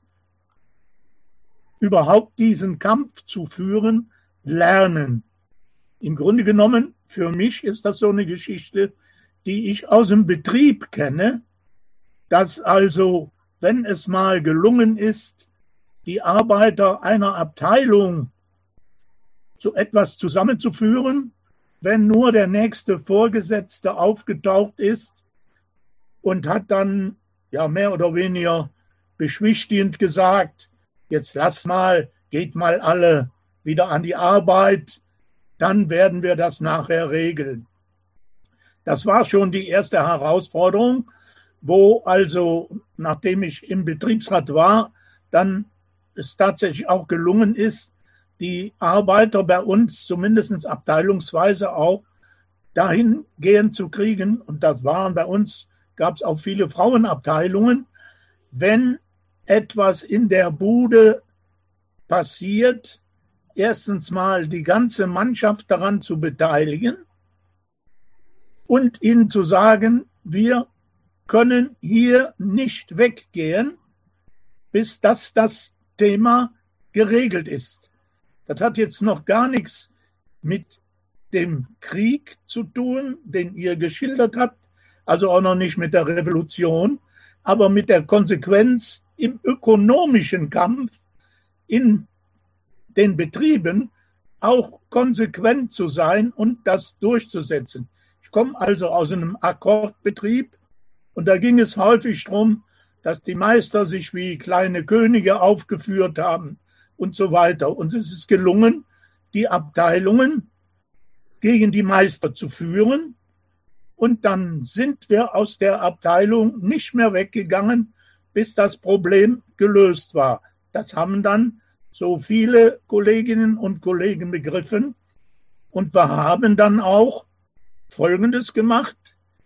überhaupt diesen Kampf zu führen, lernen. Im Grunde genommen, für mich ist das so eine Geschichte, die ich aus dem Betrieb kenne, dass also, wenn es mal gelungen ist, die Arbeiter einer Abteilung zu etwas zusammenzuführen, wenn nur der nächste Vorgesetzte aufgetaucht ist und hat dann ja mehr oder weniger beschwichtigend gesagt, jetzt lass mal, geht mal alle wieder an die Arbeit, dann werden wir das nachher regeln. Das war schon die erste Herausforderung, wo also, nachdem ich im Betriebsrat war, dann es tatsächlich auch gelungen ist, die Arbeiter bei uns zumindest abteilungsweise auch dahingehend zu kriegen. Und das waren bei uns, gab es auch viele Frauenabteilungen. Wenn etwas in der Bude passiert, erstens mal die ganze Mannschaft daran zu beteiligen und ihnen zu sagen, wir können hier nicht weggehen, bis das Thema geregelt ist. Das hat jetzt noch gar nichts mit dem Krieg zu tun, den ihr geschildert habt, also auch noch nicht mit der Revolution, aber mit der Konsequenz im ökonomischen Kampf in den Betrieben auch konsequent zu sein und das durchzusetzen. Ich komme also aus einem Akkordbetrieb und da ging es häufig darum, dass die Meister sich wie kleine Könige aufgeführt haben und so weiter. Und es ist gelungen, die Abteilungen gegen die Meister zu führen. Und dann sind wir aus der Abteilung nicht mehr weggegangen, bis das Problem gelöst war. Das haben dann so viele Kolleginnen und Kollegen begriffen. Und wir haben dann auch Folgendes gemacht.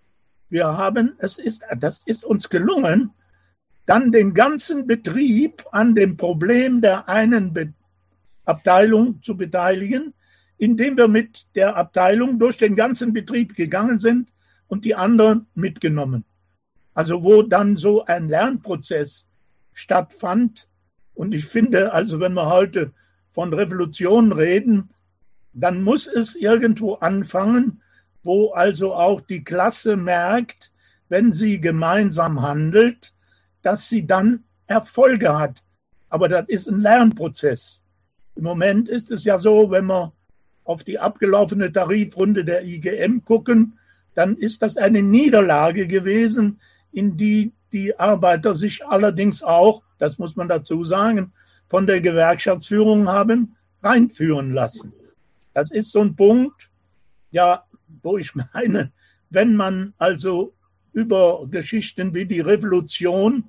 Das ist uns gelungen, dann den ganzen Betrieb an dem Problem der einen Abteilung zu beteiligen, indem wir mit der Abteilung durch den ganzen Betrieb gegangen sind und die anderen mitgenommen. Also wo dann so ein Lernprozess stattfand. Und ich finde, also wenn wir heute von Revolution reden, dann muss es irgendwo anfangen, wo also auch die Klasse merkt, wenn sie gemeinsam handelt, dass sie dann Erfolge hat. Aber das ist ein Lernprozess. Im Moment ist es ja so, wenn wir auf die abgelaufene Tarifrunde der IGM gucken, dann ist das eine Niederlage gewesen, in die die Arbeiter sich allerdings auch, das muss man dazu sagen, von der Gewerkschaftsführung haben reinführen lassen. Das ist so ein Punkt, ja, wo ich meine, wenn man also über Geschichten wie die Revolution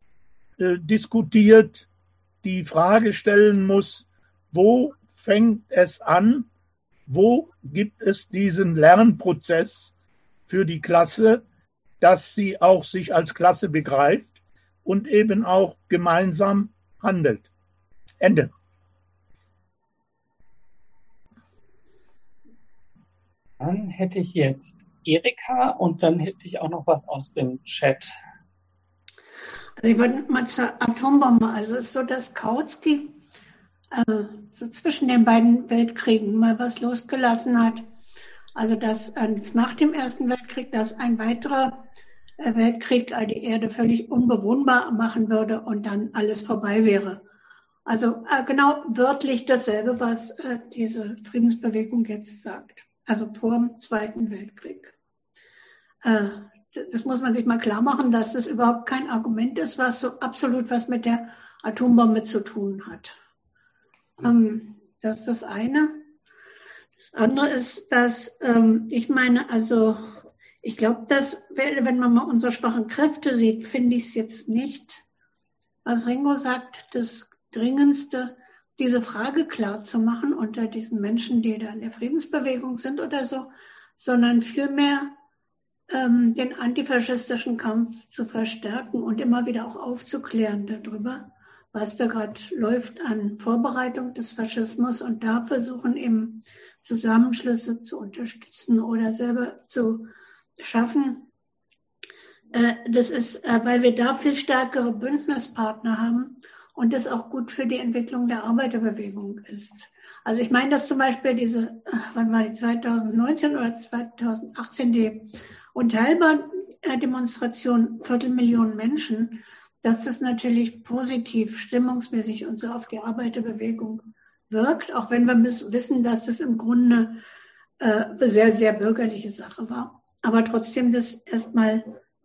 diskutiert, die Frage stellen muss, wo fängt es an, wo gibt es diesen Lernprozess für die Klasse, dass sie auch sich als Klasse begreift und eben auch gemeinsam handelt. Ende. Dann hätte ich jetzt Erika und dann hätte ich auch noch was aus dem Chat. Also ich wollte mal zur Atombombe. Also es ist so, dass Kautsky so zwischen den beiden Weltkriegen mal was losgelassen hat. Also dass nach dem Ersten Weltkrieg, dass ein weiterer Weltkrieg die Erde völlig unbewohnbar machen würde und dann alles vorbei wäre. Also genau wörtlich dasselbe, was diese Friedensbewegung jetzt sagt. Also vor dem Zweiten Weltkrieg. Das muss man sich mal klar machen, dass das überhaupt kein Argument ist, was so absolut was mit der Atombombe zu tun hat. Das ist das eine. Das andere ist, dass ich meine, also ich glaube, dass wenn man mal unsere schwachen Kräfte sieht, finde ich es jetzt nicht, was Ringo sagt, das Dringendste, diese Frage klar zu machen unter diesen Menschen, die da in der Friedensbewegung sind oder so, sondern vielmehr den antifaschistischen Kampf zu verstärken und immer wieder auch aufzuklären darüber, was da gerade läuft an Vorbereitung des Faschismus und da versuchen eben Zusammenschlüsse zu unterstützen oder selber zu schaffen. Das ist, weil wir da viel stärkere Bündnispartner haben und das auch gut für die Entwicklung der Arbeiterbewegung ist. Also ich meine, dass zum Beispiel wann war die 2019 oder 2018 die Unteilbar-Demonstration, 250.000 Menschen, dass das natürlich positiv, stimmungsmäßig und so auf die Arbeiterbewegung wirkt, auch wenn wir wissen, dass das im Grunde sehr, sehr bürgerliche Sache war. Aber trotzdem das erstmal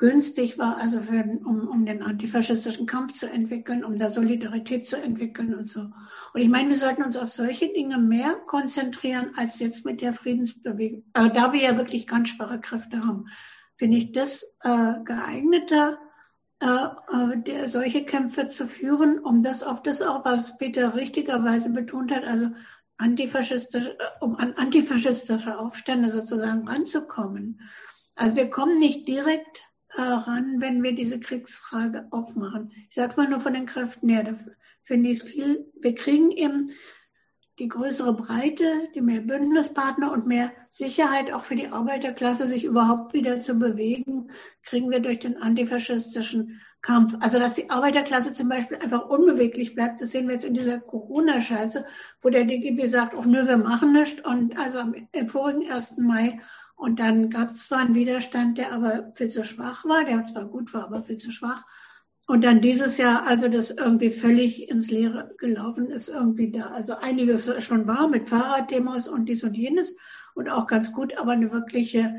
günstig war, also um den antifaschistischen Kampf zu entwickeln, um da Solidarität zu entwickeln und so. Und ich meine, wir sollten uns auf solche Dinge mehr konzentrieren als jetzt mit der Friedensbewegung. Da wir ja wirklich ganz schwache Kräfte haben, finde ich das geeigneter, solche Kämpfe zu führen, um das auch, was Peter richtigerweise betont hat, also um an antifaschistische Aufstände sozusagen ranzukommen. Also wir kommen nicht direkt ran, wenn wir diese Kriegsfrage aufmachen. Ich sage es mal nur von den Kräften her. Da finde ich es viel. Wir kriegen eben die größere Breite, die mehr Bündnispartner und mehr Sicherheit auch für die Arbeiterklasse, sich überhaupt wieder zu bewegen, kriegen wir durch den antifaschistischen Kampf. Also dass die Arbeiterklasse zum Beispiel einfach unbeweglich bleibt, das sehen wir jetzt in dieser Corona-Scheiße, wo der DGB sagt, oh nö, wir machen nichts. Und also am vorigen 1. Mai. Und dann gab es zwar einen Widerstand, der aber viel zu schwach war, der zwar gut war, aber viel zu schwach. Und dann dieses Jahr, also das irgendwie völlig ins Leere gelaufen ist, irgendwie da. Also einiges schon war mit Fahrraddemos und dies und jenes und auch ganz gut, aber eine wirkliche,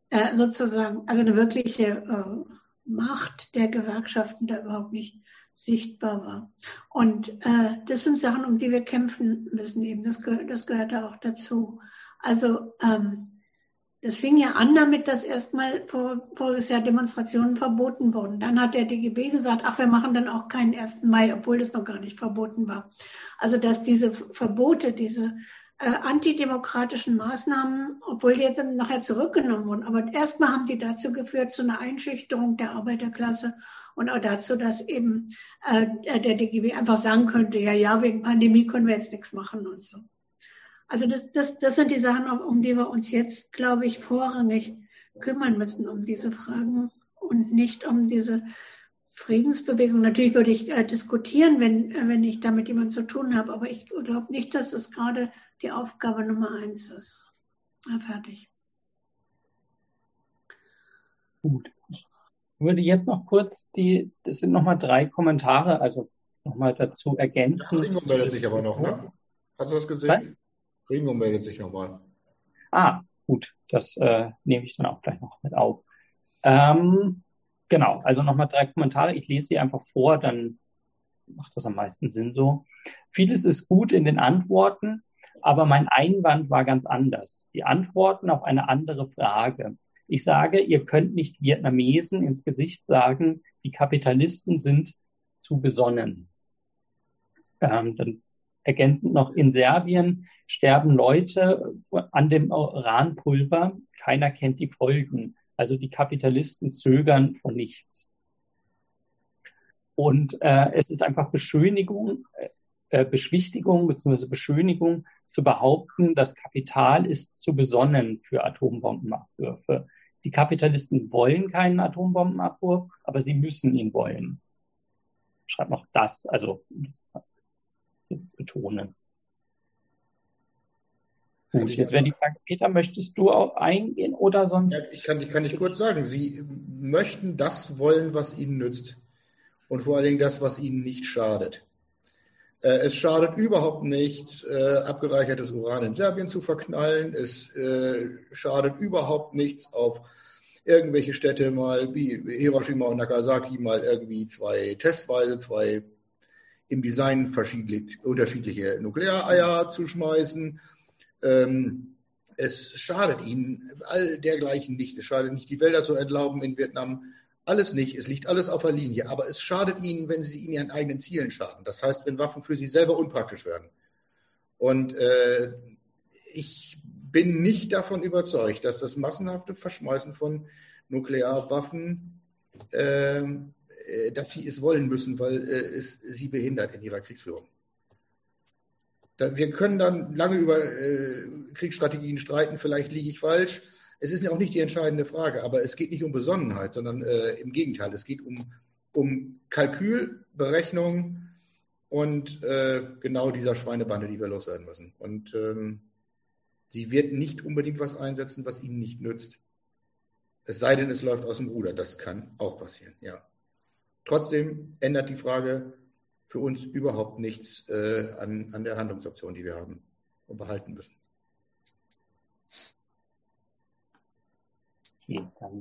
Macht der Gewerkschaften da überhaupt nicht sichtbar war. Und das sind Sachen, um die wir kämpfen müssen eben. Das gehört da auch dazu. Also das fing ja an damit, dass erstmal voriges Jahr Demonstrationen verboten wurden. Dann hat der DGB gesagt, ach, wir machen dann auch keinen 1. Mai, obwohl das noch gar nicht verboten war. Also dass diese Verbote, diese antidemokratischen Maßnahmen, obwohl die jetzt dann nachher zurückgenommen wurden, aber erstmal haben die dazu geführt, zu einer Einschüchterung der Arbeiterklasse und auch dazu, dass eben der DGB einfach sagen könnte, ja, wegen Pandemie können wir jetzt nichts machen und so. Also das sind die Sachen, um die wir uns jetzt, glaube ich, vorrangig kümmern müssen, um diese Fragen und nicht um diese Friedensbewegung. Natürlich würde ich diskutieren, wenn ich damit jemand zu tun habe, aber ich glaube nicht, dass es gerade die Aufgabe Nummer 1 ist. Ja, fertig. Gut. Ich würde jetzt noch kurz das sind nochmal 3 Kommentare, also nochmal dazu ergänzen. Ringo meldet sich aber noch, ne? Hast du das gesehen? Was? Ringo meldet sich nochmal. Gut, das nehme ich dann auch gleich noch mit auf. Genau, also nochmal 3 Kommentare. Ich lese sie einfach vor, dann macht das am meisten Sinn so. Vieles ist gut in den Antworten, aber mein Einwand war ganz anders. Die Antworten auf eine andere Frage. Ich sage, ihr könnt nicht Vietnamesen ins Gesicht sagen, die Kapitalisten sind zu besonnen. Dann ergänzend noch, in Serbien sterben Leute an dem Uranpulver. Keiner kennt die Folgen. Also die Kapitalisten zögern vor nichts. Und es ist einfach Beschwichtigung bzw. Beschönigung zu behaupten, das Kapital ist zu besonnen für Atombombenabwürfe. Die Kapitalisten wollen keinen Atombombenabwurf, aber sie müssen ihn wollen. Schreibt noch das, also zu betonen. Gut, jetzt wäre die Frage, Peter, möchtest du auch eingehen oder sonst? Ja, ich kann nicht kurz sagen, Sie möchten das wollen, was Ihnen nützt und vor allen Dingen das, was Ihnen nicht schadet. Es schadet überhaupt nicht, abgereichertes Uran in Serbien zu verknallen. Es schadet überhaupt nichts, auf irgendwelche Städte mal wie Hiroshima und Nagasaki mal irgendwie 2 im Design unterschiedliche Nukleareier zu schmeißen. Es schadet ihnen all dergleichen nicht. Es schadet nicht, die Wälder zu entlauben in Vietnam. Alles nicht. Es liegt alles auf der Linie. Aber es schadet ihnen, wenn sie in ihren eigenen Zielen schaden. Das heißt, wenn Waffen für sie selber unpraktisch werden. Und ich bin nicht davon überzeugt, dass das massenhafte Verschmeißen von Nuklearwaffen, dass sie es wollen müssen, weil es sie behindert in ihrer Kriegsführung. Wir können dann lange über Kriegsstrategien streiten, vielleicht liege ich falsch. Es ist ja auch nicht die entscheidende Frage, aber es geht nicht um Besonnenheit, sondern im Gegenteil. Es geht um Kalkül, Berechnung und genau dieser Schweinebande, die wir loswerden müssen. Und sie wird nicht unbedingt was einsetzen, was ihnen nicht nützt. Es sei denn, es läuft aus dem Ruder. Das kann auch passieren, ja. Trotzdem ändert die Frage für uns überhaupt nichts an der Handlungsoption, die wir haben und behalten müssen. Okay, dann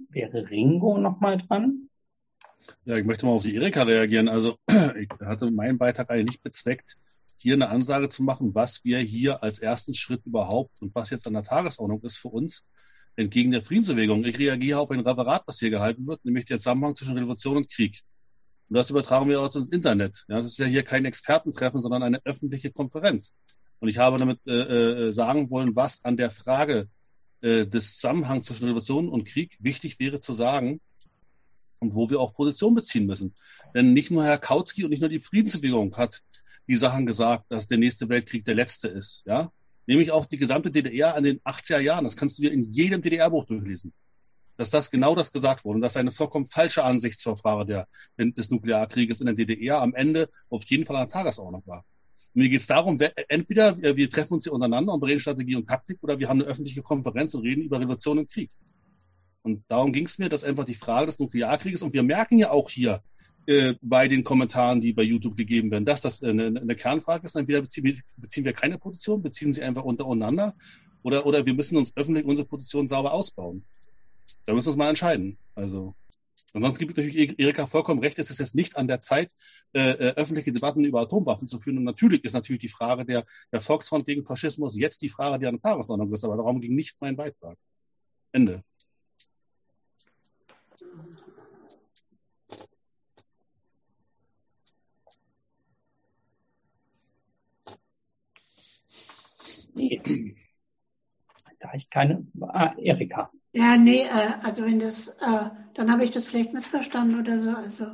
wäre Ringo nochmal dran. Ja, ich möchte mal auf die Erika reagieren. Also ich hatte meinen Beitrag eigentlich nicht bezweckt, hier eine Ansage zu machen, was wir hier als ersten Schritt überhaupt und was jetzt an der Tagesordnung ist für uns entgegen der Friedensbewegung. Ich reagiere auf ein Referat, was hier gehalten wird, nämlich der Zusammenhang zwischen Revolution und Krieg. Und das übertragen wir aus ins Internet. Ja, das ist ja hier kein Expertentreffen, sondern eine öffentliche Konferenz. Und ich habe damit sagen wollen, was an der Frage des Zusammenhangs zwischen Revolution und Krieg wichtig wäre zu sagen und wo wir auch Position beziehen müssen. Denn nicht nur Herr Kautsky und nicht nur die Friedensbewegung hat die Sachen gesagt, dass der nächste Weltkrieg der letzte ist. Ja, nämlich auch die gesamte DDR an den 80er Jahren. Das kannst du dir in jedem DDR-Buch durchlesen. Dass das genau das gesagt wurde und dass eine vollkommen falsche Ansicht zur Frage des Nuklearkrieges in der DDR am Ende auf jeden Fall an der Tagesordnung war. Und mir geht es darum, entweder wir treffen uns hier untereinander und bereden Strategie und Taktik oder wir haben eine öffentliche Konferenz und reden über Revolution und Krieg. Und darum ging es mir, dass einfach die Frage des Nuklearkrieges, und wir merken ja auch hier bei den Kommentaren, die bei YouTube gegeben werden, dass das eine Kernfrage ist. Entweder beziehen wir keine Position, beziehen sie einfach untereinander oder wir müssen uns öffentlich unsere Position sauber ausbauen. Da müssen wir uns mal entscheiden. Also, ansonsten gibt natürlich Erika vollkommen recht, es ist jetzt nicht an der Zeit, öffentliche Debatten über Atomwaffen zu führen. Und natürlich ist die Frage der Volksfront gegen Faschismus jetzt die Frage, die an der Tagesordnung ist. Aber darum ging nicht mein Beitrag. Ende. Nee. Da ich keine... Erika. Ja, nee, also wenn das, dann habe ich das vielleicht missverstanden oder so. Also,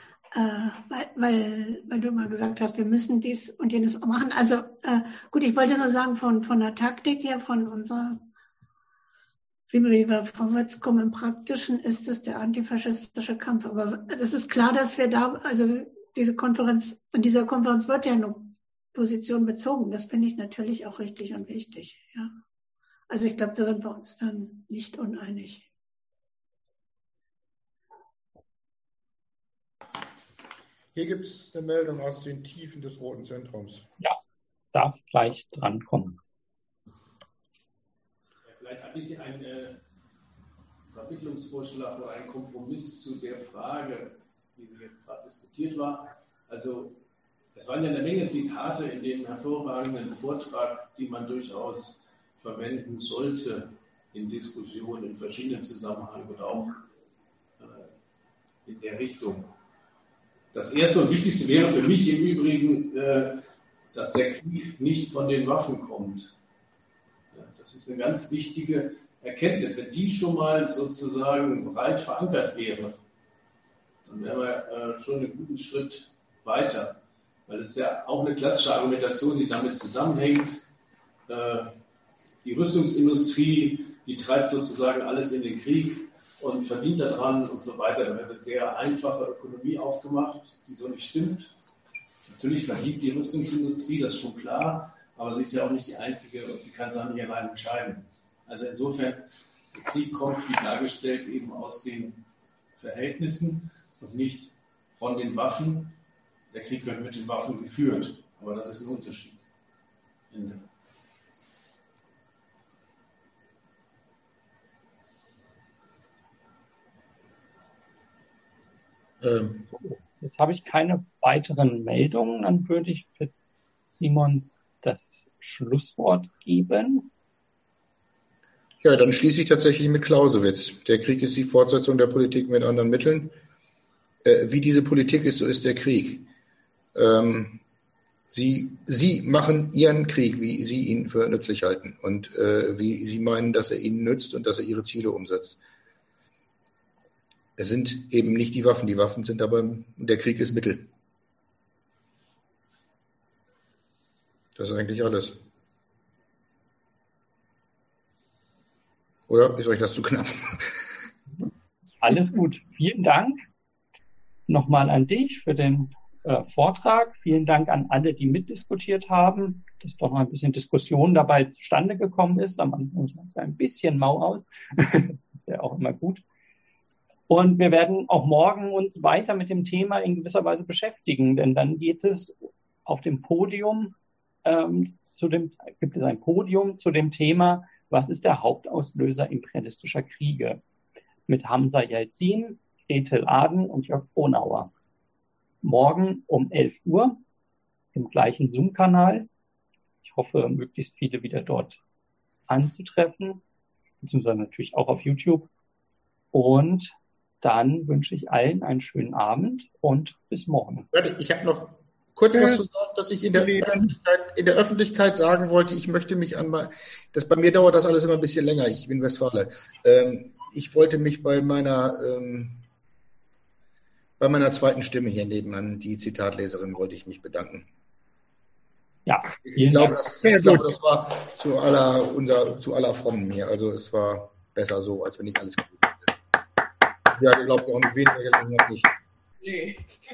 weil du mal gesagt hast, wir müssen dies und jenes machen. Also, gut, ich wollte nur sagen, von der Taktik her, von unserer, wie wir vorwärts kommen im Praktischen, ist es der antifaschistische Kampf. Aber es ist klar, dass wir da, also in dieser Konferenz wird ja eine Position bezogen. Das finde ich natürlich auch richtig und wichtig, ja. Also ich glaube, da sind wir uns dann nicht uneinig. Hier gibt es eine Meldung aus den Tiefen des Roten Zentrums. Ja, darf gleich drankommen. Ja, vielleicht ein bisschen ein Vermittlungsvorschlag oder ein Kompromiss zu der Frage, wie sie jetzt gerade diskutiert war. Also es waren ja eine Menge Zitate in dem hervorragenden Vortrag, die man durchaus verwenden sollte in Diskussionen in verschiedenen Zusammenhängen oder auch in der Richtung. Das Erste und Wichtigste wäre für mich im Übrigen, dass der Krieg nicht von den Waffen kommt. Das ist eine ganz wichtige Erkenntnis. Wenn die schon mal sozusagen breit verankert wäre, dann wären wir schon einen guten Schritt weiter. Weil es ja auch eine klassische Argumentation, die damit zusammenhängt. Die Rüstungsindustrie, die treibt sozusagen alles in den Krieg und verdient daran und so weiter. Da wird eine sehr einfache Ökonomie aufgemacht, die so nicht stimmt. Natürlich verdient die Rüstungsindustrie, das ist schon klar, aber sie ist ja auch nicht die einzige und sie kann es auch nicht allein entscheiden. Also insofern, der Krieg kommt, wie dargestellt, eben aus den Verhältnissen und nicht von den Waffen. Der Krieg wird mit den Waffen geführt, aber das ist ein Unterschied. Ende. Jetzt habe ich keine weiteren Meldungen. Dann würde ich für Simons das Schlusswort geben. Ja, dann schließe ich tatsächlich mit Clausewitz. Der Krieg ist die Fortsetzung der Politik mit anderen Mitteln. Wie diese Politik ist, so ist der Krieg. Sie machen ihren Krieg, wie sie ihn für nützlich halten und wie sie meinen, dass er ihnen nützt und dass er ihre Ziele umsetzt. Es sind eben nicht die Waffen sind aber, der Krieg ist Mittel. Das ist eigentlich alles. Oder ist euch das zu knapp? Alles gut. Vielen Dank nochmal an dich für den Vortrag. Vielen Dank an alle, die mitdiskutiert haben, dass doch mal ein bisschen Diskussion dabei zustande gekommen ist. Am Anfang sah es ein bisschen mau aus. Das ist ja auch immer gut. Und wir werden auch morgen uns weiter mit dem Thema in gewisser Weise beschäftigen, denn dann geht es auf dem Podium, gibt es ein Podium zu dem Thema, was ist der Hauptauslöser imperialistischer Kriege? mit Hamza Yeltsin, Gretel Aden und Jörg Kronauer. Morgen um 11 Uhr im gleichen Zoom-Kanal. Ich hoffe, möglichst viele wieder dort anzutreffen, beziehungsweise natürlich auch auf YouTube. Und dann wünsche ich allen einen schönen Abend und bis morgen. Warte, ich habe noch kurz was zu sagen, dass ich in der Öffentlichkeit sagen wollte. Ich möchte mich bei mir dauert das alles immer ein bisschen länger. Ich bin Westfale. Ich wollte mich bei meiner zweiten Stimme hier nebenan, die Zitatleserin, wollte ich mich bedanken. Ja, ich glaube, das war zu aller Frommen hier. Also es war besser so, als wenn ich alles gelesen hätte. Ja, ihr glaubt ja auch nicht weniger gelesen als ich. Nee.